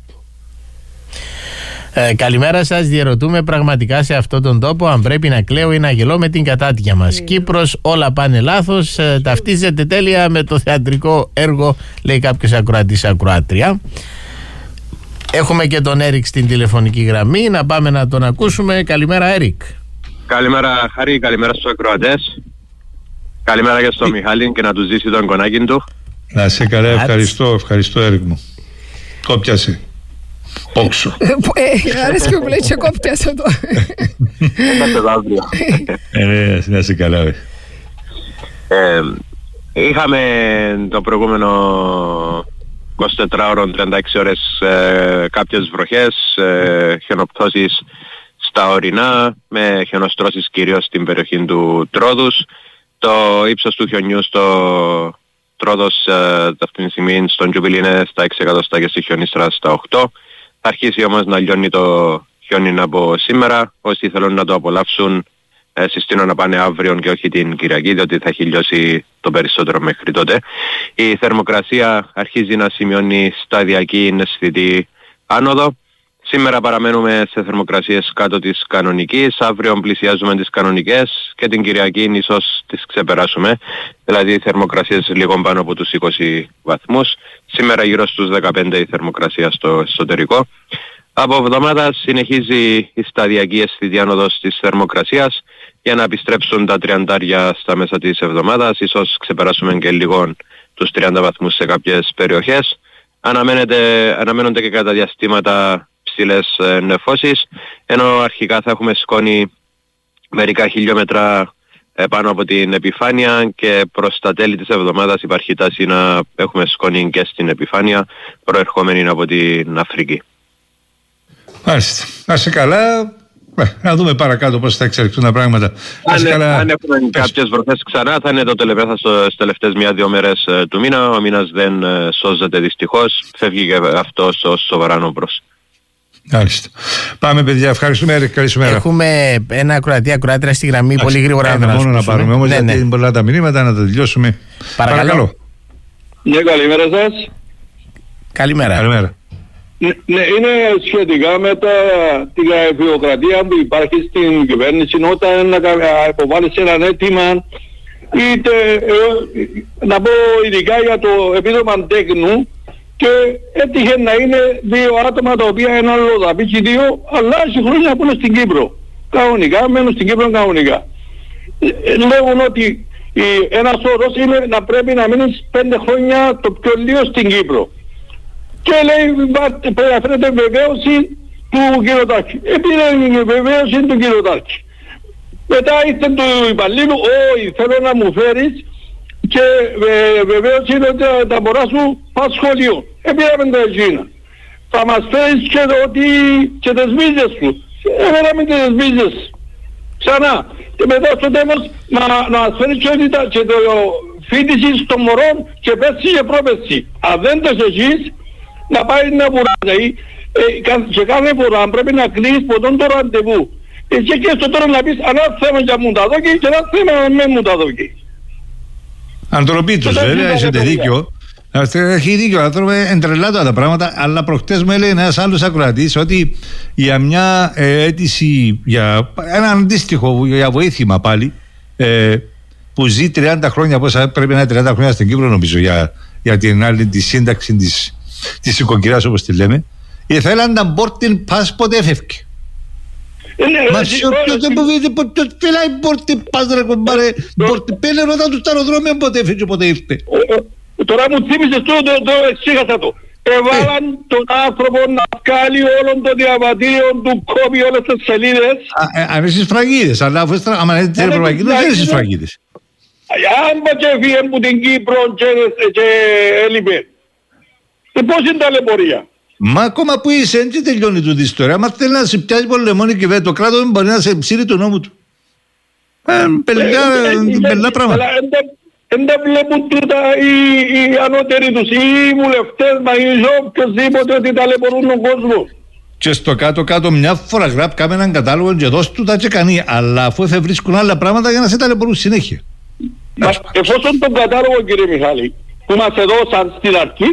Ε, καλημέρα σας. Διερωτούμε πραγματικά σε αυτόν τον τόπο αν πρέπει να κλαίω ή να γελώ με την κατάτια μας. Mm. Κύπρος, όλα πάνε λάθος. Ε, ταυτίζεται τέλεια με το θεατρικό έργο, λέει κάποιος ακροατής ακροάτρια. Έχουμε και τον Έρικ στην τηλεφωνική γραμμή. Να πάμε να τον ακούσουμε. Καλημέρα, Έρικ.
Καλημέρα, Χαρή. Καλημέρα στους ακροατές. Καλημέρα και στον Μιχάλη και να του ζήσει τον κονάκι του.
Να σε καλά, ευχαριστώ, ευχαριστώ, Έρικ μου. Κόπιασε. Πόξο.
Άρεσε και μου λέει και κόπιασε το.
Ε, να σε καλά.
Είχαμε το προηγούμενο εικοσιτετράωρο τριάντα έξι ώρες κάποιες βροχές, χιονοπτώσεις στα ορεινά, με χιονοστρώσεις κυρίως στην περιοχή του Τρόδους. Το ύψος του χιονιού στο Τρόδος αυτή τη στιγμή στον Τζουμπιλί είναι στα έξι εκατοστά και στη Χιονίστρα στα οκτώ. Θα αρχίσει όμως να λιώνει το χιόνι από σήμερα. Όσοι θέλουν να το απολαύσουν, ε, συστήνω να πάνε αύριο και όχι την Κυριακή, διότι θα έχει λιώσει το περισσότερο μέχρι τότε. Η θερμοκρασία αρχίζει να σημειώνει σταδιακή αισθητή άνοδο. Σήμερα παραμένουμε σε θερμοκρασίες κάτω της κανονικής, αύριο πλησιάζουμε τις κανονικές και την Κυριακή ίσως τις ξεπεράσουμε, δηλαδή θερμοκρασίες λίγο πάνω από τους είκοσι βαθμούς. Σήμερα γύρω στους δεκαπέντε η θερμοκρασία στο εσωτερικό. Από εβδομάδα συνεχίζει η σταδιακή αισθητή άνοδος της θερμοκρασίας για να επιστρέψουν τα τριαντάρια στα μέσα της εβδομάδας, ίσως ξεπεράσουμε και λίγο τους τριάντα βαθμούς σε κάποιες περιοχές. Αναμένεται, αναμένονται και κατά διαστήματα
υψηλές νεφώσεις, ενώ αρχικά θα έχουμε σκόνη μερικά χιλιόμετρα πάνω από την επιφάνεια και προς τα τέλη της εβδομάδας υπάρχει τάση να έχουμε σκόνη και στην επιφάνεια προερχόμενη από την Αφρική.
Μάλιστα. Να είσαι καλά. Να δούμε παρακάτω πώς θα εξελιχθούν τα πράγματα.
Αν,
καλά...
αν έχουμε κάποιες βροχές ξανά θα είναι το τελεπέθαστο στις τελευταίες μία-δύο μέρες του μήνα. Ο μήνας δεν σώζεται δυστυχώς. Φεύγει και αυτός ως σοβαρά νόμπρος.
Μάλιστα. Πάμε παιδιά, ευχαριστούμε. Καλή σου μέρα.
Έχουμε ένα ακροατή ακροάτρια στη γραμμή. Άξι, πολύ γρήγορα
ένα να μόνο να πάρουμε όμως, ναι, γιατί είναι ναι. πολλά τα μηνύματα, να τα τελειώσουμε.
Παρακαλώ. Παρακαλώ.
Ναι, καλημέρα σας.
Καλημέρα.
Καλημέρα.
Ναι, ναι, είναι σχετικά με τα, την γραφειοκρατία που υπάρχει στην κυβέρνηση όταν να υποβάλεις έναν αίτημα, είτε ε, να πω ειδικά για το επίδομα τέκνου, και έτυχε να είναι δύο άτομα τα οποία είναι αλλοδαπή δύο, αλλά έχει χρόνια που είναι στην Κύπρο. Κανονικά, μένουν στην Κύπρο κανονικά. Ε, λέγουν ότι ε, ένας όρος είναι να πρέπει να μείνεις πέντε χρόνια το πιο λίγο στην Κύπρο. Και λέει πρέπει να φέρετε βεβαίωση του κυριοτάρχη. Επειδή είναι βεβαίωση του κυριοτάρχη. Μετά ήρθε του υπαλλήλου, όχι θέλω να μου φέρεις και ε, βεβαίως είναι ότι τα μωρά σου πας σχολείο. Επήραμε τα εκείνα. Θα μας φέρεις και, ότι, και τις βίζες σου. Έφεραμε και τις βίζες. Ξανά. Και μετά στο τέλος να, να μας φέρεις και, και το φοιτηση των μωρών και πέρσι και πρόπερσι. Αν δεν το έχεις, να πάει να βουράζει. Ε, και κάθε φορά πρέπει να κλείσεις ποτόν το ραντεβού. Εσύ και στο τώρα να πεις αν θέμα για μου τα δόκι και αν θέμα με μου τα δόκι.
Αντροπίτους βέβαια, έχετε δίκιο. Έχει δίκιο ο άνθρωπος, εντρελάτω τα πράγματα, αλλά προχτές μου έλεγε ένας άλλος ακροατής ότι για μια ε, αίτηση, για ένα αντίστοιχο για βοήθημα πάλι, ε, που ζει τριάντα χρόνια, πόσα πρέπει να είναι τριάντα χρόνια στην Κύπρο νομίζω, για, για την άλλη τη σύνταξη της, της οικοκυράς όπως τη λέμε, ήθελαν να boarding pass ποτέ έφευκε. Μα σε όποιος δεν μπορεί ποτέ φυλάει boarding pass ρε κομπάρε, πέλε ρωτά τους τα αεροδρόμια ποτέ έφυγε ποτέ ήρθε.
Τώρα μου θύμισες το, το, το εξήγασα το. Εβάλαν τον άνθρωπο να βγάλει όλων των διαβατήριων του, κόβει όλες τις σελίδες.
Αν είσαι σφραγίδες, αλλά αφού είσαι ευρωπαϊκή δεν είσαι σφραγίδες.
Αν και έφυγε από την Κύπρο και έλειπε. Πώς είναι τα λεπορία.
Μα ακόμα που είσαι, έτσι τελειώνει τούτη η ιστορία. Μα θέλει να σε πιάσει πολεμόνι και βέβαια το κράτος δεν μπορεί να σε ψήρει του νόμου του. Πελά πράγματα.
Δεν τα βλέπουν τούτα οι, οι ανώτεροι τους, οι βουλευτές, μα οι οποιοσδήποτε ότι ταλαιπωρούν τον κόσμο.
Και στο κάτω-κάτω μια φορά γράπ κάμε έναν κατάλογο και δώσ' του τα και κανεί, αλλά αφού θα βρίσκουν άλλα πράγματα για να σε ταλαιπωρούν συνέχεια.
Μα, εφόσον τον κατάλογο κύριε Μιχάλη, που μας έδωσαν στην αρχή,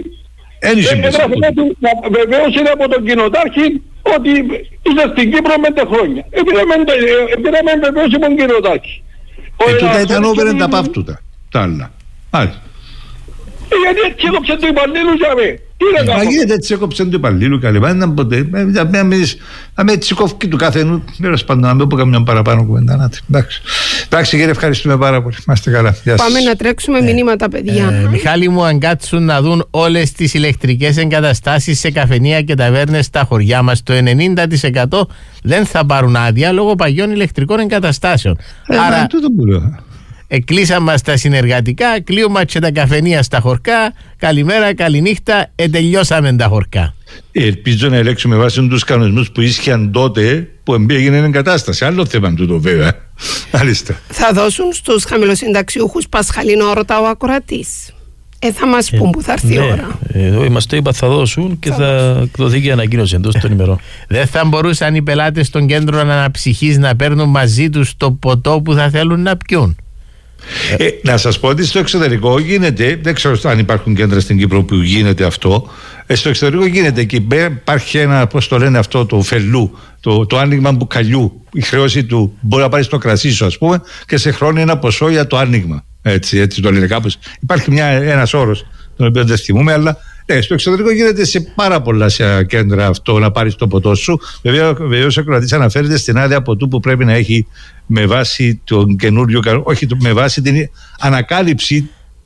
βεβαίως είναι από τον κοινοτάρχη ότι είσαι στην Κύπρο πέντε χρόνια. Επήραμε βεβαίως από τον κοινοτάρχη.
Ε, τούτα ήταν όπερεν τα παύτουτα. Τα άλλα. Άρα.
Ε, γιατί έτσι έκοψε το υπαλλήλου για με.
Μα γίνεται έτσι έκοψε το υπαλλήλου καλή. Μα ήταν ποτέ. Να με έτσι κόφει του καθενού. Τέλος πάντων να μην πω καμιά παραπάνω κουβέντα. Εντάξει κύριε, ευχαριστούμε πάρα πολύ. Είμαστε καλά.
Πάμε να τρέξουμε μηνύματα παιδιά.
Ε, Μιχάλη μου, αν κάτσουν να δουν όλες τις ηλεκτρικές εγκαταστάσεις σε καφενεία και ταβέρνες στα χωριά μας, το ενενήντα τοις εκατό δεν θα πάρουν άδεια λόγω παγιών ηλεκτρικών εγκαταστάσεων.
Ε, Άρα
εκλείσαν μας τα συνεργατικά, κλείωμα και τα καφενεία στα χωρκά. Καλημέρα, καληνύχτα, ετελειώσαμε τα χωρκά.
Ελπίζω να ελέγξουμε βάσει τους κανονισμούς που ίσχυαν τότε που έγινε εγκατάσταση. Άλλο θέμα τούτο βέβαια. Μάλιστα.
Θα δώσουν στους χαμηλοσυνταξιούχους πασχαλινό, ρωτά ο ακροατής. Ε, θα μας πούν που θα έρθει η
ναι,
ώρα.
Εδώ είμαστε, είπα, θα δώσουν και θα, θα εκδοθεί και ανακοίνωση εντός των ημερών.
Δεν θα μπορούσαν οι πελάτες των κέντρων αναψυχής να παίρνουν μαζί τους το ποτό που θα θέλουν να πιούν.
Ε, να σας πω ότι στο εξωτερικό γίνεται, δεν ξέρω αν υπάρχουν κέντρα στην Κύπρο που γίνεται αυτό, ε, στο εξωτερικό γίνεται και υπάρχει ένα, πώς το λένε αυτό, το φελού, το, το άνοιγμα μπουκαλιού, η χρέωση του μπορεί να πάρει στο κρασί σου ας πούμε και σε χρώνει ένα ποσό για το άνοιγμα, έτσι, έτσι το λένε κάπως. Υπάρχει μια, ένας όρος τον οποίο δεν θυμούμε, αλλά ε, στο εξωτερικό γίνεται σε πάρα πολλά σε κέντρα αυτό να πάρεις το ποτό σου. Βέβαια, βεβαίως ο κρατής αναφέρεται στην άδεια ποτού που πρέπει να έχει με βάση τον καινούριο, όχι με βάση την ανακάλυψη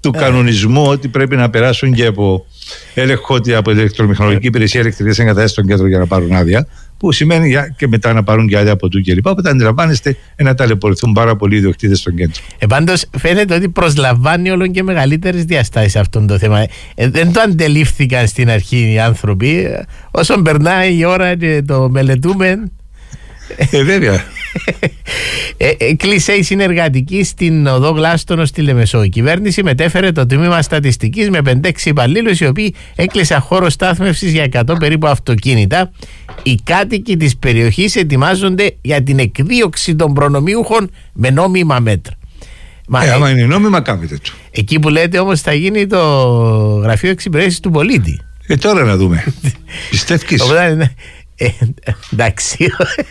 του κανονισμού ότι πρέπει να περάσουν και από έλεγχο από την ηλεκτρομηχανολογική υπηρεσία ηλεκτρικής εγκατάστασης στον κέντρο για να πάρουν άδεια, που σημαίνει και μετά να πάρουν και άδεια από του κλπ. Οπότε αντιλαμβάνεστε να ταλαιπωρηθούν πάρα πολλοί οι ιδιοκτήτες στον κέντρο.
Ε, πάντως φαίνεται ότι προσλαμβάνει όλο και μεγαλύτερες διαστάσεις αυτό το θέμα. Ε, δεν το αντελήφθηκαν στην αρχή οι άνθρωποι. Όσο περνάει η ώρα και το μελετούμε.
Ε, βέβαια.
ε, ε, κλείσε η συνεργατική στην οδό Γλάστονο στη Λεμεσό. Η κυβέρνηση μετέφερε το τμήμα στατιστικής με πέντε έξι υπαλλήλους, οι οποίοι έκλεισαν χώρο στάθμευσης για εκατό περίπου αυτοκίνητα. Οι κάτοικοι της περιοχής ετοιμάζονται για την εκδίωξη των προνομιούχων με νόμιμα μέτρα.
Μα ε, άμα είναι νόμιμα, κάνετε το.
Εκεί που λέτε όμως θα γίνει το γραφείο εξυπηρέτησης του πολίτη.
Ε, τώρα να δούμε. Πιστεύεις?
Ε, εντάξει.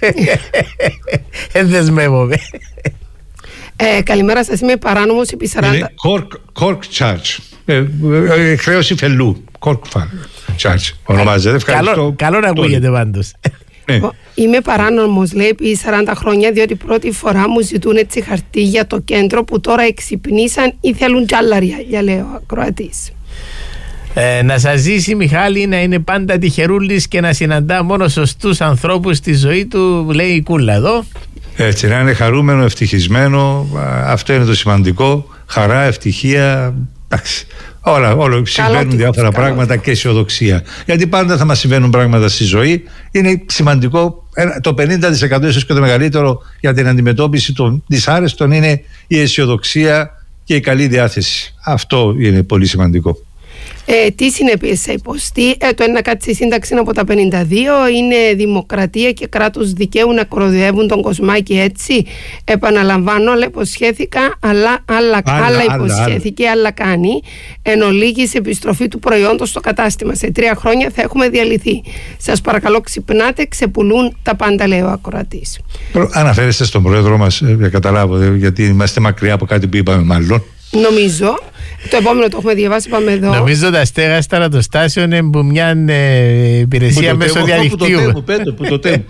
Δεν δεσμεύομαι.
Ε, καλημέρα σας, είμαι παράνομος επί σαράντα.
Είναι cork, cork charge. Ε, ε, χρέωση φελού. Cork charge ονομάζεται. Ευχαριστώ.
Καλό, καλό να ακούγεται πάντως.
Ναι.
Είμαι παράνομος, λέει, επί σαράντα χρόνια, διότι πρώτη φορά μου ζητούν έτσι χαρτί για το κέντρο που τώρα εξυπνήσαν ή θέλουν τζάλαρια, για λέει ο ακροατής.
Ε, να σας ζήσει, Μιχάλη, να είναι πάντα τυχερούλης και να συναντά μόνο σωστούς ανθρώπους στη ζωή του, λέει η Κούλα εδώ.
Έτσι, να είναι χαρούμενο, ευτυχισμένο, αυτό είναι το σημαντικό. Χαρά, ευτυχία, εντάξει. Όλα, όλα συμβαίνουν διάφορα πράγματα και αισιοδοξία. Γιατί πάντα θα μας συμβαίνουν πράγματα στη ζωή. Είναι σημαντικό, το πενήντα τοις εκατό ίσως και το μεγαλύτερο για την αντιμετώπιση των δυσάρεστων είναι η αισιοδοξία και η καλή διάθεση. Αυτό είναι πολύ σημαντικό.
Ε, τι συνέπειες θα υποστεί? Ε, το ένα κάτσει η σύνταξη από τα πενήντα δύο είναι δημοκρατία και κράτος δικαίου να κοροϊδεύουν τον Κοσμάκη έτσι. Επαναλαμβάνω, αλλά υποσχέθηκα, αλλά άλλα, άλλα, άλλα υποσχέθηκε, άλλα, άλλα κάνει. Εν ολίγης επιστροφή του προϊόντος στο κατάστημα. Σε τρία χρόνια θα έχουμε διαλυθεί. Σας παρακαλώ, ξυπνάτε, ξεπουλούν τα πάντα, λέει ο ακροατής.
Αναφέρεστε στον πρόεδρο μας, για καταλάβω, γιατί είμαστε μακριά από κάτι που είπαμε μάλλον.
Νομίζω. Το επόμενο το έχουμε διαβάσει, πάμε εδώ.
Νομίζω τα στέγαστα ρατοστάσεων είναι που μια ε, υπηρεσία μέσω διαδικτύου.
Που το τέμου.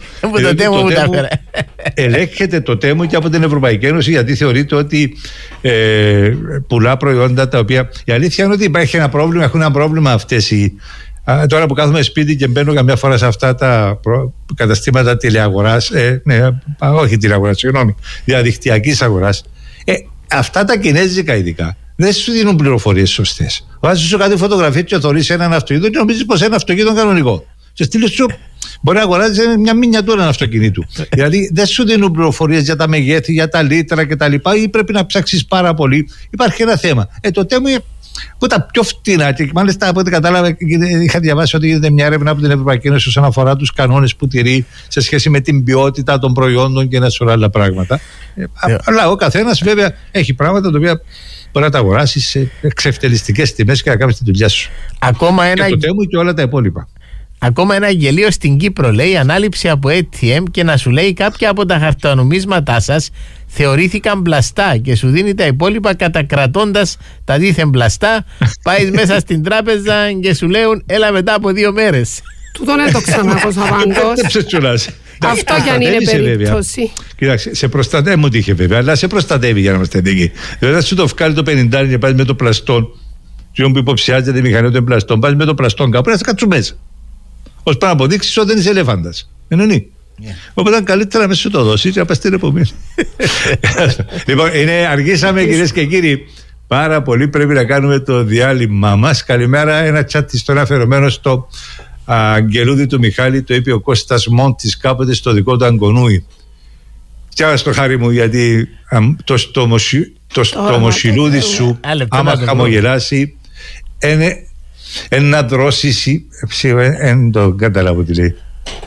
Ελέγχεται το τέμου και από την Ευρωπαϊκή Ένωση, γιατί θεωρείται ότι ε, πουλά προϊόντα τα οποία. Η αλήθεια είναι ότι υπάρχει ένα πρόβλημα, έχουν ένα πρόβλημα αυτές οι. Α, τώρα που κάθομαι σπίτι και μπαίνω καμιά φορά σε αυτά τα προ... καταστήματα τηλεαγοράς, ε, ναι, όχι τηλεαγοράς, συγγνώμη, διαδικτυακής αγοράς. Ε, αυτά τα κινέζικα ειδικά δεν σου δίνουν πληροφορίες σωστές. Βάζεις σου κάτι φωτογραφία και θωρείς έναν αυτοκίνητο και νομίζεις πως ένα αυτοκίνητο κανονικό. Και στείλεις σου, μπορεί να αγοράζεις μια μινιατούρα αυτοκινήτου. Δηλαδή δεν σου δίνουν πληροφορίες για τα μεγέθη, για τα λίτρα κτλ. Ή πρέπει να ψάξεις πάρα πολύ. Υπάρχει ένα θέμα. Ε, το τέμου είναι που τα πιο φτηνά, και μάλιστα από ό,τι κατάλαβα, είχα διαβάσει ότι γίνεται μια έρευνα από την Ευρωπαϊκή Ένωση όσον αφορά τους κανόνες που τηρεί σε σχέση με την ποιότητα των προϊόντων και ένα σωρό άλλα πράγματα. Ε, αλλά ο καθένας βέβαια έχει πράγματα τα οποία μπορεί να τα αγοράσει σε εξευτελιστικές τιμές και να κάνεις τη δουλειά σου.
Ακόμα ένα...
Και το τέμου και όλα τα υπόλοιπα.
Ακόμα ένα γελίο στην Κύπρο, λέει, ανάληψη από έι τι εμ και να σου λέει κάποια από τα χαρτονομίσματά σας θεωρήθηκαν μπλαστά και σου δίνει τα υπόλοιπα κατακρατώντας τα δίθεν μπλαστά. Πάει μέσα στην τράπεζα και σου λέουν έλα μετά από δύο μέρες.
Τούτον δεν το ξανακούσα πάντως. Αυτό κι αν είναι περίπτωση.
Κοιτάξτε, σε προστατεύει, μου τύχε βέβαια, αλλά σε προστατεύει για να είμαστε δίκαιοι. Δηλαδή, σου το βγάλει το πενήντα και πάει με το πλαστόν. Και που υποψιάζεται η μηχανή των πλαστών, πάει με το πλαστόν κάπου, να σε κάτσουν μέσα. Ως πάνω αποδείξεις ότι δεν είσαι ελέφαντας. Εννοεί. Yeah. Οπότε καλύτερα να σου το δώσει και να πας την επομένη. Λοιπόν, είναι, αργήσαμε κυρίες και κύριοι. Πάρα πολύ, πρέπει να κάνουμε το διάλειμμα μας. Καλημέρα, ένα chat ιστορία αφιερωμένο στο αγγελούδι του Μιχάλη, το είπε ο Κώστας Μόντης κάποτε στο δικό του Αγκονούι. Τσάβα στο χάρη μου, γιατί α, το στομοσιλούδι σου, άμα χαμογελάσει, είναι ένα δρόσιση. Δεν το καταλάβω τι λέει.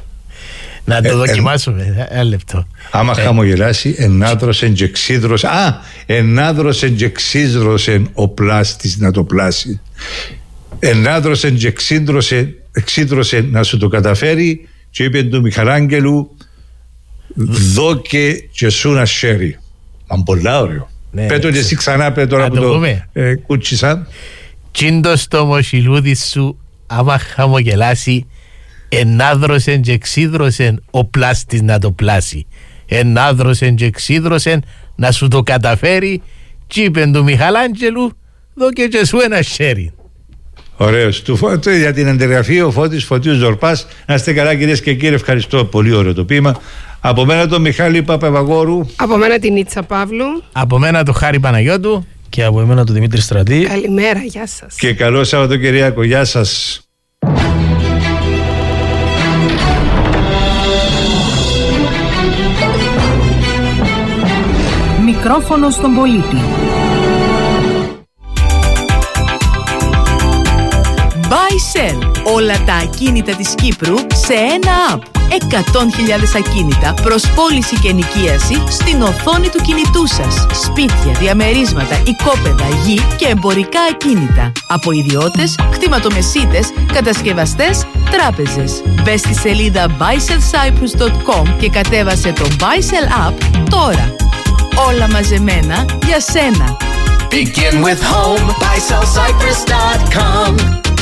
Να το δοκιμάσουμε, ένα λεπτό.
Άμα χαμογελάσει, ενάδρωσεν και εξίδρωσεν. Α, ενάδρωσεν και εξίδρωσεν ο πλάστης να το πλάσει. Ενάδρωσεν και εξίδρωσεν να σου το καταφέρει και είπε του Μιχαλάγγελου δώκε και σου να σέρει. Μα πολλά ωραίο. Πέτω και εσύ ξανά, πέτω τώρα που το κούτσισα.
Τσίντο στο μοσιλούδι σου, άμα χαμογελάσει, ενάδρωσεν και εξίδρωσεν ο πλάστης να το πλάσει. Ενάδρωσεν και εξίδρωσεν να σου το καταφέρει, κι είπεν του Μιχαλάγγελου, δώκε και σου ένα sharing.
Ωραίος. Του φώτου για την αντιγραφή ο Φώτης Φωτίου Ζορπάς. Να είστε καλά κυρίες και κύριοι, ευχαριστώ. Πολύ ωραίο το ποίημα. Από μένα τον Μιχάλη Παπαβαγόρου.
Από μένα την Ίτσα Παύλου.
Από μένα τον Χάρη Παναγιώτου.
Και από εμένα τον Δημήτρη Στρατή.
Καλημέρα, γεια σας.
Και καλό Σαββατοκυριακό, γεια σας.
Μικρόφωνο στον πολίτη. Buy-sell. Όλα τα ακίνητα της Κύπρου σε ένα app. εκατό χιλιάδες ακίνητα προς πώληση και ενοικίαση στην οθόνη του κινητού σας. Σπίτια, διαμερίσματα, οικόπεδα, γη και εμπορικά ακίνητα. Από ιδιώτες, κτηματομεσίτες, κατασκευαστές, τράπεζες. Μπες στη σελίδα buy sell cyprus dot com και κατέβασε το Buy-sell app τώρα. Όλα μαζεμένα για σένα.
Begin with home, buy sell cyprus dot com.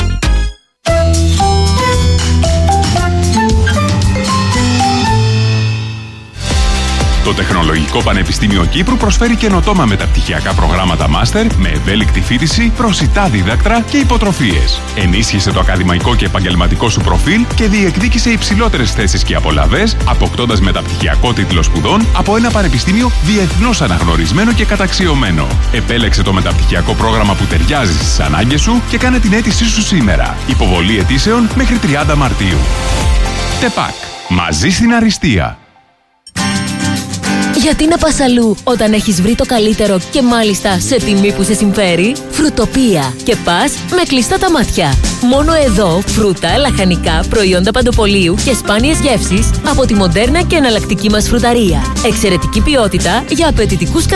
Το Τεχνολογικό Πανεπιστήμιο Κύπρου προσφέρει καινοτόμα μεταπτυχιακά προγράμματα μάστερ με ευέλικτη φοιτηση, προσιτά δίδακτρα και υποτροφίες. Ενίσχυσε το ακαδημαϊκό και επαγγελματικό σου προφίλ και διεκδίκησε υψηλότερες θέσεις και απολαβές, αποκτώντας μεταπτυχιακό τίτλο σπουδών από ένα πανεπιστήμιο διεθνώς αναγνωρισμένο και καταξιωμένο. Επέλεξε το μεταπτυχιακό πρόγραμμα που ταιριάζει στις ανάγκες σου και κάνε την αίτησή σου σήμερα. Υποβολή αιτήσεων μέχρι τριάντα Μαρτίου. ΤΕΠΑΚ. Μαζί στην αριστεία.
Γιατί να πας αλλού όταν έχεις βρει το καλύτερο και μάλιστα σε τιμή που σε συμφέρει? Φρουτοπία. Και πας με κλειστά τα μάτια. Μόνο εδώ φρούτα, λαχανικά, προϊόντα παντοπολίου και σπάνιες γεύσεις από τη μοντέρνα και εναλλακτική μας φρουταρία. Εξαιρετική ποιότητα για απαιτητικούς καταναλωτές.